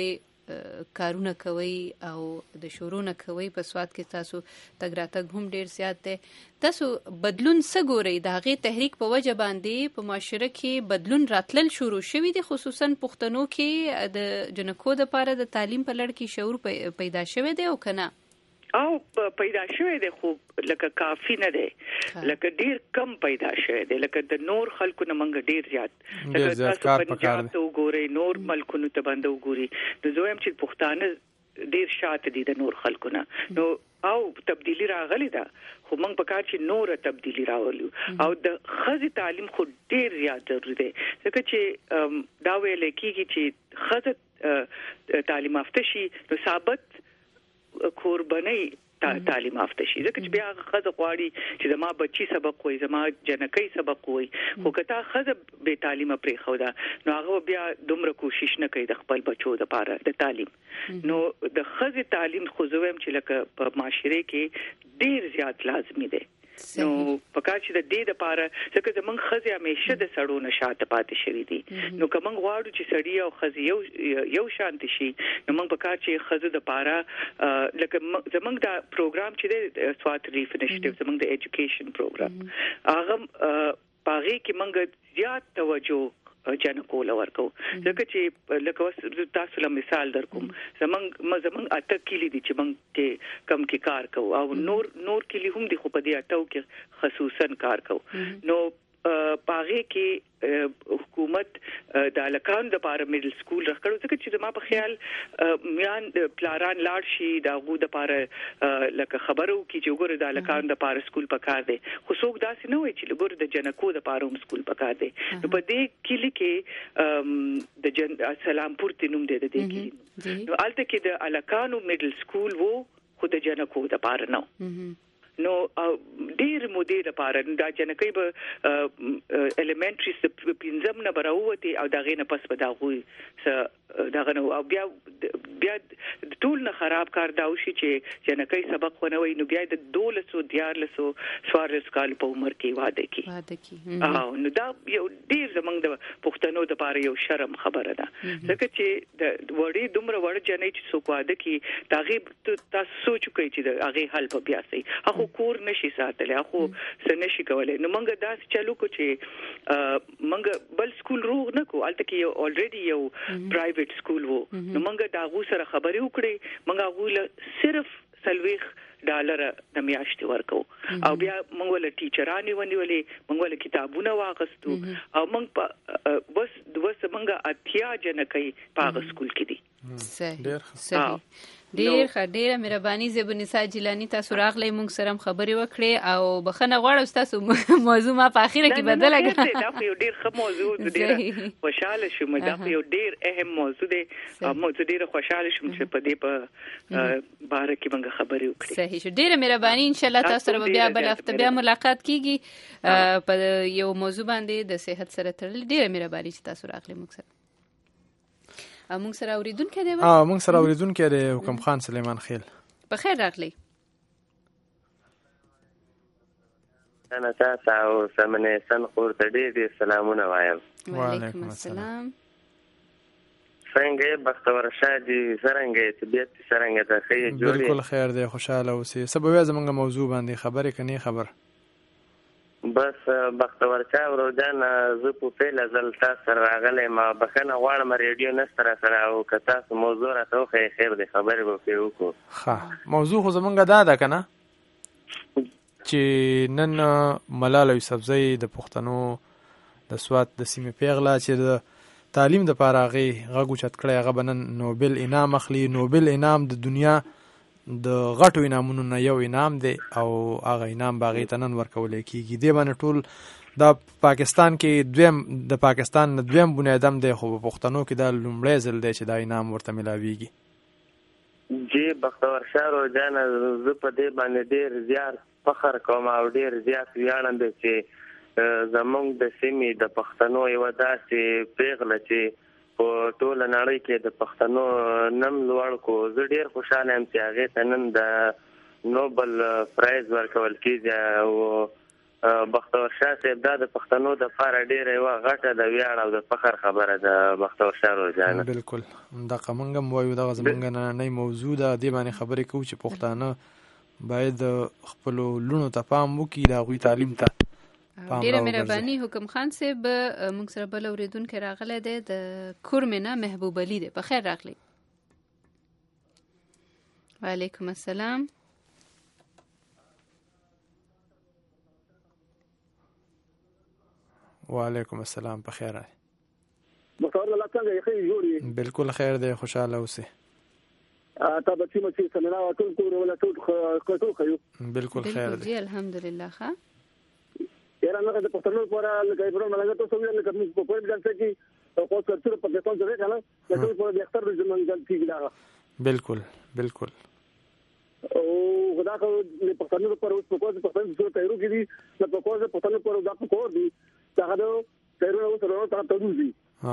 کارونه کوي او د شورونه کوي په سواد کې تاسو تګ راتګ هم ډیر زیات دی. تاسو بدلون څه ګورئ؟ د هغې تحریک په وجه باندې په معاشره کې بدلون راتلل شروع شوي دي، خصوصا پښتنو کې د جنکو دپاره د تعلیم په لړ کې شعور پیدا شوی دی او که نه؟ او پیدا شوی دی خو لکه کافی نه دی، لکه ډیر کم پیدا شوی دی، لکه د نور خلکو نه منګه ډیر زیات لکه تاسو پنجاب ته وګورئ، نور ملکونو ته باندې وګورئ، نو زه وایم چې پښتانه ډیر شاته دي د نور خلکو نه. نو او تبدیلی راغلی ده، خو موږ په کار چې نور تبدیلی راولو. او د ښځې تعلیم خو ډیر زیات ضروري دی، ځکه چې دا ویل کېږي چې ښځه تعلیم یافته شي نو ثابت کوربنۍ تعلیم یافته شي، ځکه چې بیا ښځه غواړي چې زما بچي سبق وایي، زما جنکۍ سبق وایي، خو که تا ښځه بې تعلیمه پرېښوده نو هغه بیا دومره کوشش نه کوي د خپل بچو دپاره د تعلیم. نو د ښځې تعلیم خو زه وایم چې لکه په معاشرې کې ډیر زیات لازمي دی. نو پکار چې د دې لپاره ځکه زمونږ ښځې همیشه د سړو نه شاته پاتې شوي دي، نو که موږ غواړو چې سړي او ښځې یو شانتي شي نو موږ پکار چې ښځو دپاره لکه زمونږ دا پروګرام چې دی سوات ریلیف انیشیټیو، زمونږ د ایجوکیشن پروګرام، هغه په هغې کې موږ زیات توجه جنکو لورکو، ځکه چې لکه تاسو له مثال در کوم، زمونږ اته کلی دي چې موږ کې کم کې کار کوو او نور کلی هم دي خو په دې اتو کې خصوصا کار کوو. نو پاغه کې حکومت د الکان د پاره میډل سکول راکړو، ځکه چې زما په خیال میان پلاران لاړ شي دا غو د پاره لکه خبرو کې چې وګوره د الکان د پاره سکول پکار دی، خو څوک داسې نه وایي چې وګوره د جنکو د پاره هم سکول پکار دی. نو په دې کلی کې د سلامپور تنوم دی د دې کلی، نو الته کې د الکانو میډل سکول وو خو د جنکو د پاره نه. نو ډیر مودې لپاره دا جنکۍ به الیمنټری پنځم نه براوتی او دغه نه پس به دا غوي دغه نو او بیا ټول نه خراب کار دا وشي چې جنکۍ سبق ونوي نو بیا د 1214 کال په عمر کې واده کی. نو دا یو ډیر زمنګ د پښتنو د پاره یو شرم خبره ده، ځکه چې د وړي دومره وړ جنۍ چې څوک واده کی داغه تاسو سوچ کوئ چې د هغه حل په بیا سي اخو کور نشي ساتلی، اخو سنشي کولای. نو موږ داس چالو کو چې موږ بل سکول روغ نه کو، الته کې یو الریډي یو پرایویټ سکول وو، نو موږ دا غو سره خبرې وکړې، موږ غو صرف $30 د میاشتې ورکو او بیا موږ ول ټیچرانی ونیولې، موږ ول کتابونه واغستو او موږ بس موږ اتیا جنکۍ په سکول کې دي. ډیره مهرباني زبنسا جیلانی، تاسو راغلی موږ سره خبرې وکړې او بخنه غواړم تاسو موضوع ما په اخیره کې بدله کړه. دا خو یو ډیر ښه موضوع دی، ډیره خوشاله شوم، دا خو یو ډیر اهم موضوع دی او موږ ډیره خوشاله شوم چې په دې په باره کې موږ خبرې وکړې. صحیح شو، ډیره مهرباني، ان شاء الله تاسو سره بیا بل هفته بیا ملاقات کیږي په یو موضوع باندې د صحت سره تړلې. ډیره مهرباني چې تاسو راغلی موږ سره. موږ سره اوریدونکو دی موږ سره اوریدونکو دی حکم خان سلیمان خیل. په خیر راغلی. انا تاسو او سمنه سن خور ته ډېر سلامونه وایم. وعلیکم السلام. څنګه بختور شادي څنګه طبيعت څنګه ته خیر جوړي؟ بالکل خیر دی، خوشاله اوسئ. سبب زمونږ موضوع باندې خبرې کني خبر بس بختور چا ورودان زه په پیله ځل تاسو سره راغلی ما بخنه غواړم ریډیو نشته سره او که تاسو موضوع راته وښیئ خیر دی، خبرې به پرې وکړو. ښه، موضوع خو زمونږ دا ده که نه چې نن ملاله یوسفزۍ د پښتنو د سوات د سیمې پیغله چې د تعلیم دپاره هغې غږ اوچت کړی، هغه به نن نوبل انعام اخلي. نوبل انعام د دنیا د غټو انعامونو نه یو انعام دی او هغه انعام به هغې ته نن ورکولی کېږي. دې باندې ټول دا پاکستان کې د پاکستان نه دویم بنیادم دی، خو په پښتنو کې دا لومړی ځل دی چې دا انعام ورته میلاویږي. جی بختور شاه روزان زه په دې باندې ډېر زیات فخر کوم او ډېر زیات ویاړم دی چې زمونږ د سیمې د پښتنو یوه داسې پیغله چې په ټوله نړۍ کې د پښتنو نم لوړ کو. زه ډېر خوشحاله یم چې هغې ته نن د نوبل پرایز ورکول کېږي او بختور شاه صاحب دا د پښتنو د لپاره ډېره یوه غټه د ویاړ او د فخر خبره ده بختور شاه روزانه. بالکل دغه موږ هم وایو دغه زموږ نننۍ موضوع ده. دې باندې خبرې کوو چې پښتانه باید خپلو لوڼو ته پام وکړي، د هغوی تعلیم ته ډیره مهرباني. حکم خان صاحب موږ سره بل اورېدونکی راغلی دی د کورمې نه محبوب علي دی. په خیر راغلی. وعلیکم السلام. وعلیکم السلام. په خیر راغلی. مصور الله څنګه یې جوړي؟ بالکل خیر دی، خوشاله اوسئ. تا به چې سمنا ټول کور ولا ټول خو بالکل خیر دی. جی الحمدلله. ښه یاره نه د پښتنو لپاره لکه ایبرو ملګرو ته ویل لکه موږ په پوهه ځان کې خو څه په پاکستان ځای کنه لکه په د اختر د ځمن ځل کېږي دا. بالکل بالکل. او خدا کو د پښتنو لپاره اوس په کوم پښتون څه تیرو کې دي د پښتنو لپاره دا په کور دي دا غو تیرو اوس ورو ته تدوزي.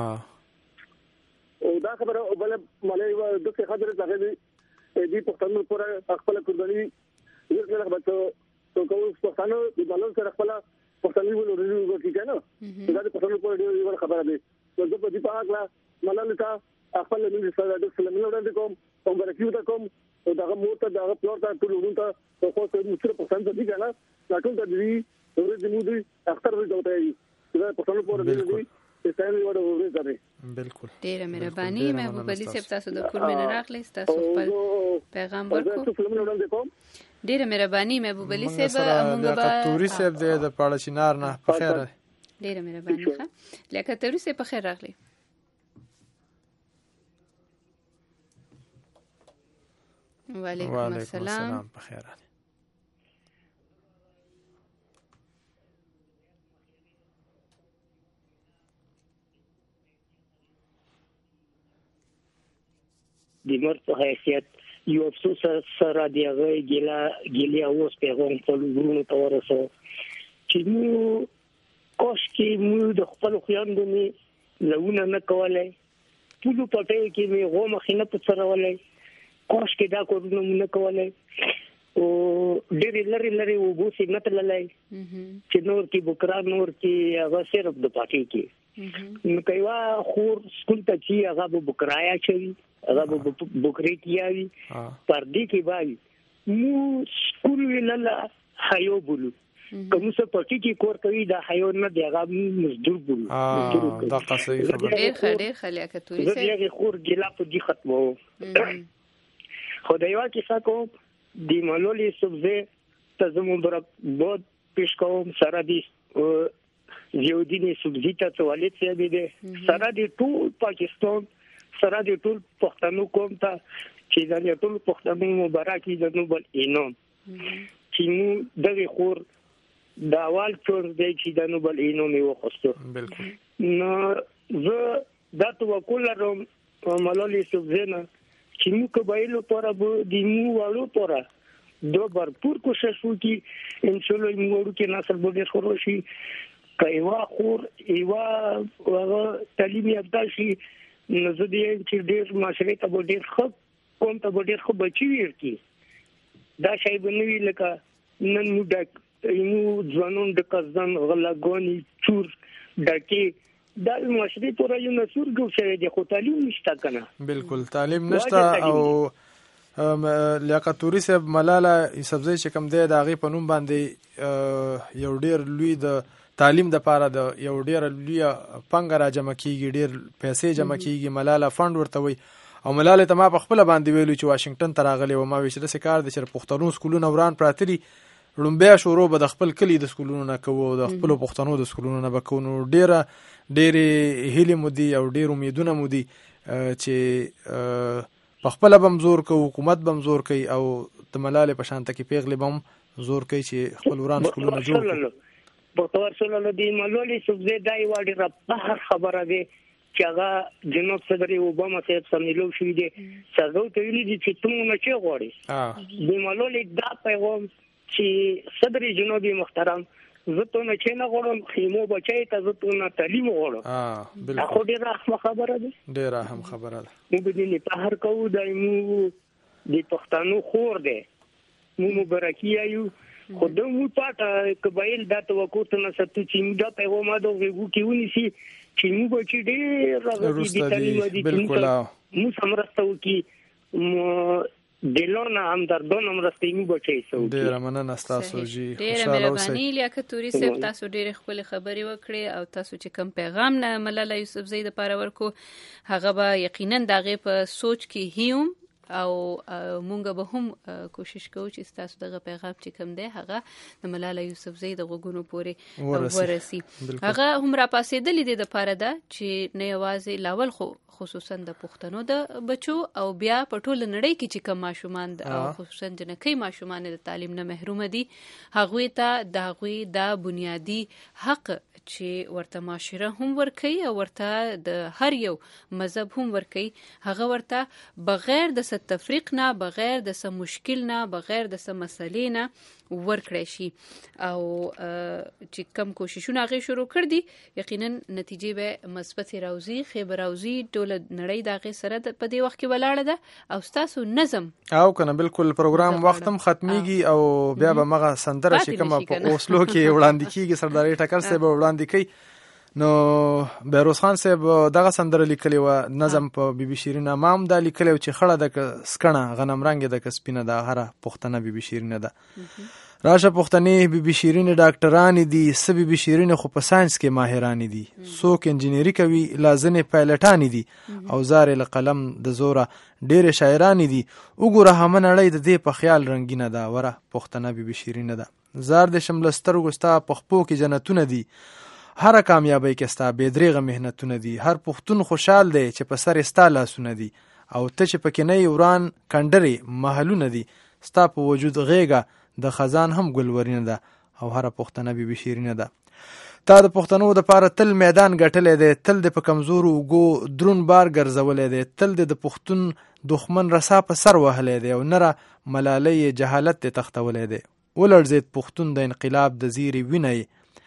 او دا خبره بل ملای و د څه خبره ځای دی پښتنو لپاره خپل قرباني ورکړه بچو تو کوم پښتنو د بلل سره خپل پښتني ولوري وکړي کنه دا د پښتنو په ډېر خبره ده. نو د په دې په اړه ملل ته خپل د سره د سلامونه وړاندې کوم او برکیو ته کوم او دا موته دا پلور ته ټول ورته خو څه مستر پښتن ته دي کنه ټول ته دي ورته دې مو دي اختر وي دوته دي دا پښتنو په ډېر دي استعمال وړو ورته. بالکل ډیره مهرباني. محبوب علي صاحب تاسو د کورمې نه راغلی، تاسو خپل پیغام ورکړو. ډیره مهرباني محبوب علي صاحب. موږ به توري صاحب د پاړه چنار نه په خیر. ډیره مهرباني. ښه لکه توري صاحب په خیر راغلی. وعلیکم السلام. په خیر راغلی. د مرګ په حیثیت یو افسوس سره دی هغه ګیلا اوس پیغام خپل ورونو ته ورسو چې مو کوش کې مو د خپل خويندو می لونه نه کولای ټول پټه کې می غو مخینه په سره ولای کوش کې دا کوونه نه کولای او ډېر لري وګوسي نتللای چې نور کې بکرا نور کې هغه صرف د پټه کې نو کایوا خور سکول ته چې هغه بکرایا چوي هغه بکری کیاوي پر دې کې وایي مو سکول ویللا حیو بولو کوم څه پټی کې کور کوي دا حیو نه دی هغه مزدور بولو دا صحیح خبره. ډېر خلک توري سره دغه خور ګلا په دې ختمو خدایوا کې ساکو دی مالولي سبزه تزمو برک بود پیش کوم سره دي زیودینی سبزی ته توالت سی دي سره دي ټول پاکستان سره د ټول پښتنو قوم ته چې د ټول پښتنو مبارکي د نوبل انعام چې مو دغه خور داوال څور دی چې د نوبل انعام یې وخصو. بالکل. نو زه دا توکل لرم ملالي سبزنه چې مو قبایلو پر به د مو والو پر دو برپور کوشش وکي ان شاء الله مو ورو کې نسل به خور شي کایوا خور ایوا هغه تعلیم یافته شي نو زه دې چې ډېر معاشري ته ډېر خو کوم ته ډېر خو بچي ورکی دا شی بنوي لکه نن مو د ځوانون د قزان غلاګونی چور ډکه دا معاشري پورا یو نسور ګوښه دي خو تعلیم نشته کنه. بالکل تعلیم نشته او لیاقتوري صاحب ملاله یوسفزئی چې کوم دی د هغې په نوم باندې یو ډېر لوی د تعلیم د پاره د یو ډېر لوی پنګ را جمع کیږي ډېر پیسې جمع کیږي ملاله فند ورته وي او ملاله ته ما په خپل باندې ویلو چې واشنگټن ته راغلی و ما وی چې د کار د چر پښتنو سکولونو وران پراتري لومبیا شروع به د خپل کلی د سکولونو نه کوو د خپل پښتنو د سکولونو نه بکونو ډېر هیله مودي او ډېر امیدونه مودي چې په خپل بمزور کو حکومت بمزور کوي او د ملاله په شانته کې پیغلې بم زور کوي چې خپل وران سکولونه جوړ کړي. بطور سره د ملولي سبزه دای وړي را بهر خبره ده چې هغه جنوب صدر اوباما صاحب سمېلو شوې دي څنګه ته ویلي دي چې ته نه چي غواړي د ملولي دا پیغام چې صدر جنوبي محترم زه ته نه چې نه غواړم خیمو بچای ته زه ته نه تعلیم غواړم. بالکل خو ډیره خبره ده ډیره هم خبره ده موږ دې نه په هر کوو دایمو د پښتنو خور ده مو مبارکي یو خو د مو پاته قبایل د توقع نه ستو چې دا پیغام دا وګو کیونی سي چې مو بچی ډېر راغلي دي تعلیم دي بالکل مو سمرستو کی دلونه هم دردونه مرستې مو بچي سو ډېر مننه تاسو جی ډېر مهرباني لیاقت توري صاحب تاسو ډېر خپل خبري وکړي او تاسو چې کوم پیغام نه ملاله یوسفزۍ د پاره ورکو هغه به یقینا دغه په سوچ کې هیوم او مونږ به هم کوشش کوو چې تاسو دغه پیغام چې کوم دی هغه د ملاله یوسفزۍ د غوګونو پورې ورسي هغه هم را پاسېدلې د پاره ده چې نه یوازې لاول خو خصوصا د پښتنو د بچو او بیا په ټوله نړۍ کې چې کوم ماشومان او خصوصا جنکۍ ماشومان د تعلیم نه محروم دي هغوی ته د هغوی د بنیادی حق چې ورته معاشره هم ورکي او ورته د هر یو مذهب هم ورکي هغه ورته بغیر د تفریق نه بغیر د سم مشکل نه بغیر د سم مسلې نه ورکړی شي او چې کم کوششونه هغه شروع کړ دي یقینا نتیجې به مثبت راوځي خیر راوځي ټول نړۍ دغه سره په دې وخت کې ولاړه ده او تاسو نظم او کنه بالکل پروګرام وخت هم ختميږي او بیا به مغه سندره چې کوم په اوسلو کې وړاندې کیږي سردار ټکر صاحب وړاندې کوي نو بیروز خان صاحب دغه سندره لیکلی و نظم په بي بي شیرین امام دا لیکلی چې خړه د سکڼه غنم رنگ د کسپینه د هره پښتنه بي بي شیرین ده راشه پښتنې بي بي شیرین ډاکټران دي س بي بي شیرین خو په ساينس کې ماهران دي څوک انجینری کوي لازنه پایلټان دي او زار له قلم د زوره ډېر شاعران دي وګوره هم نړۍ د دې په خیال رنگینه ده وره پښتنه بي بي شیرین ده زار د شملستر ګستا پخپو کې جنتونه دي هر کامیابی کې ستا بيدریغه مهنتونه دي هر پښتون خوشحال دی چې په سر ستا لاسونه دي او ته چې پکې نه وران کندري محلونه دي ستا په وجود غېګه د خزان هم ګلورینه ده او هر پښتنه بي بي شیرینه ده تا د پښتنو د پاره تل میدان ګټلې ده تل د په کمزورو وګو درون بار ګرځولې ده تل د پښتون دښمن رسا په سر وهلې ده او نره ملالۍ جهالت ته تختولې ده ولرزید پښتون د انقلاب د زیری ویني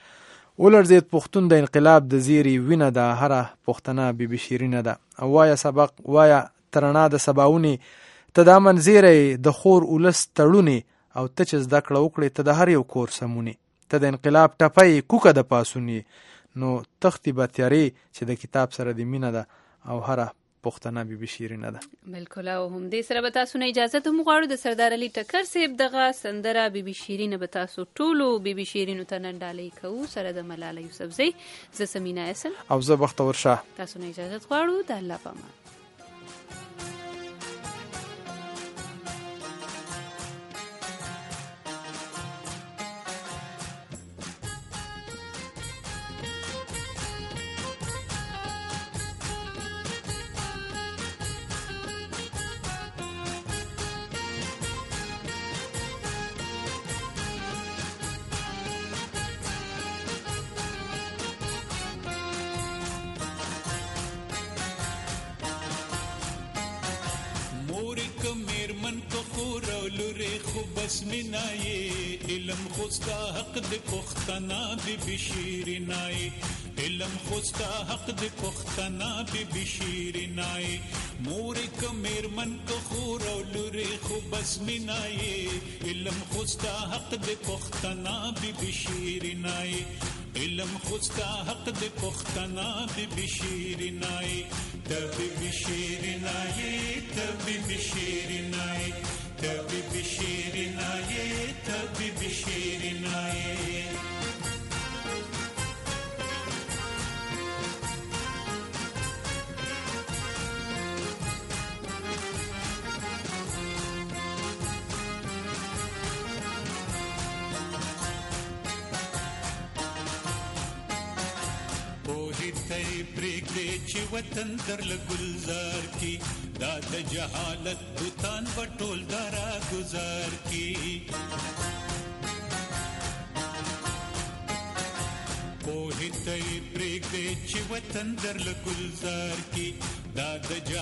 ولرزید پښتون د انقلاب د زیری وینه ده هر پښتنه بي بي شیرینه ده او وایا سبق وایا ترنا د سباونی ته د منځيري د خور ولس تړونی او ته چې زده کړه وکړې ته د هر یو کور سمونی ته د انقلاب ټپای کوکه د پاسونی نو تختی بتیاری چې د کتاب سره د مینه ده او هر پښتنه بي بي شیرینه ده بالکل او هم دې سره به تاسو نه اجازه ته مغواړو د سردار علي ټکر صاحب دغه سندره بي بي شیرینه به تاسو ټولو بي بي شیرینو ته نن ډالۍ کوو سره د ملاله یوسفزۍ زه سمینا اسن او زه بختور شاه تاسو نه اجازه غواړو د الله په امان علم خوستا حق د پختنا بي بي شیرینای علم خوستا حق د پختنا بي بي شیرینای مور کمر من کو خور او لوري خو بس مینای علم خوستا حق د پختنا بي بي شیرینای علم خوستا حق د پختنا بي بي شیرینای د بي بي شیرینای د بي بي شیرینای تبي بشيرناي تبي بشيرناي چې وطن در لګلزار کی دا د جهالت بوتان بټول درا گزار کی په هیته پرېږدې چې وطن در لګلزار کی دا د